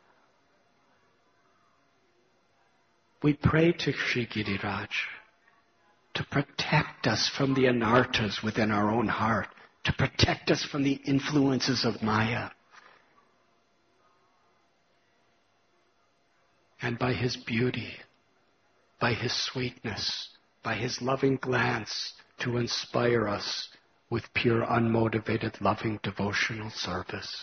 We pray to Sri Giriraj to protect us from the anarthas within our own heart, to protect us from the influences of Maya. And by his beauty, by his sweetness, by his loving glance, to inspire us with pure, unmotivated, loving, devotional service.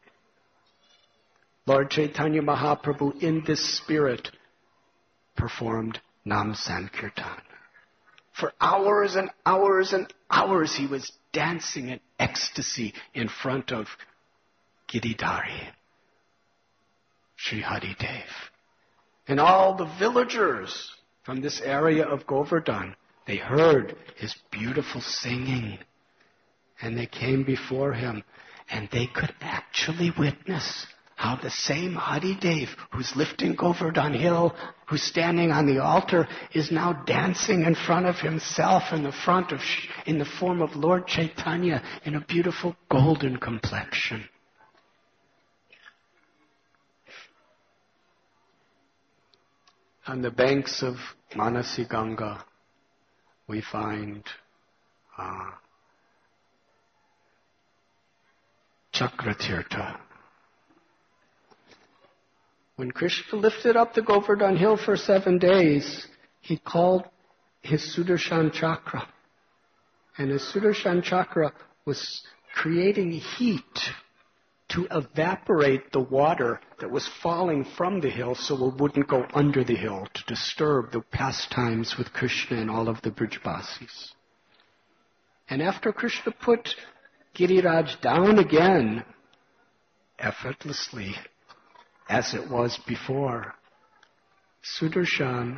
Lord Chaitanya Mahaprabhu, in this spirit, performed Nam Sankirtan. For hours and hours and hours he was dancing in ecstasy in front of Giridhari, Sri Haridev. And all the villagers from this area of Govardhan, they heard his beautiful singing. And they came before him, and they could actually witness how the same Haridev who's lifting Govardhan Hill, who's standing on the altar, is now dancing in front of himself in the form of Lord Chaitanya in a beautiful golden complexion. On the banks of Manasi Ganga, we find Chakratirtha. When Krishna lifted up the Govardhan Hill for 7 days, he called his Sudarshan Chakra. And his Sudarshan Chakra was creating heat to evaporate the water that was falling from the hill so it wouldn't go under the hill to disturb the pastimes with Krishna and all of the Brijbasis. And after Krishna put Giriraj down again, effortlessly, as it was before, Sudarshan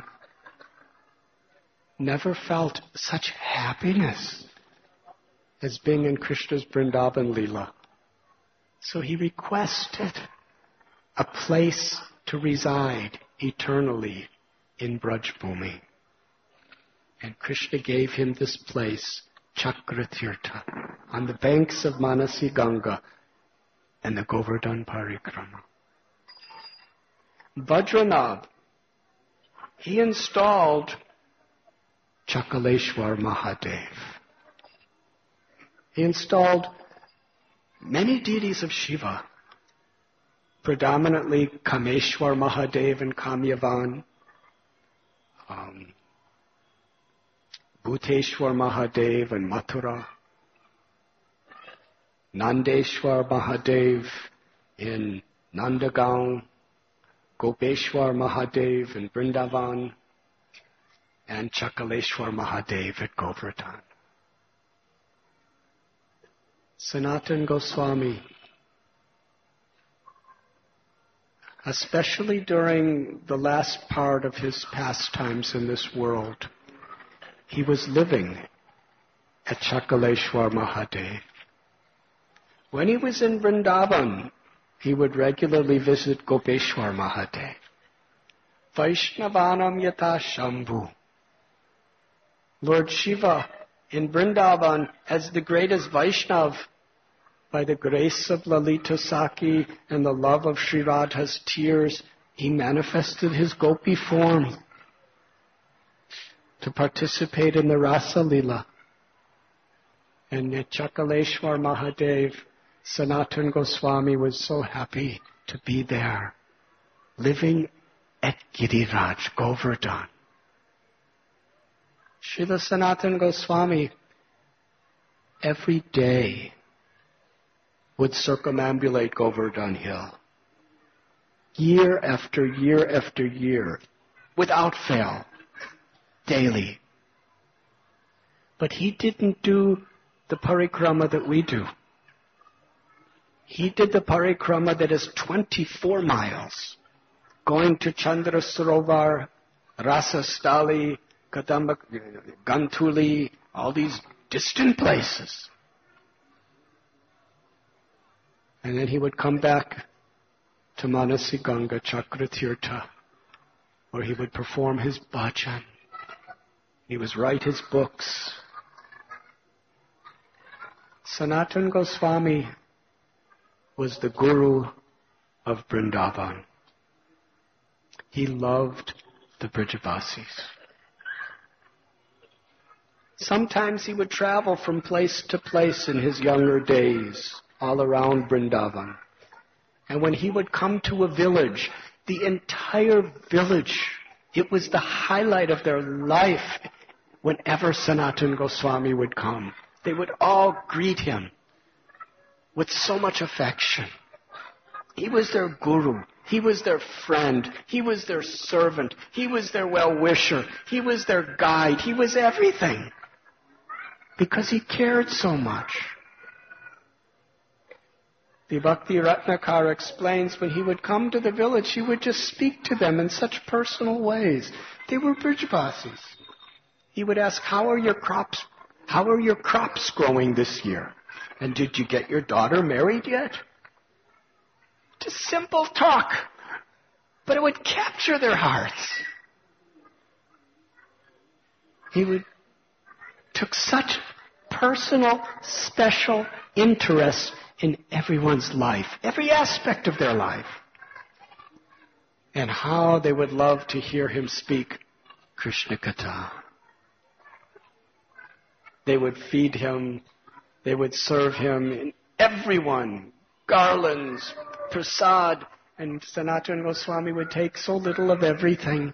never felt such happiness as being in Krishna's Vrindavan Leela. So he requested a place to reside eternally in Brajbhumi. And Krishna gave him this place, Chakratirtha, on the banks of Manasi Ganga and the Govardhan Parikrama. Vajranabh, he installed Chakaleshwar Mahadev. He installed many deities of Shiva, predominantly Kameshwar Mahadev in Kamyavan, Bhuteshwar Mahadev in Mathura, Nandeshwar Mahadev in Nandagaon, Gopeshwar Mahadev in Vrindavan, and Chakaleshwar Mahadev at Govardhan. Sanatana Goswami, especially during the last part of his pastimes in this world, he was living at Chakaleshwar Mahadev. When he was in Vrindavan, he would regularly visit Gopeshwar Mahadev. Vaishnavanam yata Shambhu. Lord Shiva in Vrindavan, as the greatest Vaishnav, by the grace of Lalita Saki and the love of Sri Radha's tears, he manifested his gopi form to participate in the Rasa Leela. And at Chakaleshwar Mahadev, Sanatana Goswami was so happy to be there, living at Giriraj, Govardhan. Srila Sanatana Goswami every day would circumambulate Govardhan Hill. Year after year after year, without fail, daily. But he didn't do the parikrama that we do. He did the parikrama that is 24 miles, going to Chandra Sarovar, Rasastali, Kadamba, Gantuli, all these distant places. And then he would come back to Manasi Ganga Chakratirtha, where he would perform his bhajan. He would write his books. Sanatana Goswami was the guru of Vrindavan. He loved the Brajavasis. Sometimes he would travel from place to place in his younger days, all around Vrindavan. And when he would come to a village, the entire village, it was the highlight of their life whenever Sanatana Goswami would come. They would all greet him with so much affection. He was their guru. He was their friend. He was their servant. He was their well-wisher. He was their guide. He was everything. Because he cared so much. The Bhakti Ratnakara explains when he would come to the village, he would just speak to them in such personal ways. They were Brijvasis. He would ask, how are your crops growing this year? And did you get your daughter married yet? Just simple talk. But it would capture their hearts. He took such personal, special interest in everyone's life, every aspect of their life. And how they would love to hear him speak Krishna Katha. They would feed him, they would serve him, and everyone, garlands, prasad, and Sanatana Goswami would take so little of everything.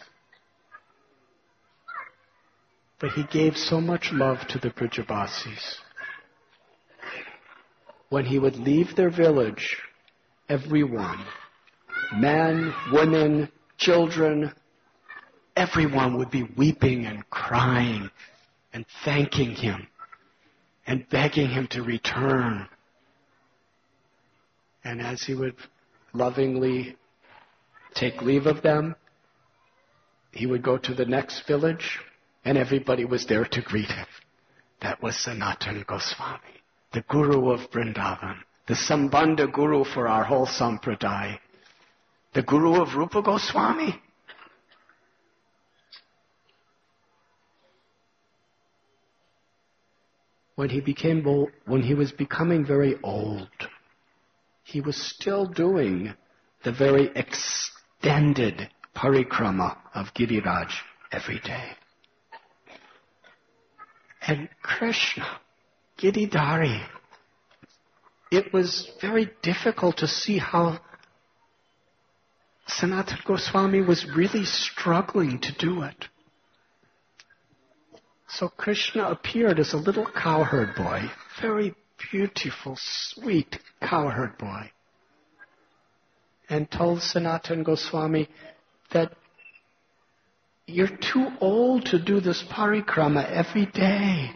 But he gave so much love to the Brajavasis. When he would leave their village, everyone, men, women, children, everyone would be weeping and crying and thanking him and begging him to return. And as he would lovingly take leave of them, he would go to the next village and everybody was there to greet him. That was Sanatana Goswami, the guru of Vrindavan, the Sambandha guru for our whole sampradaya, the guru of Rupa Goswami. When he was becoming very old, he was still doing the very extended parikrama of Giriraj every day. And Krishna, Giridhari, it was very difficult to see how Sanatana Goswami was really struggling to do it. So Krishna appeared as a little cowherd boy, very beautiful, sweet cowherd boy, and told Sanatana Goswami that you're too old to do this parikrama every day.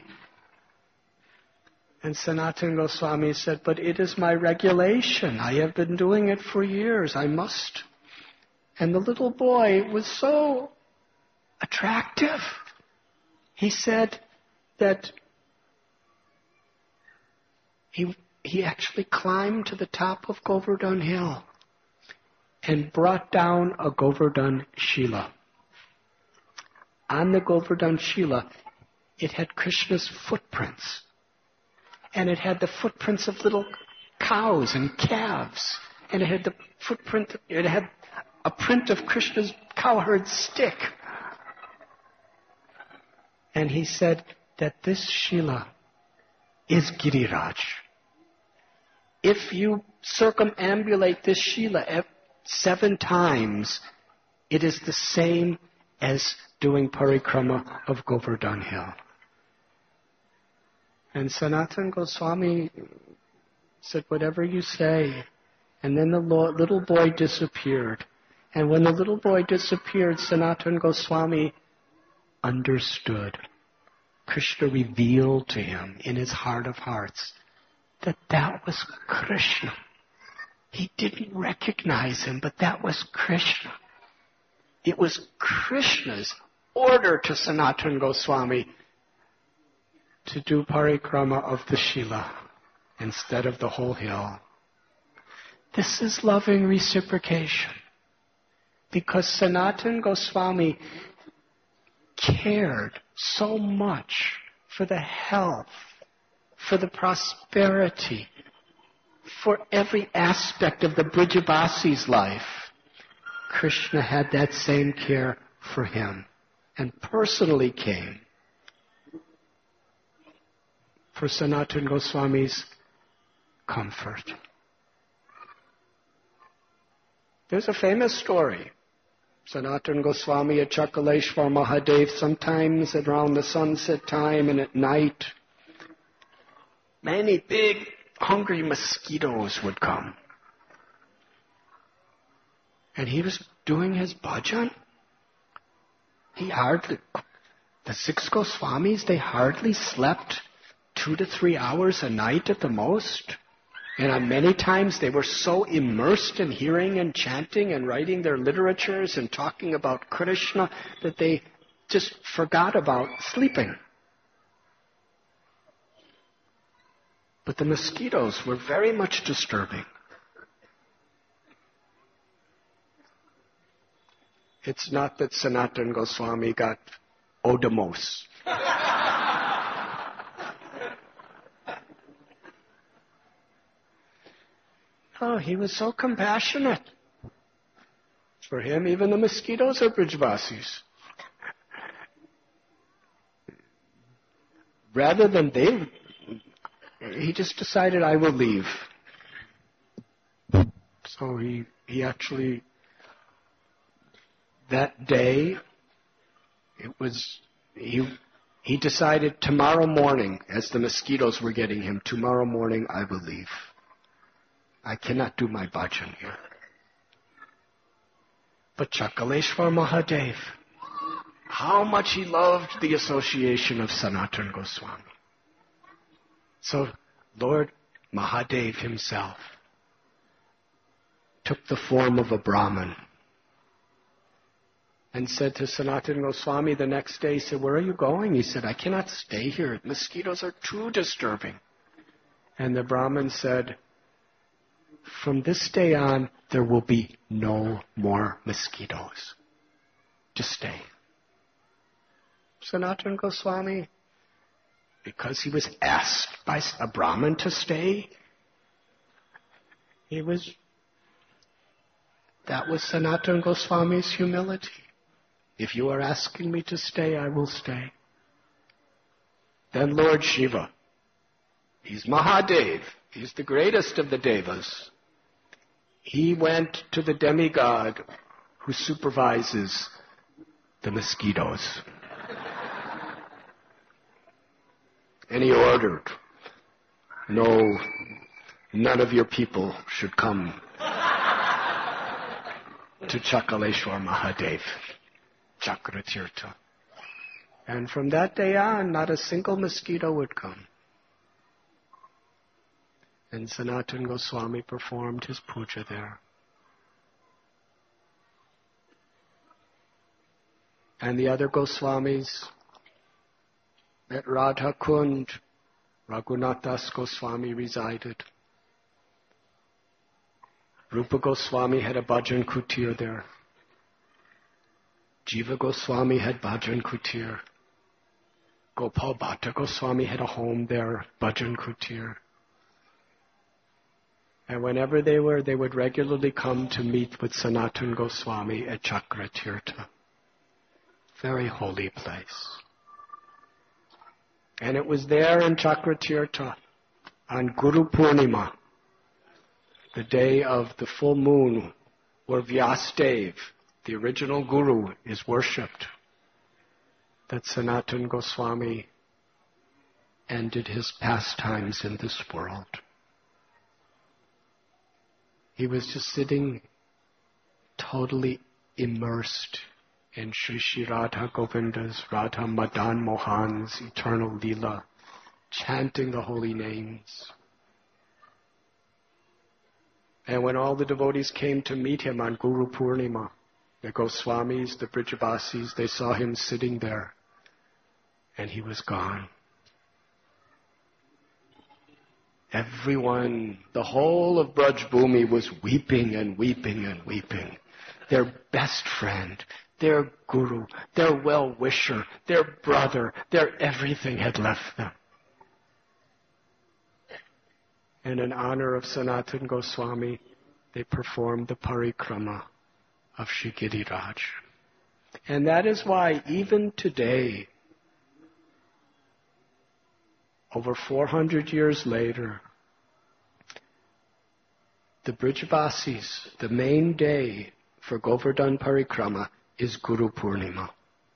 And Sanatana Goswami said, but it is my regulation. I have been doing it for years. I must. And the little boy was so attractive. He said that he actually climbed to the top of Govardhan Hill and brought down a Govardhan Shila. On the Govardhan Shila, it had Krishna's footprints. And it had the footprints of little cows and calves. And it had a print of Krishna's cowherd stick. And he said that this Shila is Giriraj. If you circumambulate this Shila 7 times, it is the same as doing parikrama of Govardhan Hill. And Sanatana Goswami said, whatever you say. And then the little boy disappeared. And when the little boy disappeared, Sanatana Goswami understood. Krishna revealed to him in his heart of hearts that that was Krishna. He didn't recognize him, but that was Krishna. It was Krishna's order to Sanatana Goswami to do parikrama of the Shila instead of the whole hill. This is loving reciprocation. Because Sanatana Goswami cared so much for the health, for the prosperity, for every aspect of the Brijavasi's life. Krishna had that same care for him and personally came for Sanatana Goswami's comfort. There's a famous story. Sanatana Goswami at Chakaleshwar Mahadev, sometimes around the sunset time and at night, many big hungry mosquitoes would come. And he was doing his bhajan. The 6 Goswamis, they hardly slept 2 to 3 hours a night at the most. And on many times they were so immersed in hearing and chanting and writing their literatures and talking about Krishna that they just forgot about sleeping. But the mosquitoes were very much disturbing. It's not that Sanatana Goswami got odomos. Oh, he was so compassionate. For him, even the mosquitoes are Brijavasis. Rather than he just decided, I will leave. So he actually, that day, he decided tomorrow morning, as the mosquitoes were getting him, tomorrow morning I will leave. I cannot do my bhajan here. But Chakaleshwar Mahadev, how much he loved the association of Sanatana Goswami. So Lord Mahadev himself took the form of a Brahmin and said to Sanatana Goswami the next day, he said, where are you going? He said, I cannot stay here. Mosquitoes are too disturbing. And the Brahmin said, from this day on, there will be no more mosquitoes. Just stay. Sanatana Goswami, because he was asked by a Brahmin to stay, that was Sanatana Goswami's humility. If you are asking me to stay, I will stay. Then Lord Shiva, he's Mahadev, he's the greatest of the Devas. He went to the demigod who supervises the mosquitoes. And he ordered, none of your people should come to Chakaleshwar Mahadev, Chakratirtha. And from that day on, not a single mosquito would come. And Sanatana Goswami performed his puja there. And the other Goswamis at Radha Kund, Raghunath Das Goswami resided. Rupa Goswami had a bhajan kutir there. Jiva Goswami had bhajan kutir. Gopal Bhatta Goswami had a home there, bhajan kutir. And whenever they would regularly come to meet with Sanatana Goswami at Chakratirtha. Very holy place. And it was there in Chakratirtha on Guru Purnima, the day of the full moon, where Vyasadeva, the original Guru, is worshipped. that Sanatana Goswami ended his pastimes in this world. He was just sitting totally immersed in Sri Sri Radha Govinda's, Radha Madan Mohan's eternal Leela, chanting the holy names. And when all the devotees came to meet him on Guru Purnima, the Goswamis, the Brijabasis, they saw him sitting there, and he was gone. Everyone, the whole of Braj Bhumi was weeping and weeping and weeping. Their best friend, their guru, their well-wisher, their brother, their everything had left them. And in honor of Sanatana Goswami, they performed the parikrama of Shri Giriraj. And that is why even today, over 400 years later, the Brijabasis, the main day for Govardhan Parikrama is Guru Purnima.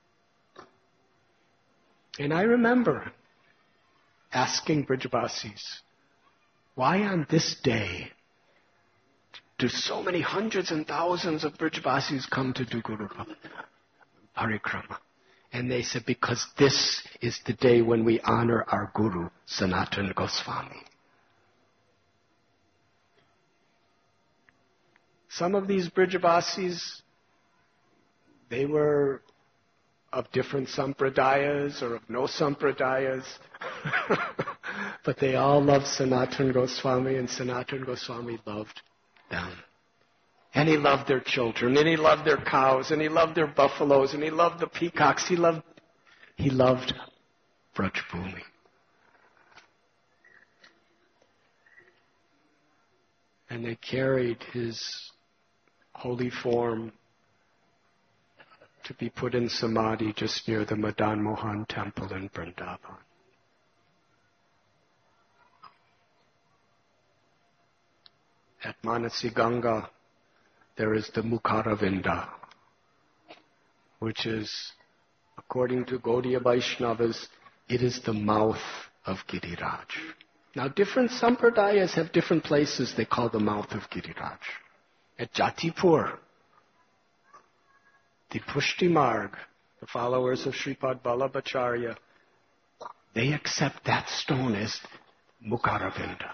And I remember asking Brijabasis, why on this day do so many hundreds and thousands of Brijabasis come to do Guru Parikrama? And they said, because this is the day when we honor our Guru, Sanatana Goswami. Some of these Brijabasis, they were of different sampradayas or of no sampradayas, but they all loved Sanatana Goswami, and Sanatana Goswami loved them. And he loved their children, and he loved their cows, and he loved their buffaloes, and he loved the peacocks. He loved Braj Bhumi. And they carried his holy form to be put in samadhi just near the Madan Mohan temple in Vrindavan. At Manasi Ganga, there is the Mukharavinda, which is, according to Gaudiya Vaishnavas, it is the mouth of Giriraj. Now, different sampradayas have different places they call the mouth of Giriraj. At Jatipur, the Pushti Marg, the followers of Sripad Vallabhacharya, they accept that stone as Mukharavinda.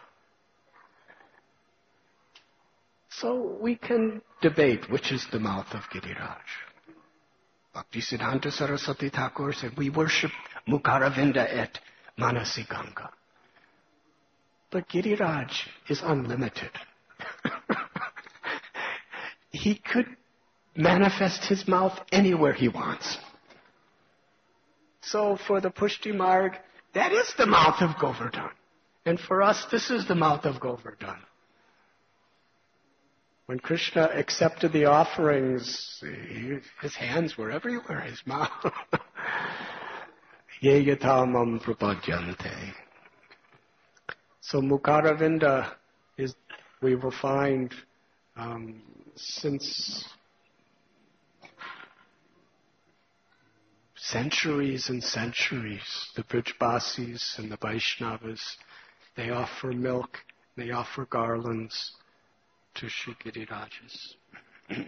So we can debate which is the mouth of Giriraj. Bhaktisiddhanta Saraswati Thakur said, we worship Mukharavinda at Manasi Ganga. But Giriraj is unlimited. He could manifest his mouth anywhere he wants. So for the Pushti Marg, that is the mouth of Govardhan. And for us, this is the mouth of Govardhan. When Krishna accepted the offerings, his hands were everywhere, his mouth. Ye yatamam prapadyante. So Mukharavinda is, we will find, since centuries and centuries, the Brijabasis and the Vaishnavas, they offer milk, they offer garlands to Shri Girirajas.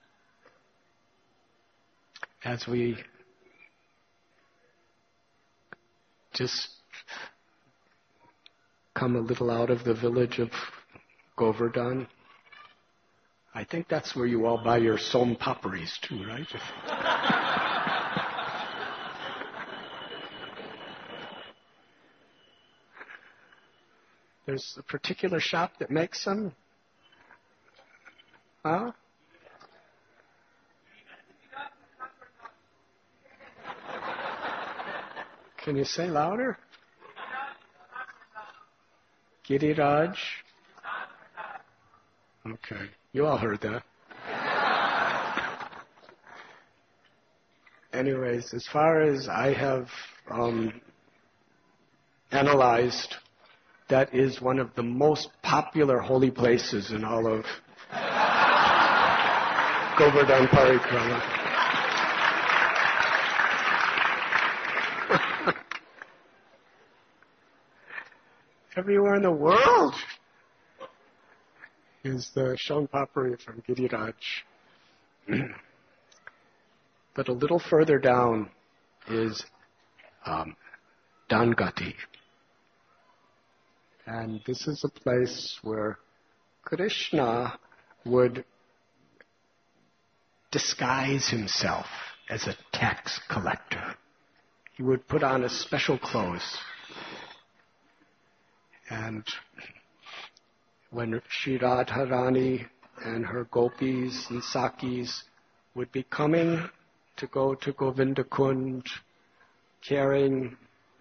As we just come a little out of the village of Govardhan, I think that's where you all buy your som paparis too, right? There's a particular shop that makes them. Huh? Can you say louder? Giriraj. Okay, you all heard that. Anyways, as far as I have analyzed, that is one of the most popular holy places in all of Govardhan Parikrama. everywhere in the world is the Shonpapuri from Giriraj. But a little further down is Dangati. And this is a place where Krishna would disguise himself as a tax collector. He would put on his special clothes. And when Sri Radharani and her gopis and sakis would be coming to go to Govinda Kund, carrying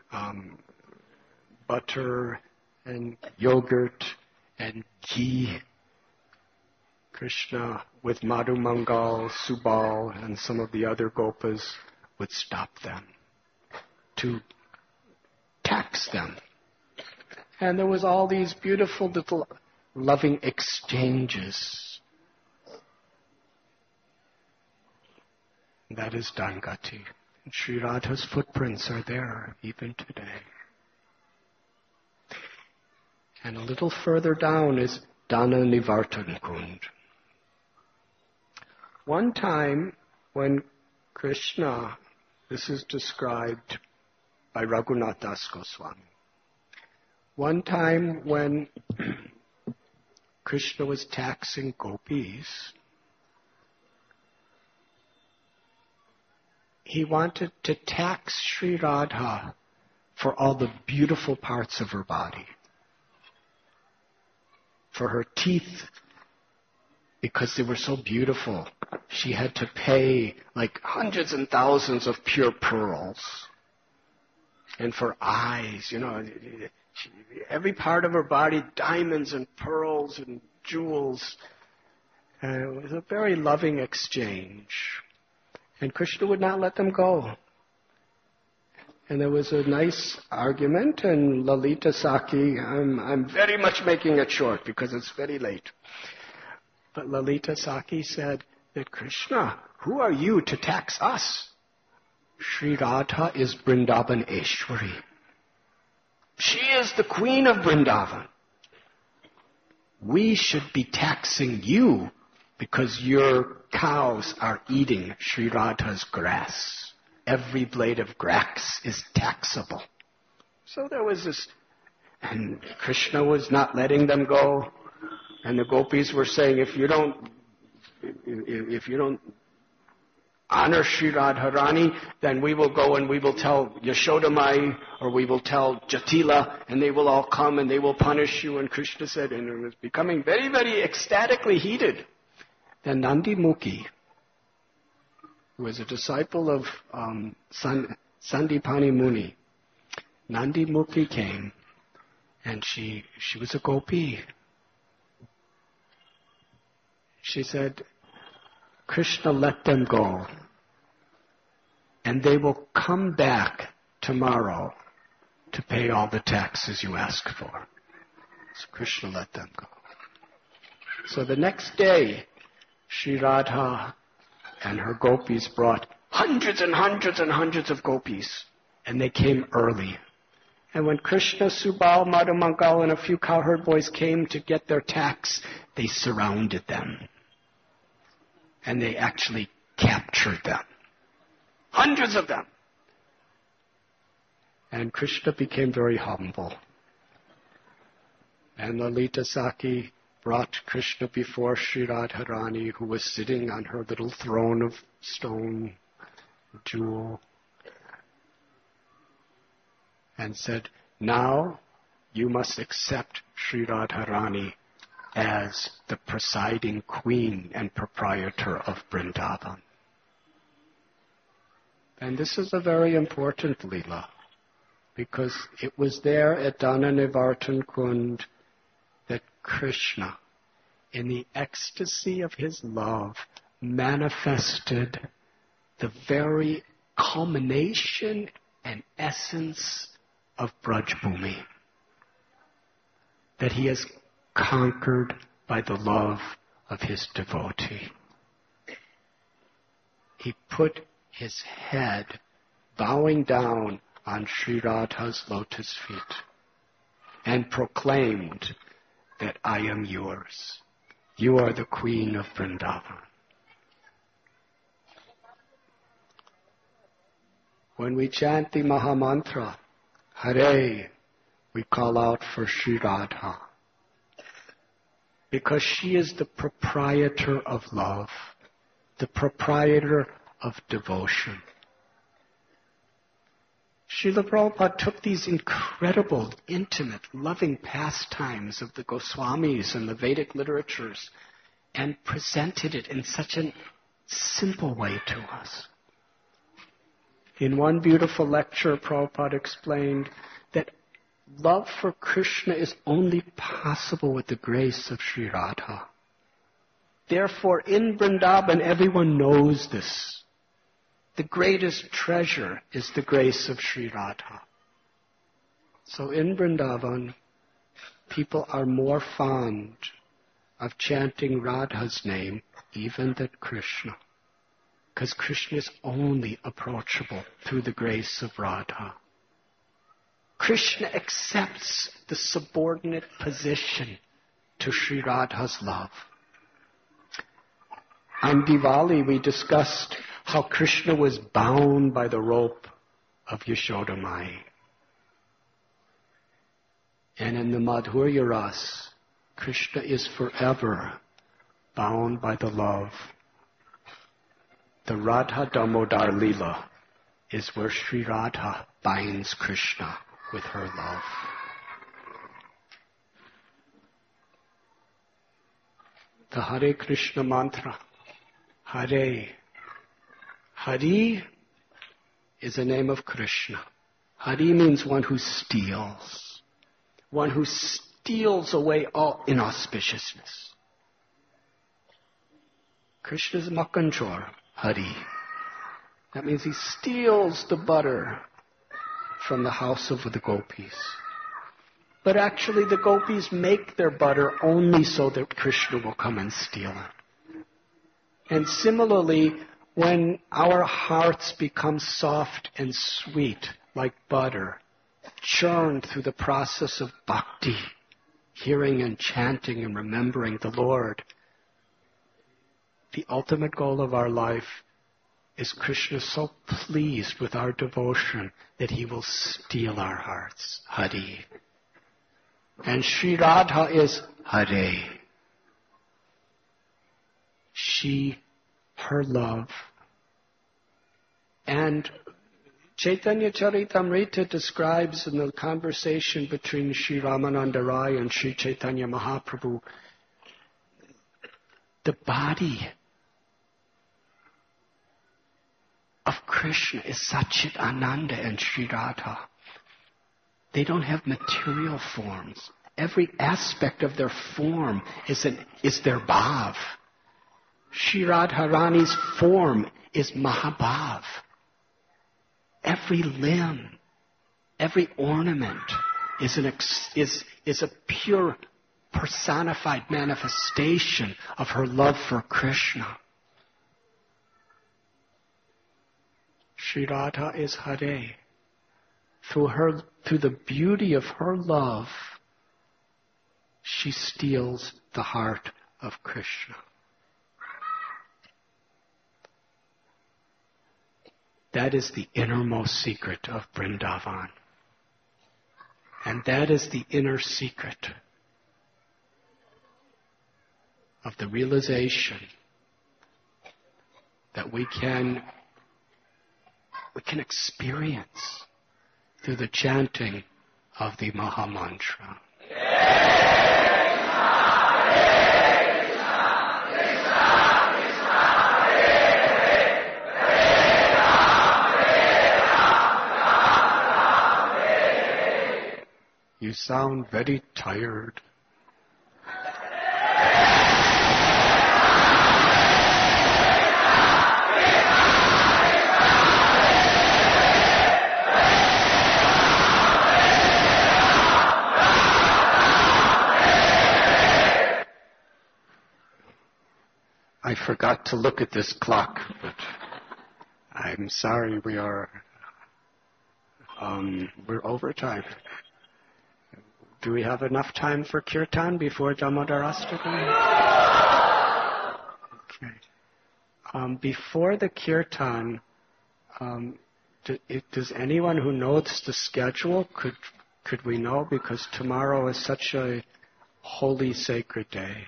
butter and yogurt and ghee, Krishna with Madhu Mangal, Subal, and some of the other gopas would stop them to tax them. And there was all these beautiful little loving exchanges. That is Dangati. And Sri Radha's footprints are there even today. And a little further down is Dana Nivartan Kund. One time when Krishna, this is described by Raghunath Das Goswami, one time when Krishna was taxing gopis, he wanted to tax Sri Radha for all the beautiful parts of her body. For her teeth, because they were so beautiful, she had to pay like hundreds and thousands of pure pearls. And for eyes, every part of her body, diamonds and pearls and jewels. It was a very loving exchange. And Krishna would not let them go. And there was a nice argument, and Lalita Saki, I'm very much making it short because it's very late. But Lalita Saki said that Krishna, who are you to tax us? Sri Radha is Vrindavan Eshwari. She is the queen of Vrindavan. We should be taxing you because your cows are eating Sri Radha's grass. Every blade of grass is taxable. So there was this, and Krishna was not letting them go, and the gopis were saying, if you don't honor Sri Radharani, then we will go and we will tell Yashodamai, or we will tell Jatila, and they will all come and they will punish you. And Krishna said, and it was becoming very, very ecstatically heated. Then Nandi Mukhi, who was a disciple of Sandipani Muni, Nandi Mukhi came, and she was a gopi. She said, Krishna, let them go, and they will come back tomorrow to pay all the taxes you ask for. So Krishna let them go. So the next day, Sri Radha and her gopis brought hundreds and hundreds and hundreds of gopis, and they came early. And when Krishna, Subal, Madhu Mangal, and a few cowherd boys came to get their tax, they surrounded them. And they actually captured them. Hundreds of them. And Krishna became very humble. And Lalita Saki brought Krishna before Sri Radharani, who was sitting on her little throne of stone, jewel, and said, now you must accept Sri Radharani as the presiding queen and proprietor of Vrindavan. And this is a very important Leela, because it was there at Dana Nivartan Kund that Krishna, in the ecstasy of his love, manifested the very culmination and essence of Braj Bhumi, that he has conquered by the love of his devotee. He put his head bowing down on Sri Radha's lotus feet. and proclaimed that I am yours. You are the Queen of Vrindavan. When we chant the Mahamantra, Hare, we call out for Sri Radha. Because she is the proprietor of love, the proprietor of devotion. Srila Prabhupada took these incredible, intimate, loving pastimes of the Goswamis and the Vedic literatures and presented it in such a simple way to us. In one beautiful lecture, Prabhupada explained that love for Krishna is only possible with the grace of Sri Radha. Therefore, in Vrindavan, everyone knows this. The greatest treasure is the grace of Sri Radha. So in Vrindavan, people are more fond of chanting Radha's name even than Krishna. Because Krishna is only approachable through the grace of Radha. Krishna accepts the subordinate position to Sri Radha's love. On Diwali, we discussed how Krishna was bound by the rope of Yashoda Mai. And in the Madhurya Ras, Krishna is forever bound by the love. The Radha Damodar Leela is where Sri Radha binds Krishna with her love. The Hare Krishna mantra, Hare. Hari is a name of Krishna. Hari means one who steals. One who steals away all inauspiciousness. Krishna is Makanchor, Hari. That means he steals the butter from the house of the gopis. But actually the gopis make their butter only so that Krishna will come and steal it. And similarly, when our hearts become soft and sweet like butter, churned through the process of bhakti, hearing and chanting and remembering the Lord, the ultimate goal of our life is Krishna so pleased with our devotion that he will steal our hearts. Hari. And Sri Radha is Hare. She, her love. And Chaitanya Charitamrita describes in the conversation between Sri Ramananda Rai and Sri Chaitanya Mahaprabhu the body of Krishna is Satchit Ananda and Sri Radha. They don't have material forms. Every aspect of their form is their bhav. Sri Radharani's form is Mahabhav. Every limb, every ornament is a pure personified manifestation of her love for Krishna. Sri Radha is Hare. Through the beauty of her love, she steals the heart of Krishna. That is the innermost secret of Vrindavan. And that is the inner secret of the realization that we can experience through the chanting of the Mahamantra. You sound very tired. I forgot to look at this clock, but I'm sorry we're over time. Do we have enough time for kirtan before Damodarastami? Okay. Before the kirtan, does anyone who knows the schedule, could we know? Because tomorrow is such a holy, sacred day.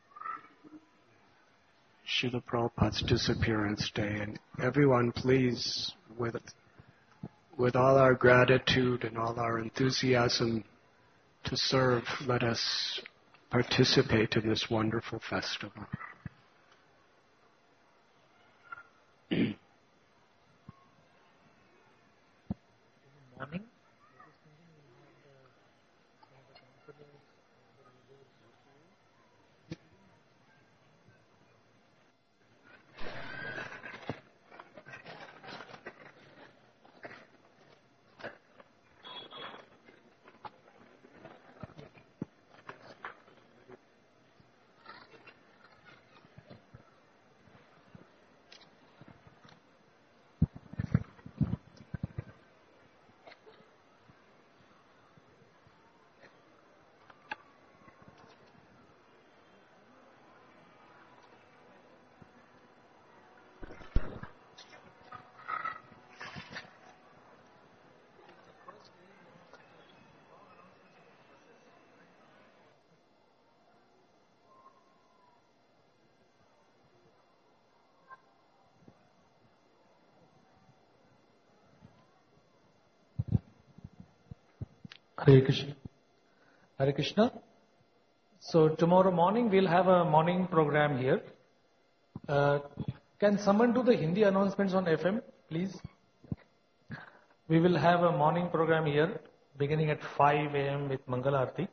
Srila Prabhupada's disappearance day. And everyone, please, with all our gratitude and all our enthusiasm to serve, let us participate in this wonderful festival.
Morning. Hare Krishna. Hare Krishna. So tomorrow morning we'll have a morning program here. Can someone do the Hindi announcements on FM, please? We will have a morning program here beginning at 5 a.m. with Mangala Aarti.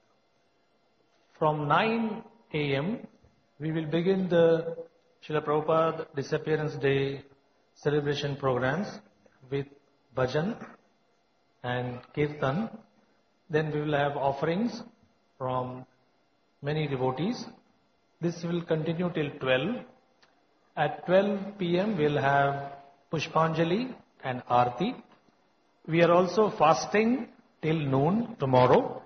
From 9 a.m. we will begin the Srila Prabhupada Disappearance Day celebration programs with bhajan and kirtan. Then we will have offerings from many devotees. This will continue till 12. At 12 p.m. we'll have Pushpanjali and Aarti. We are also fasting till noon tomorrow.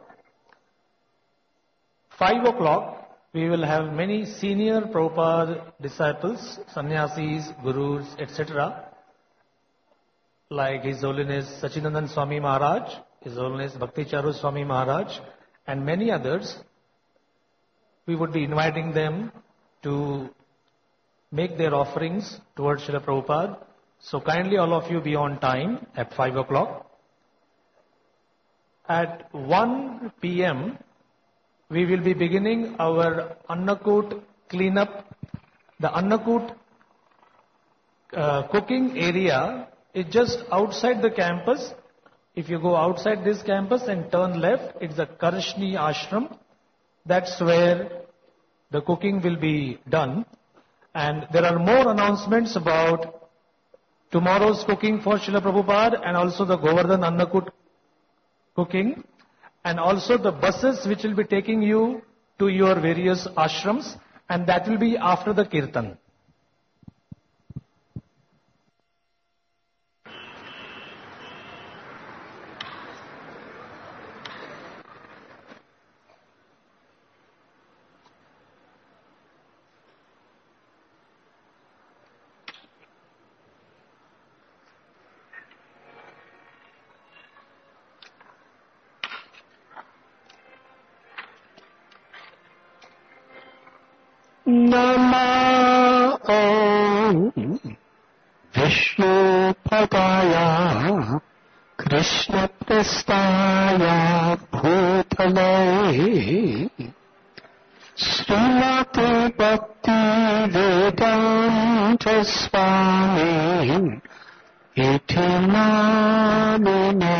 5 o'clock we will have many senior Prabhupada disciples, sannyasis, gurus, etc. like His Holiness Sachinandan Swami Maharaj, His Holiness Bhakti Charu Swami Maharaj, and many others. We would be inviting them to make their offerings towards Srila Prabhupada. So kindly all of you be on time at 5 o'clock. At 1 p.m. we will be beginning our Annakut cleanup. The Annakut cooking area is just outside the campus. If you go outside this campus and turn left, it's the Karshni Ashram. That's where the cooking will be done. And there are more announcements about tomorrow's cooking for Srila Prabhupada and also the Govardhan Annakut cooking and also the buses which will be taking you to your various ashrams, and that will be after the kirtan.
Nama Om Vishnu Padaya Krishna Prestaya Bhutale Srimati Bhakti Vedanta Swami Iti Namine.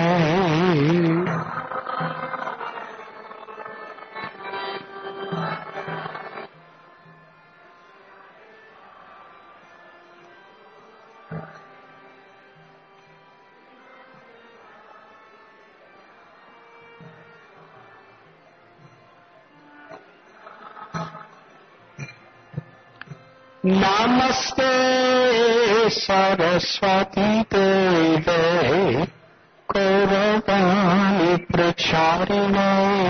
Namaste Saraswati Deve Gauravani प्रचारिणे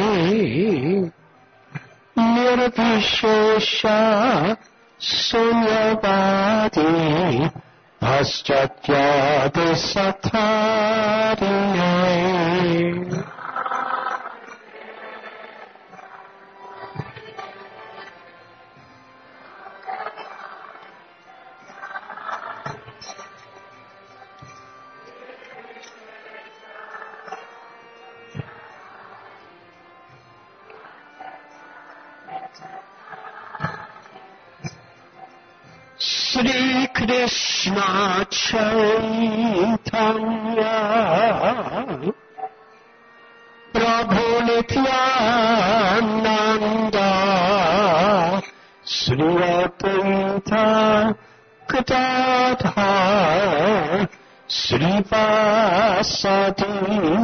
निर्विशेष शून्यवादी पाश्चात्यादिसत्तारिणे Shri Krishna Chaitanya Prabhu Nityananda Shri Advaita Gadadhar Shri Vasadi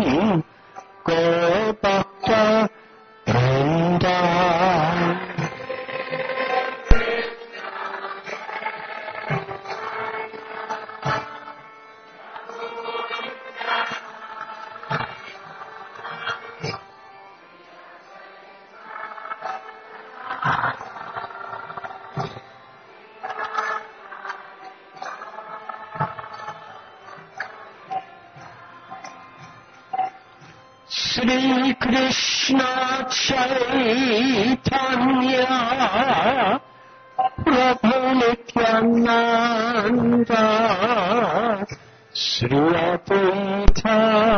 Gaur Bhakta Vrinda Shri Krishna Chaitanya Prabhu Nityananda Shri Advaita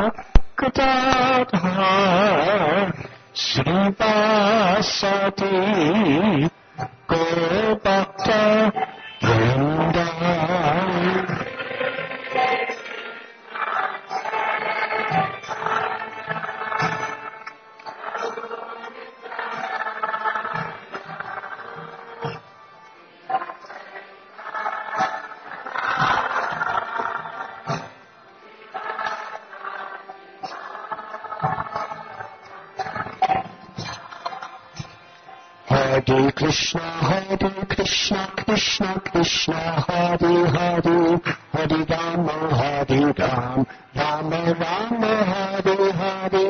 Gadadhar Shri Vasadi Gaur Bhakta Vrinda Hare Krishna, Krishna Krishna, Hare Hare, Hare Rama, Rama Rama, Hare Hare.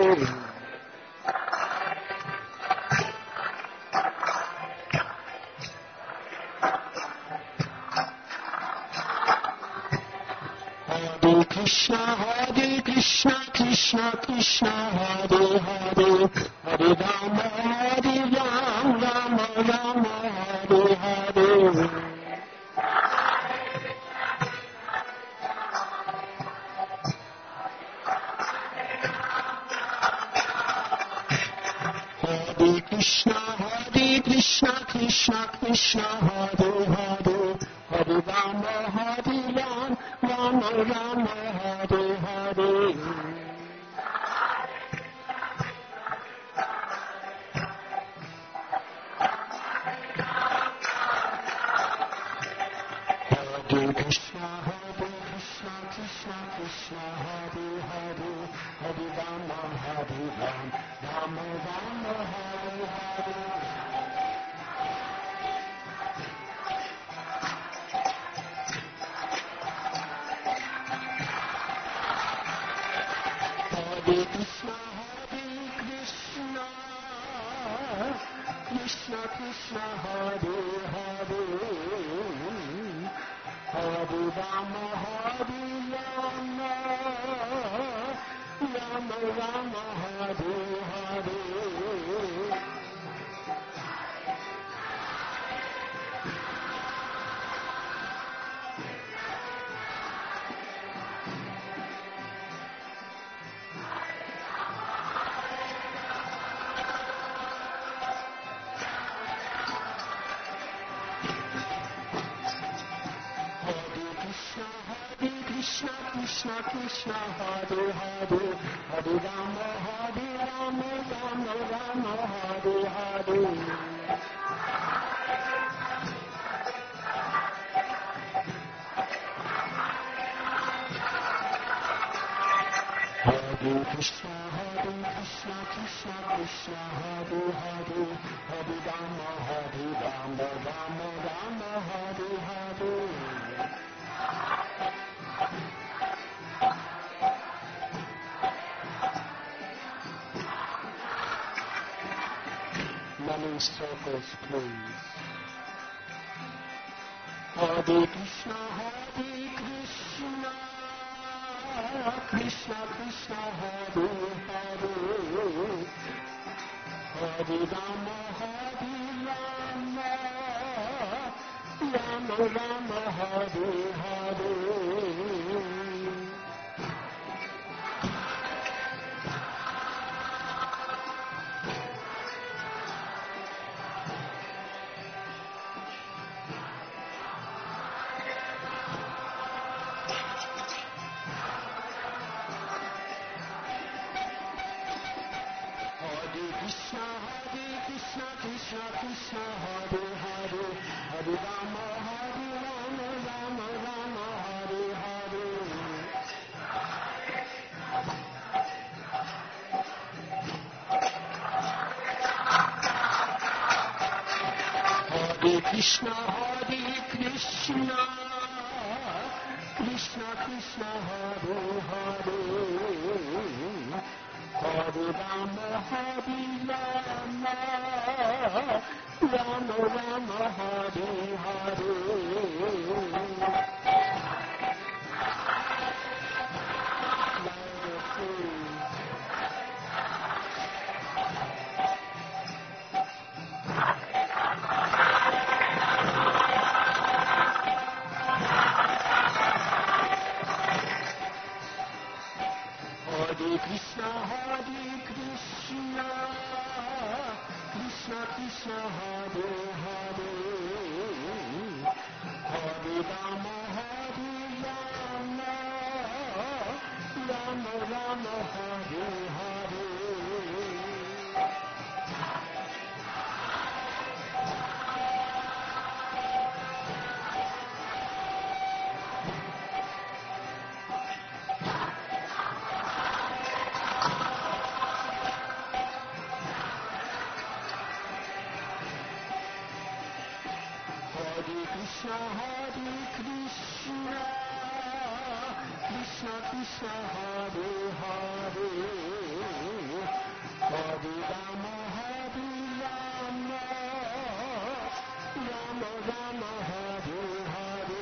Hare Krishna, Krishna Krishna, Hare Hare, Hare Rama, Rama Rama, Hare Hare. Hare Krishna, Krishna Krishna, Hare Hare, Hare Rama, Rama Rama, Hare Hare. Hare Krishna, Krishna Krishna, Hare Hare, Hare Rama, Rama Rama, Hare Hare. Hare Krishna, Krishna Krishna, Hare Hare, Hare Rama, Rama Rama, Hare Hare. Krishna Krishna, Hare Hare, Hare Rama, Rama Rama, Hare Hare. Hare Krishna, Krishna Krishna, Hare Hare, Hare Rama, Rama Rama, Hare Hare. many circles, please. Hare Krishna, Krishna Krishna, Hare Hare, Hare Rama, Rama Rama, Hare Hare. Krishna, Krishna Krishna, Hare Hare, Hare Rama, Rama Rama, Hare Hare. Hare Krishna, Krishna Krishna, Hare Hare, Hare Rama, Rama Rama, Hare Hare. Hare Krishna, Krishna Krishna, Hare Hare, Hare Rama, Rama Rama, Hare Hare. Hare Krishna, Krishna Krishna, Hare Hare, Hare Rama, Rama Rama, Hare Hare.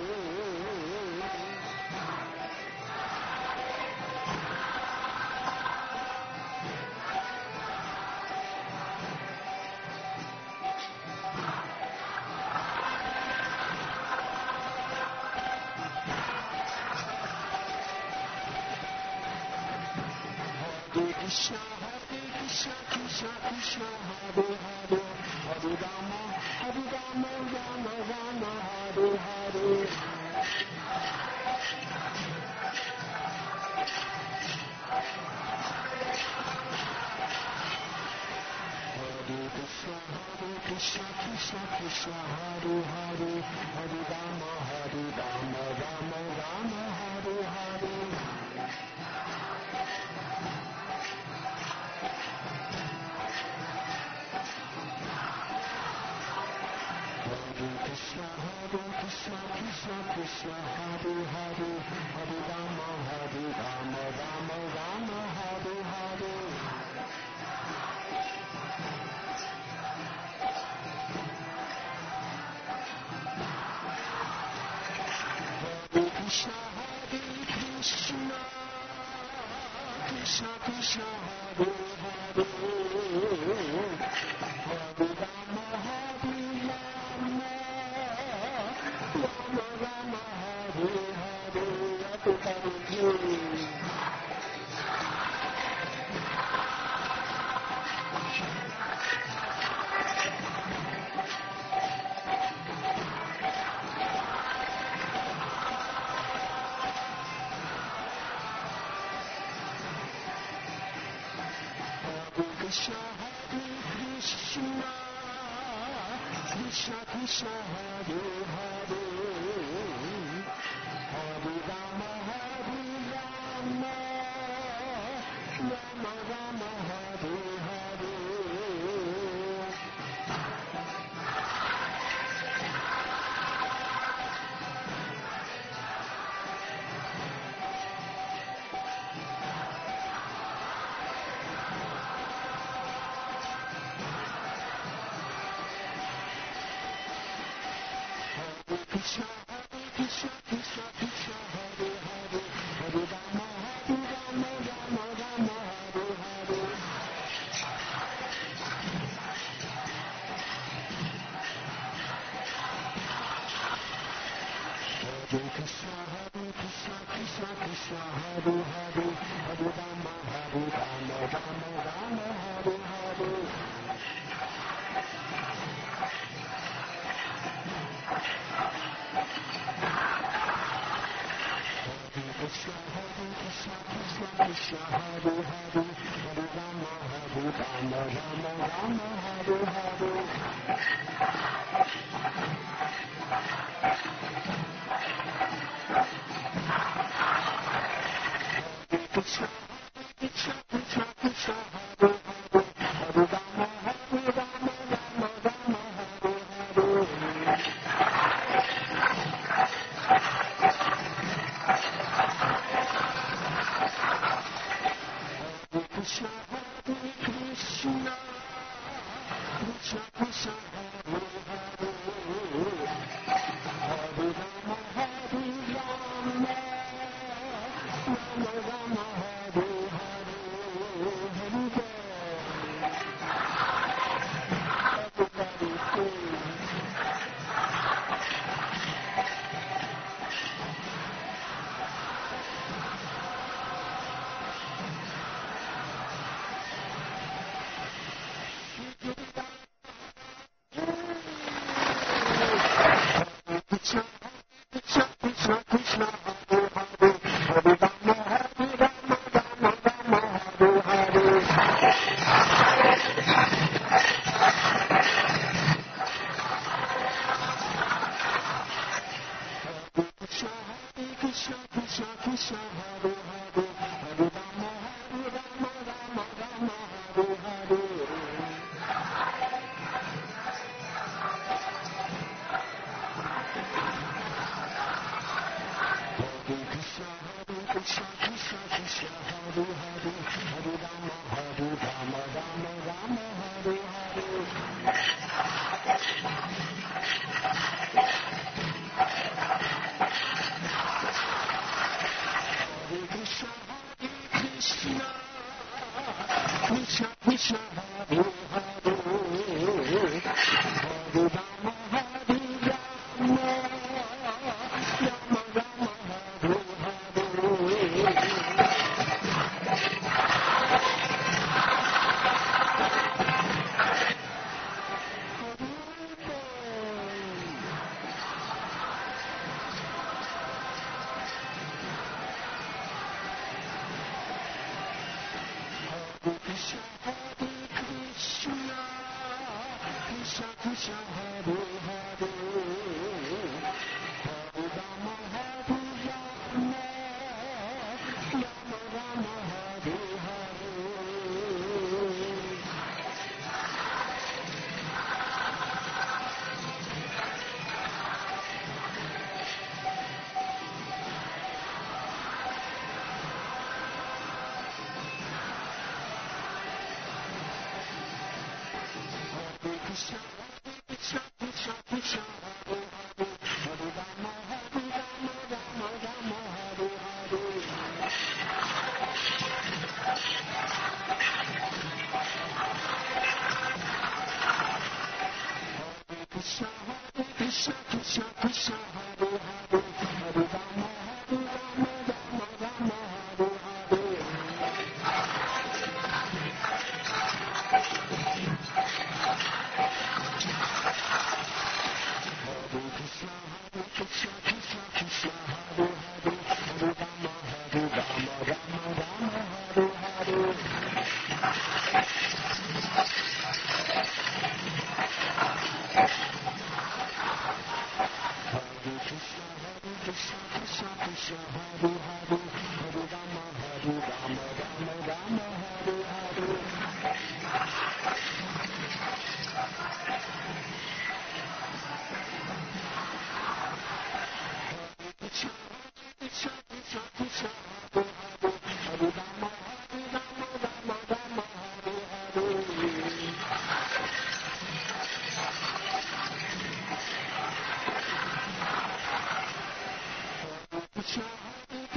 Krishna, Krishna Krishna, Hare Hare, Hare Rama, Rama Rama, Hare Hare. Hare Krishna, Krishna Krishna, Hare Hare, Hare Rama, Rama Rama, Hare Hare. Krishna, Krishna Krishna, Hare Hare, Hare Rama, Rama Rama, Hare Hare. Hare Krishna, Krishna Krishna, Hare Hare, Hare Rama, Rama Rama, Hare Hare. Krishna, Krishna Krishna, Hare Hare, Hare Rama, Rama Rama, Hare Hare.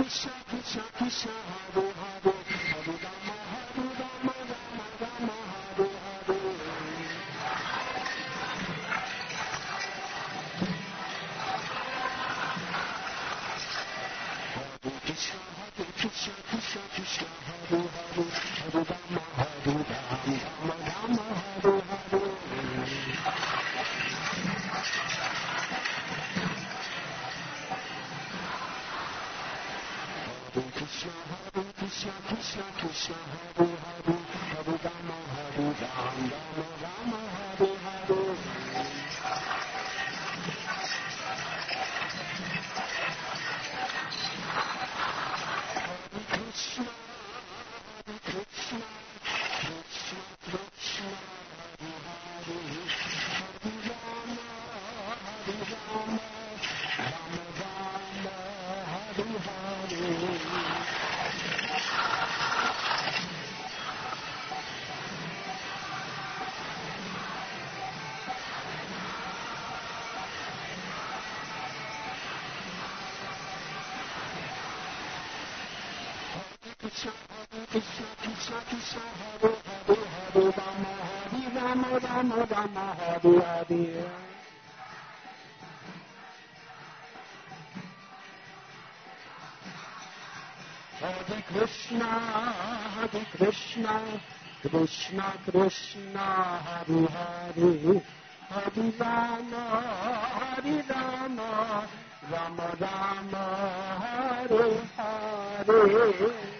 Krishna Krishna Krishna Hare Hare Hare Rama Rama Rama Hare Hare Krishna Krishna Krishna Krishna Hare Hare Hare Rama Rama Rama Hare Hare Krishna Krishna Krishna Krishna Hare Hare Hare Rama Rama Rama Hare Hare Krishna Krishna Krishna Krishna Hare Hare Hare Rama Rama Rama Hare Hare Krishna Krishna Krishna Krishna Hare Hare Hare Rama Rama Rama Hare Hare Hare Krishna Krishna Krishna Hare Hare Hare Rama Rama Rama Hare Hare